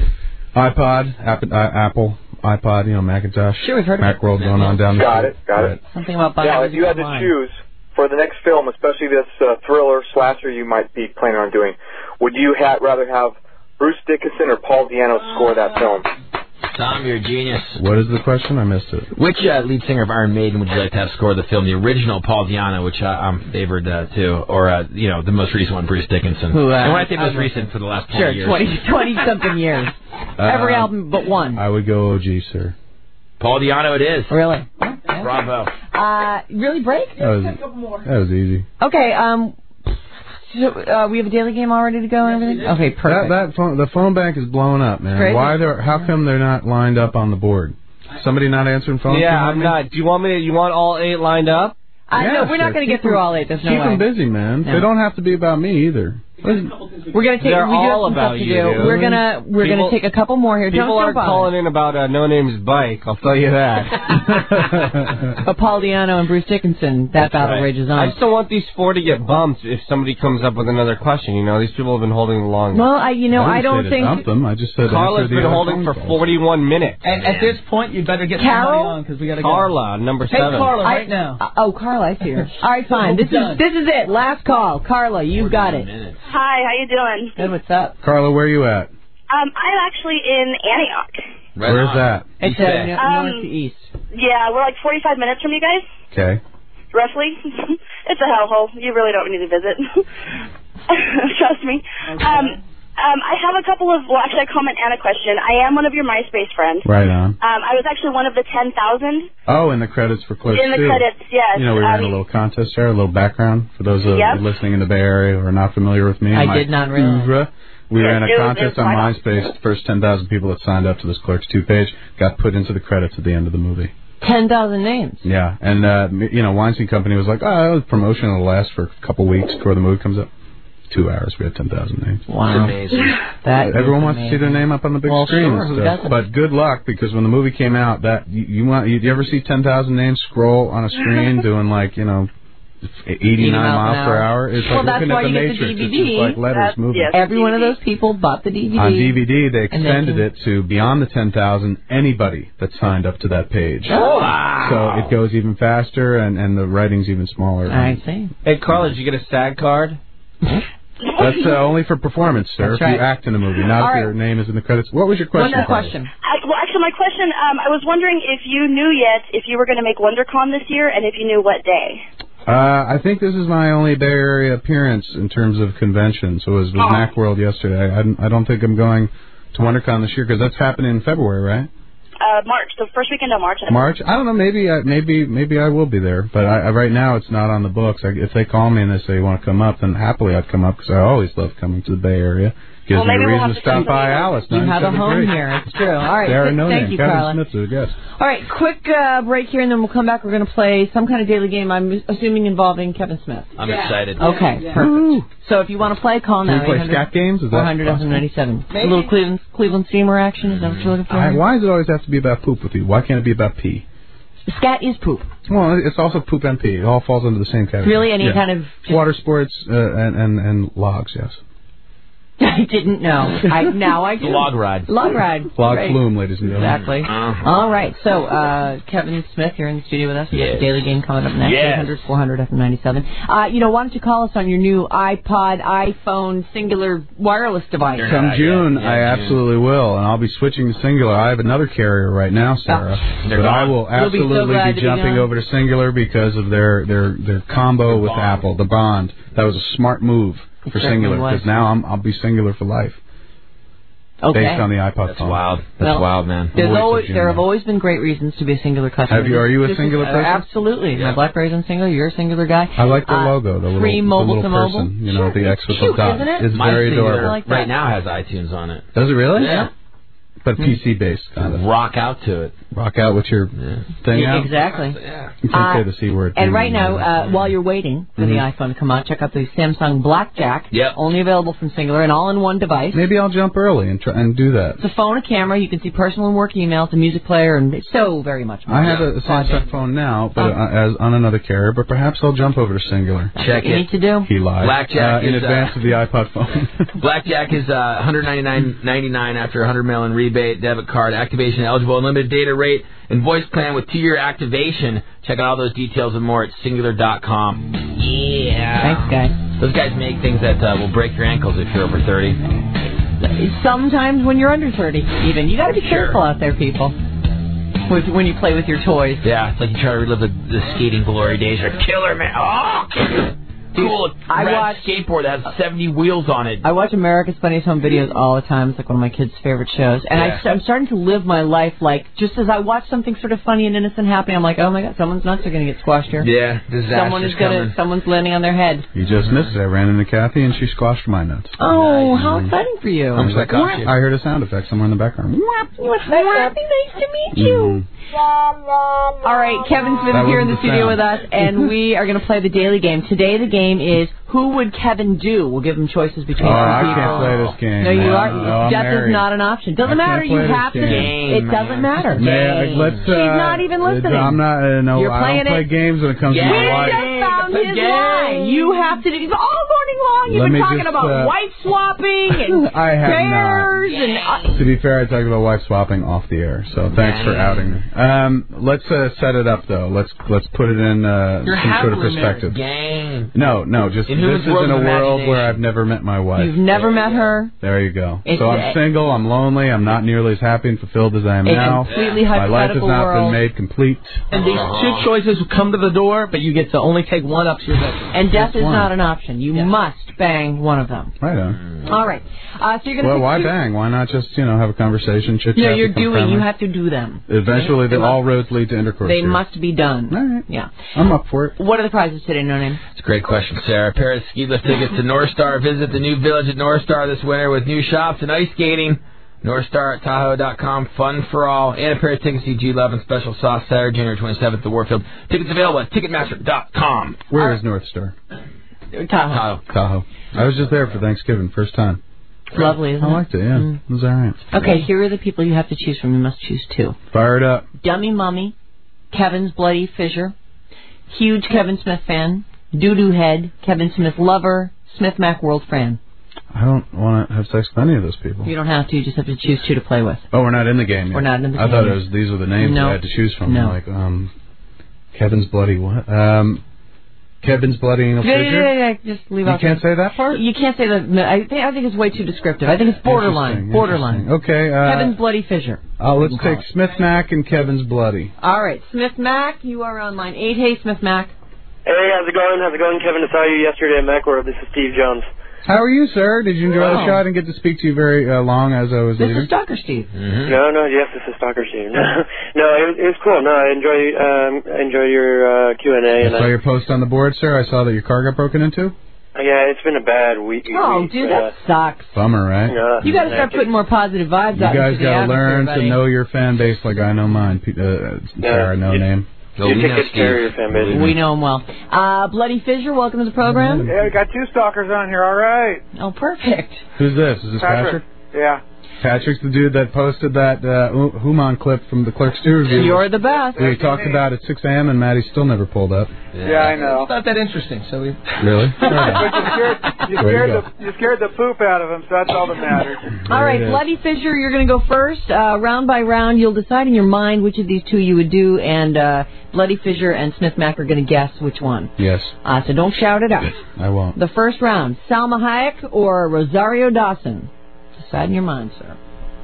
Apple, iPod, Macintosh. Sure, we've heard of it. Macworld going on down the street. Got it. Something about Now, if you had to choose for the next film, especially this thriller slasher you might be planning on doing, would you rather have Bruce Dickinson or Paul Di'Anno score that film? Tom, you're a genius. What is the question? I missed it. Which lead singer of Iron Maiden would you like to have score the film? The original Paul Di'Anno, which I'm favored too, or the most recent one, Bruce Dickinson. Who? And when I say most recent, for the last 20 years. 20-something years. Every album but one. I would go OG, sir. Paul Di'Anno it is. Really? Bravo. Really, break? That was easy. Okay, we have a daily game all ready to go and everything? Okay, perfect. The phone bank is blowing up, man. Crazy. How come they're not lined up on the board? Somebody not answering phones? Yeah, I'm not. Do you want all 8 lined up? No, we're not going to get through all 8. There's no way. Keep them busy, man. No. They don't have to be about me either. We're gonna take. They're we do have all some about stuff to you, do. dude. We're gonna take a couple more here. People aren't calling in about No Name's bike. I'll tell you that. But Paul Di'Anno and Bruce Dickinson, that battle rages on. I just don't want these 4 to get bumped if somebody comes up with another question. These people have been holding the longest. Well, I don't think. Dump them. I just said Carla's been holding for 41 minutes. And at this point, you better get somebody on because we got to go. Carla, number 7. Hey, Carla, right now. Carla, I see her. All right, fine. This is it. Last call. Carla, you got it. Hi, how you doing? Good, what's up? Carla, where are you at? I'm actually in Antioch. Where's that? It's north to east. Yeah, we're like 45 minutes from you guys. Okay. Roughly. It's a hellhole. You really don't need to visit. Trust me. Okay. I have a couple of, actually a comment and a question. I am one of your MySpace friends. Right on. I was actually one of the 10,000. Oh, in the credits for Clerks In the credits, yes. We ran a little contest there, a little background for those of you listening in the Bay Area who are not familiar with me. I did not realize. We ran a contest on MySpace. The first 10,000 people that signed up to this Clerks 2 page got put into the credits at the end of the movie. 10,000 names. Yeah, and Weinstein Company was like, the promotion will last for a couple weeks before the movie comes up. 2 hours, we had 10,000 names. Wow. It's amazing. Everyone wants to see their name up on the big screen sure, and stuff. But good luck, because when the movie came out, you ever see 10,000 names scroll on a screen doing 89 miles per hour? It's like that's looking why at the you Matrix. get the DVD. It's just like letters moving. Yes. Every one of those people bought the DVD. On DVD, they extended it to beyond the 10,000, anybody that signed up to that page. Oh, wow. So it goes even faster, and the writing's even smaller. I see. Hey, Carla, did you get a SAG card? That's only for performance, sir. That's if you act in a movie, not if your name is in the credits. What was your question? One more question. Actually, my question, I was wondering if you knew yet if you were going to make WonderCon this year, and if you knew what day. I think this is my only Bay Area appearance in terms of convention. So it was Macworld yesterday. I don't think I'm going to WonderCon this year, because that's happening in February, right? March, the first weekend of March. March? I don't know. Maybe I will be there. But right now it's not on the books. If they call me and they say you want to come up, then happily I'd come up, because I always love coming to the BayArea. Gives me a reason to stop by Alice. You have a home here. It's true. All right. Thank you, Carla. Kevin Smith's a guest. All right, quick break here, and then we'll come back. We're going to play some kind of daily game, I'm assuming involving Kevin Smith. I'm excited. Okay, perfect. So if you want to play, call now. Can we play scat games? Is that 400-97. A little Cleveland Steamer action. Is that what you're looking for? Why does it always have to be about poop with you? Why can't it be about pee? Scat is poop. Well, it's also poop and pee. It all falls under the same category. Really? Any kind of... Water sports and logs, yes. I didn't know. Now I do. Log ride. Log flume, ladies and gentlemen. Exactly. All right. So, Kevin Smith here in the studio with us. We got the Daily Game coming up next. 800-400-FM97. Why don't you call us on your new iPod, iPhone, Singular wireless device? Come June, I absolutely will, and I'll be switching to Singular. I have another carrier right now, Sarah, but I will absolutely be jumping over to Singular because of their combo with Apple, the bond. That was a smart move for Singular, because now I'll be Singular for life. Okay. Based on the iPod phone. Wild. That's wild, man. There have always been great reasons to be a Singular customer. Are you a Singular person? Absolutely. Yeah. My BlackBerry's on Singular. You're a Singular guy. I like the logo, the free little to person. Mobile. The X with the dot. Isn't it? It's very adorable. Right now has iTunes on it. Does it really? Yeah. But PC-based kind of. Rock out to it. Rock out with your thing out. Exactly. You can't say the C word. And right now, while you're waiting for the iPhone to come out, check out the Samsung Blackjack. Yep. Only available from Singular and all in one device. Maybe I'll jump early and try and do that. It's a phone, a camera. You can see personal and work emails, a music player, and so very much more. I have a Samsung phone now, but as on another carrier. But perhaps I'll jump over to Singular. That's what you need to do. He lied. Blackjack in advance of the iPod phone. Blackjack is $199.99 after $100 mail-in rebate, debit card, activation eligible, unlimited data rate, and voice plan with 2-year activation. Check out all those details and more at Singular.com. Yeah. Thanks, guys. Those guys make things that will break your ankles if you're over 30. Sometimes when you're under 30, even. You got to be careful out there, people. When you play with your toys. Yeah, it's like you try to relive the skating glory days. You're killer, man. Oh, cool. I watch skateboard that has 70 wheels on it. I watch America's Funniest Home Videos all the time. It's like one of my kids' favorite shows. And I'm starting to live my life like, just as I watch something sort of funny and innocent happening, I'm like, oh my God, someone's nuts are going to get squashed here. Yeah, Someone's landing on their head. You just missed it. I ran into Kathy and she squashed my nuts. Oh, how exciting for you. I heard a sound effect somewhere in the background. Nice to meet you. All right, Kevin Smith is here in the studio with us, and we are going to play the daily game. Today the game is Who Would Kevin Do? We'll give him choices between I people. can't play this game. No, you are. No, Death is not an option. Doesn't matter. You have to. It doesn't matter. She's not even listening. I'm not. No, You're I don't play games when it comes to my wife. We just found his line. You have to do. It's all morning long. You've been talking about wife swapping and bears and. To be fair, I talked about wife swapping off the air. So thanks for outing me. Let's set it up though. Let's put it in some sort of perspective. No, just this is in a world where I've never met my wife. You've never met her. There you go. So I'm single. I'm lonely. I'm not nearly as happy and fulfilled as I am now. Completely my life has not world. been made complete. And these two choices come to the door, but you get to only take one up to your bed. And death is not an option. You must bang one of them. Right on. All right. So you're gonna. Well, why bang? Why not just have a conversation, chit chat? No, you're doing. You have to do them. Eventually, all roads lead to intercourse. They must be done. All right. Yeah. I'm up for it. What are the prizes today, No Name? It's a great question, Sarah. A pair of ski lift tickets to North Star. Visit the new village at North Star this winter with new shops and ice skating. North Star at Tahoe.com. Fun for all. And a pair of tickets to G11 and Special Sauce Saturday, January 27th at Warfield. Tickets available at Ticketmaster.com. Where is North Star? Tahoe. I was just there for Thanksgiving, first time. It's lovely, isn't it? I liked it, yeah. It was all right. Okay, here are the people you have to choose from. You must choose two. Fire it up. Dummy Mummy, Kevin's Bloody Fissure, huge Kevin Smith fan, Doo-Doo Head, Kevin Smith lover, Smith Mac World fan. I don't want to have sex with any of those people. You don't have to. You just have to choose two to play with. Oh, we're not in the game yet. We're not in the game. I thought these were the names I had to choose from. No. Like, Kevin's Bloody what? Kevin's Bloody Anal Fissure? Yeah. Just leave out. You can't say that part? You can't say that. I think it's way too descriptive. I think it's borderline. Okay. Kevin's Bloody Fissure. Let's take Smith Mac and Kevin's Bloody. All right. Smith Mac, you are on line 8. Hey, Smith Mac. Hey, how's it going? Kevin, I saw you yesterday at Macworld. This is Steve Jones. How are you, sir? Did you enjoy the show? I didn't get to speak to you very long as I was leaving. This is Stalker Steve. Mm-hmm. Yes, this is Stalker Steve. No, it was cool. No, I enjoy your Q&A. I saw your post on the board, sir. I saw that your car got broken into. Yeah, it's been a bad week. Oh, dude, that sucks. Bummer, right? You got to start putting more positive vibes out. You guys got to learn to know your fan base like I know mine. Sarah, no name. You take care of your fan base. We know him well. Bloody Fissure, welcome to the program. Yeah, we got two stalkers on here. All right. Oh, perfect. Who's this? Is this Patrick? Yeah. Patrick's the dude that posted that Human clip from the Clerks 2 review. You're the best. We talked about at 6 a.m. and Maddie still never pulled up. Yeah, I know. It's not that interesting, so we... Really? But you scared the poop out of him, so that's all that matters. All right, Bloody Fissure, you're going to go first. Round by round, you'll decide in your mind which of these two you would do, and Bloody Fissure and Smith Mac are going to guess which one. Yes. So don't shout it out. I won't. The first round, Salma Hayek or Rosario Dawson? Decide in your mind, sir.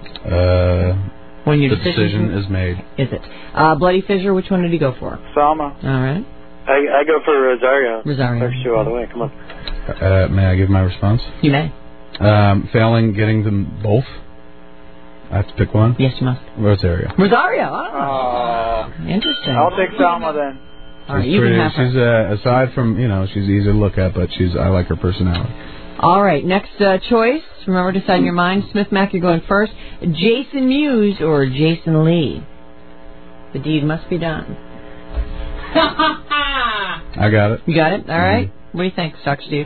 When your decision is made. Is it? Bloody Fissure, which one did he go for? Salma. All right. I go for Rosario. Clerks 2 all the way. Come on. May I give my response? You may. Failing getting them both, I have to pick one? Yes, you must. Rosario. Interesting. I'll take Salma then. All right, you can have her. She's aside from, she's easy to look at, but I like her personality. All right, next choice. Remember, decide in your mind. Smith Mac, you're going first. Jason Mewes or Jason Lee? The deed must be done. I got it. You got it? All right. What do you think, Dr. Steve?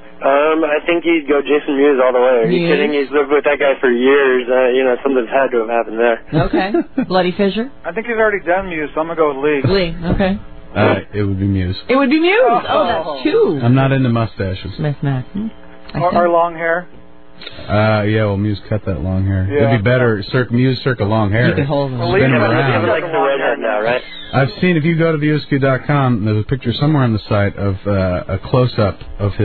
I think you'd go Jason Mewes all the way. Are you kidding? He's lived with that guy for years. Something's had to have happened there. Okay. Bloody Fissure? I think he's already done Mewes, so I'm going to go with Lee. Lee, okay. It would be Mewes. It would be Mewes. Oh, that's two. I'm not into mustaches. Smith Mac. Or long hair. Yeah, well, Mewes cut that long hair. Yeah. It'd be better, Mewes circa long hair. You can hold them. Spin them around. Like the redhead now, right? I've seen, if you go to thewsq.com, there's a picture somewhere on the site of a close-up of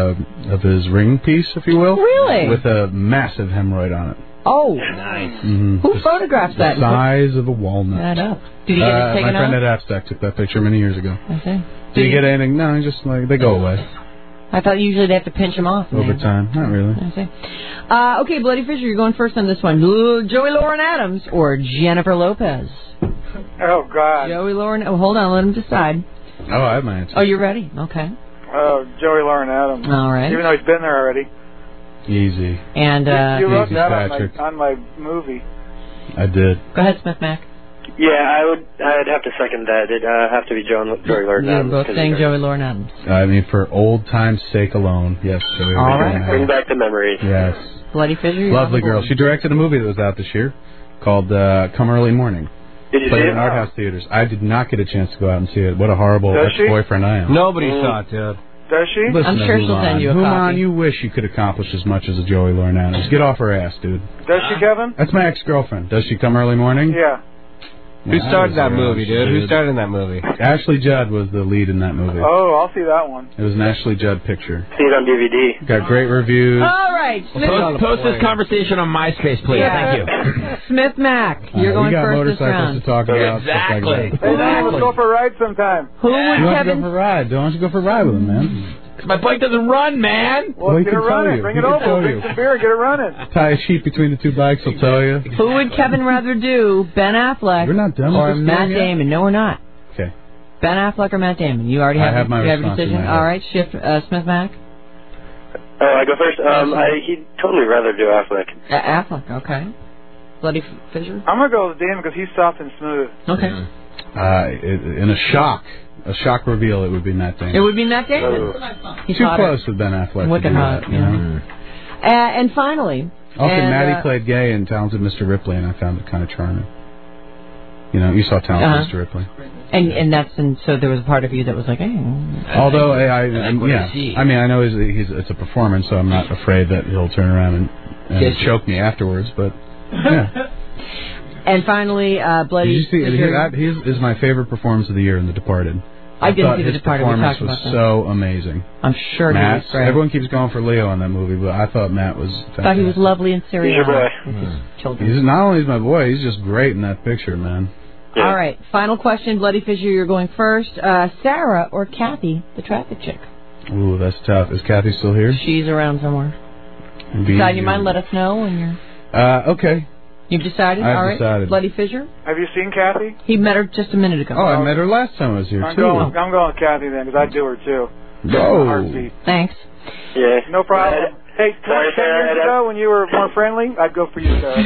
his ring piece, if you will. Really? With a massive hemorrhoid on it. Oh, nice. Mm-hmm. Who photographed that? The size of a walnut. That up. Did he get it taken My friend Ed Abstack took that picture many years ago. I see. Did you get anything? No, just like they go away. I thought usually they have to pinch them off. Over time. Not really. I see. Okay, Bloody Fisher, you're going first on this one. Joey Lauren Adams or Jennifer Lopez? Oh, God. Joey Lauren. Oh, hold on. Let him decide. Oh, I have my answer. Oh, you're ready? Okay. Joey Lauren Adams. All right. Even though he's been there already. Easy. And you wrote easy, that on my movie. I did. Go ahead, Smith Mac. Yeah, I'd have to second that. It'd have to be Joey Lauren Adams. You're both saying Joey Lauren Adams. I mean, for old time's sake alone, yes, Joey All Lauren right. Adams. Bring back the memories. Yes. Bloody Fisher. Lovely girl. She directed a movie that was out this year called Come Early Morning. Did you Played see in it? art house theaters. I did not get a chance to go out and see it. What a horrible ex-boyfriend I am. Nobody saw it, dude. Does she? Listen I'm to sure she'll send you a copy. Human, you wish you could accomplish as much as a Joey Lauren Adams. Get off her ass, dude. Does she, Kevin? That's my ex-girlfriend. Does she come early morning? Yeah. Who started that movie, dude? Who started in that movie? Ashley Judd was the lead in that movie. Oh, I'll see that one. It was an Ashley Judd picture. See it on DVD. Got great reviews. All right. Post this conversation on MySpace, please. Yeah. Thank you. Smith Mac, you're going first this round. We got motorcycles to talk about. Exactly. Stuff like that. Hey, let's go for a ride sometime. Who would You want to Kevin? go for a ride? Don't want you to go for a ride with him, man? My bike doesn't run, man. Well, he get it can tell running. you. Bring He it can over. tell Drink you. some beer. Get it running. Tie a sheet between the two bikes, he'll tell you. Who would Kevin rather do, Ben Affleck We're not done with or this Matt game yet? Damon? No, we're not. Okay. Ben Affleck or Matt Damon? You already I have have my you have your response in decision. my head. All right, shift Smith Mac. I go first. He'd totally rather do Affleck. Affleck, okay. Bloody Fisher. I'm gonna go with Damon because he's soft and smooth. Okay. In a shock reveal, it would be Matt Damon. It would be Matt Damon. He's Too hotter. close with Ben Affleck. Wicked to do hot, that, you know? And finally. Also, Maddie played gay in Talented Mr. Ripley, and I found it kind of charming. You know, you saw Talented Mr. Ripley. And so there was a part of you that was like, hey. Although I mean, I know it's a performance, so I'm not afraid that he'll turn around and choke me afterwards. But yeah. And finally, Bloody. Did you see? He is my favorite performance of the year in The Departed. I didn't see The his Departed. We performance talked about was that. so amazing. I'm sure Matt, he was great. everyone keeps going for Leo in that movie, but I thought Matt was fantastic. Thought he was lovely and serious. He's your boy. Children. He's not only is my boy, he's just great in that picture, man. Yeah. All right, final question, Bloody Fisher. You're going first. Sarah or Kathy, the traffic chick? Ooh, that's tough. Is Kathy still here? She's around somewhere. Decide your mind. Let us know when you're. Okay. You've decided? I've All right. decided. Bloody Fisher? Have you seen Kathy? He met her just a minute ago. Oh, I met her last time I was here, I'm too. going with Kathy then because I'd do her too. Oh. Heartbeat. Thanks. Yeah. No problem. Hey, 10 years ago when you were more friendly, I'd go for you, Sarah.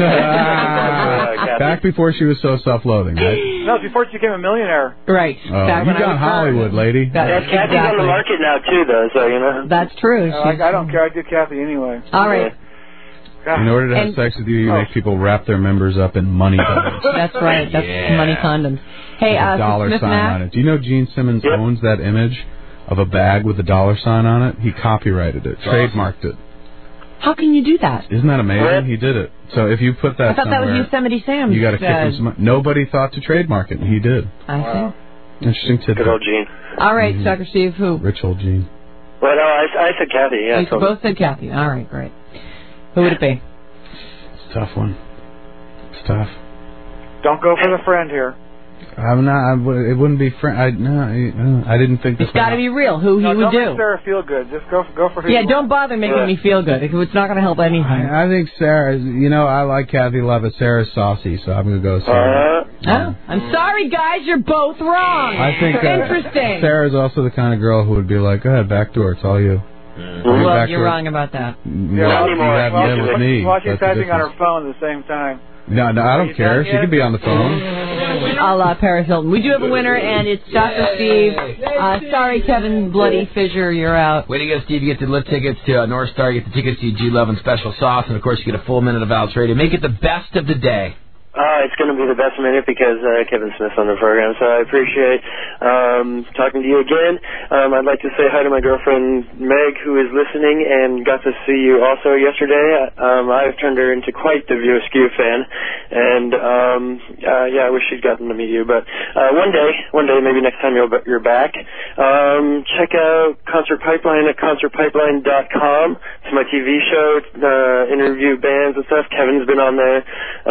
Back before she was so self-loathing, right? No, before she became a millionaire. Right. Oh, you got Hollywood, lady. Yeah, Kathy's on the market now too, though. So you know. That's true. I don't care. I do Kathy anyway. All right. In order to have sex with you, you make people wrap their members up in money condoms. That's right. That's money condoms. Hey, with a dollar Smith sign Mac? on it. Do you know Gene Simmons owns that image of a bag with a dollar sign on it? He copyrighted it, trademarked it. How can you do that? Isn't that amazing? He did it. So if you put that I thought somewhere, that was Yosemite Sam. you got to kick him some. Nobody thought to trademark it, and he did. I see. Interesting tidbit. Good old Gene. All right, Dr. Steve, who? Rich old Gene. Well, no, I said Kathy. Yeah. You both said Kathy. All right, great. Who would it be? It's a tough one. It's tough. Don't go for the friend here. I'm not. It wouldn't be. I didn't think this. It's got to be real. Who he would don't do? Make Sarah feel good. Just go for. Yeah, don't bother making me feel good. It's not going to help anything. I think Sarah. I like Kathy Love, but Sarah's saucy, so I'm going to go Sarah. Oh, I'm sorry, guys. You're both wrong. I think interesting. Sarah's also the kind of girl who would be like, "Go ahead, back door. It's all you." Well, you're wrong about that. While she's typing on her phone at the same time. No, I don't care. She could be on the phone. A la Paris Hilton. We do have a winner, and it's Dr. Steve. Sorry, Kevin Bloody Fisher, you're out. Way to go, Steve. You get the lift tickets to North Star. You get the tickets to G Love and Special Sauce. And, of course, you get a full minute of Alex Radio. Make it the best of the day. It's going to be the best minute because Kevin Smith's on the program, so I appreciate talking to you again. I'd like to say hi to my girlfriend Meg, who is listening and got to see you also yesterday. I've turned her into quite the View Askew fan, and I wish she'd gotten to meet you. But one day, maybe next time you're back, check out Concert Pipeline at concertpipeline.com. It's my TV show, interview bands and stuff. Kevin's been on there.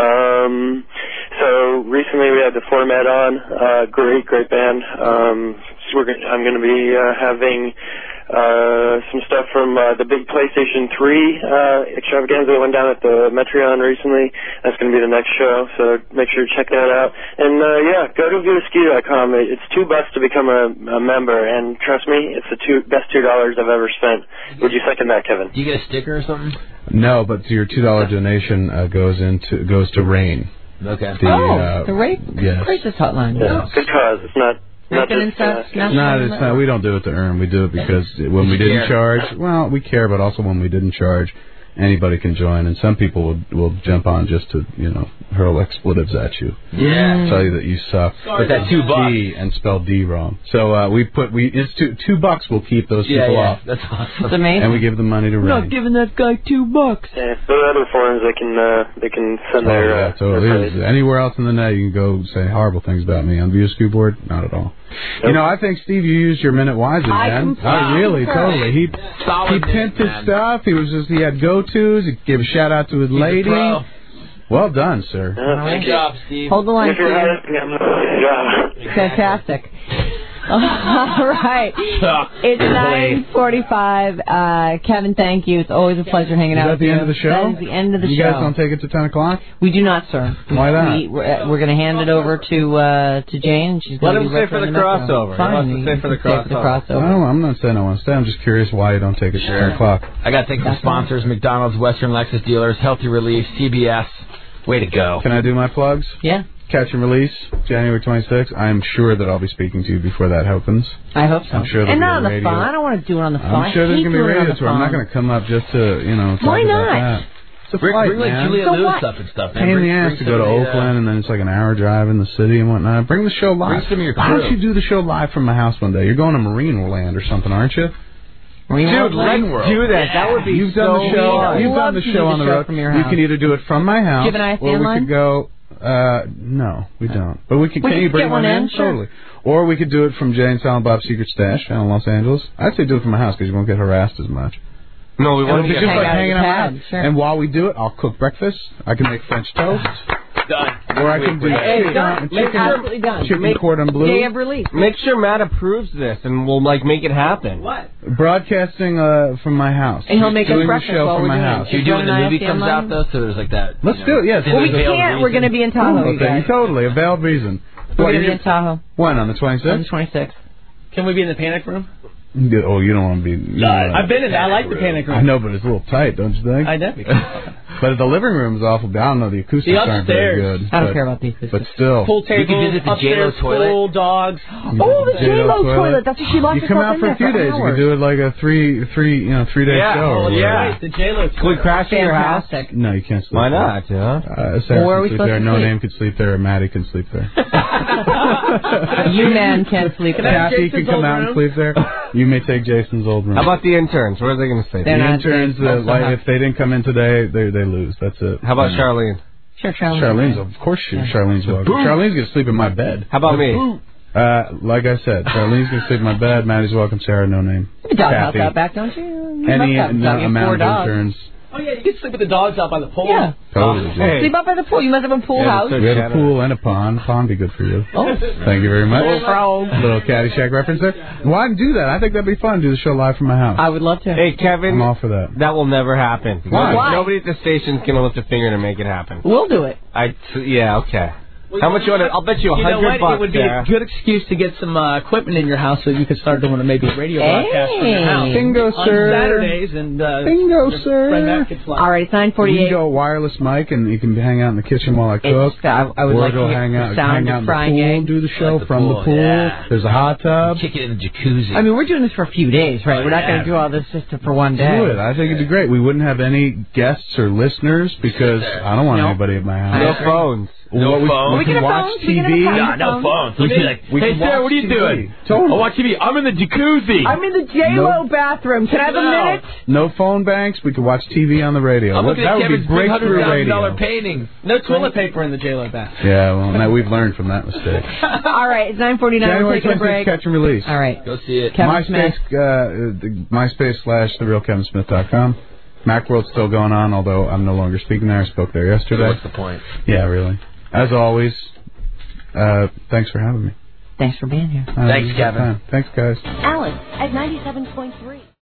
So recently we had the Format on, great band. I'm going to be having some stuff from the big PlayStation 3 extravaganza that went down at the Metreon recently. That's going to be the next show, so make sure to check that out. And go to viewaskew.com. It's $2 to become a member, and trust me, it's the best $2 I've ever spent. Would you second that, Kevin? Do you get a sticker or something? No, but your $2 donation goes to RAIN. Okay. The rape yes. crisis hotline. Yeah, good cause. It's not it's not. We don't do it to earn. We do it because when we didn't charge, well, we care, but also when we didn't charge, anybody can join, and some people will jump on just to hurl expletives at you. Yeah. Tell you that you suck. With that $2 D and spell D wrong. So it's $2 will keep those people off. That's awesome. That's amazing. And we give the money to RAIN. We're not giving that guy $2. Yeah, there are other forums they can send their. Totally. Anywhere else in the net, you can go say horrible things about me on View Askew board. Not at all. Nope. I think, Steve, you used your minute wisely, man. Really, totally. He pimped his stuff. He had go-tos. He gave a shout-out to his lady. Well done, sir. Good job, Steve. Hold the line, Steve. Fantastic. All right. It's 9:45. Kevin, thank you. It's always a pleasure hanging out with you. Is that the end of the show? That is the end of the show. You guys don't take it to 10 o'clock? We do not, sir. Why not? We're going to hand it over to Jane. She's Let going him stay for the crossover. Fine. Stay for the crossover. No, I'm not saying I want to stay. I'm just curious why you don't take it to 10 o'clock. I got to thank some sponsors: McDonald's, Western Lexus Dealers, Healthy Relief, CBS. Way to go. Can I do my plugs? Yeah. Catch and Release, January 26th. I am sure that I'll be speaking to you before that opens. I hope so. I'm sure and not on the phone. I don't want to do it on the phone. I'm sure there's going to be radio tour. I'm not going to come up just to, talk Why not? about that. It's a flight, bring like Julia Lewis up and stuff. Pain in the ass to go to Oakland, and then it's like an hour drive in the city and whatnot. Bring the show live. Bring some of your crew. Why don't you do the show live from my house one day? You're going to Marine Land or something, aren't you? Dude, let's do that. That would be You've done the show. You've done the show on the road. You can either do it from my house, do you have an or we line? could go. No, we don't. But we could. Can you bring one in? Sure. Totally. Or we could do it from Jay and Silent Bob's Secret Stash in Los Angeles. I'd say do it from my house because you won't get harassed as much. No, we want to just like hanging out. Sure. And while we do it, I'll cook breakfast. I can make French toast. Done. Or I can do chicken cordon bleu. Day of release. Make sure Matt approves this, and we'll make it happen. What? Broadcasting from my house. And he'll make us doing breakfast the show while from we're my doing house. it. You're doing the movie comes out though, so there's like that. Let's do it. Yes. Well, we can't. We're going to be in Tahoe. Okay, totally. A veiled reason. We're going to be in Tahoe. When, on the 26th? On the 26th. Can we be in the panic room? Oh, you don't want to be... I've been in there. I like the panic room. I know, but it's a little tight, don't you think? I definitely. But the living room is awful. I don't know, the acoustics aren't very good. I don't care about the acoustics. But still. Pool table, you can visit the upstairs, J-Lo toilet. pool, dogs. Oh, the J-Lo toilet. That's what she locked You come out for a few days. You can do it like a three-day show. Yeah, the J-Lo toilet. Can we crash in your house? No, you can't sleep Why there. not, Sarah where are we can sleep supposed there. to No sleep? Name can sleep there. Maddie can sleep there. You man can't sleep there. Kathy can come out and sleep there. You may take Jason's old room. How about the interns? What are they going to say? The interns, if they didn't come in today, they lose. That's it. How about Charlene? Sure, Charlene. Charlene's, of course, Charlene's welcome. Charlene's going to sleep in my bed. How about me? Like I said, Charlene's going to sleep in my bed. Maddie's welcome. Sarah, No Name. You dog house out back, don't you? Any amount of interns. Oh, yeah, you can sleep with the dogs out by the pool. Yeah. Totally. Hey. Sleep up by the pool. You must have a pool house. We have a pool and a pond. Pond be good for you. Oh. Thank you very much. Little Caddyshack reference there. Why not do that? I think that'd be fun. Do the show live from my house. I would love to. Hey, Kevin. I'm all for that. That will never happen. Why? Nobody at the station's going to lift a finger to make it happen. We'll do it. Yeah, okay. How much you want to? I'll bet you $100. It would be a good excuse to get some equipment in your house so you could start doing maybe a radio broadcast from your house. Bingo, sir. On Saturdays and bingo, sir. All right, it's 9:48. You can go wireless mic and you can hang out in the kitchen while I cook. I would like to hang out, sound hang out in the frying pool, eggs. do the show from the pool. Yeah. There's a hot tub. Kick it in the jacuzzi. I mean, we're doing this for a few days, right? We're not going to do all this just for one day. Do it. I think it'd be great. We wouldn't have any guests or listeners because I don't want anybody at my house. No phones. No phones. We can have watch phones. TV. No phones. We'd be like, hey, Sarah, what are you doing? Totally. I watch TV. I'm in the jacuzzi. I'm in the J-Lo bathroom. Can I have a minute? No phone banks. We could watch TV on the radio. I'm looking that at would be Kevin's big breakthrough radio. $100,000 painting. No toilet paper in the J-Lo bath. Yeah, well, now we've learned from that mistake. All right, it's 9:49. January We're taking a 26th, break. catch and release. All right. Go see it. Kevin Smith. MySpace/TheRealKevinSmith.com. Macworld's still going on, although I'm no longer speaking there. I spoke there yesterday. What's the point? Yeah, really. As always, thanks for having me. Thanks for being here. Thanks, Kevin. Thanks, guys. Alice at 97.3.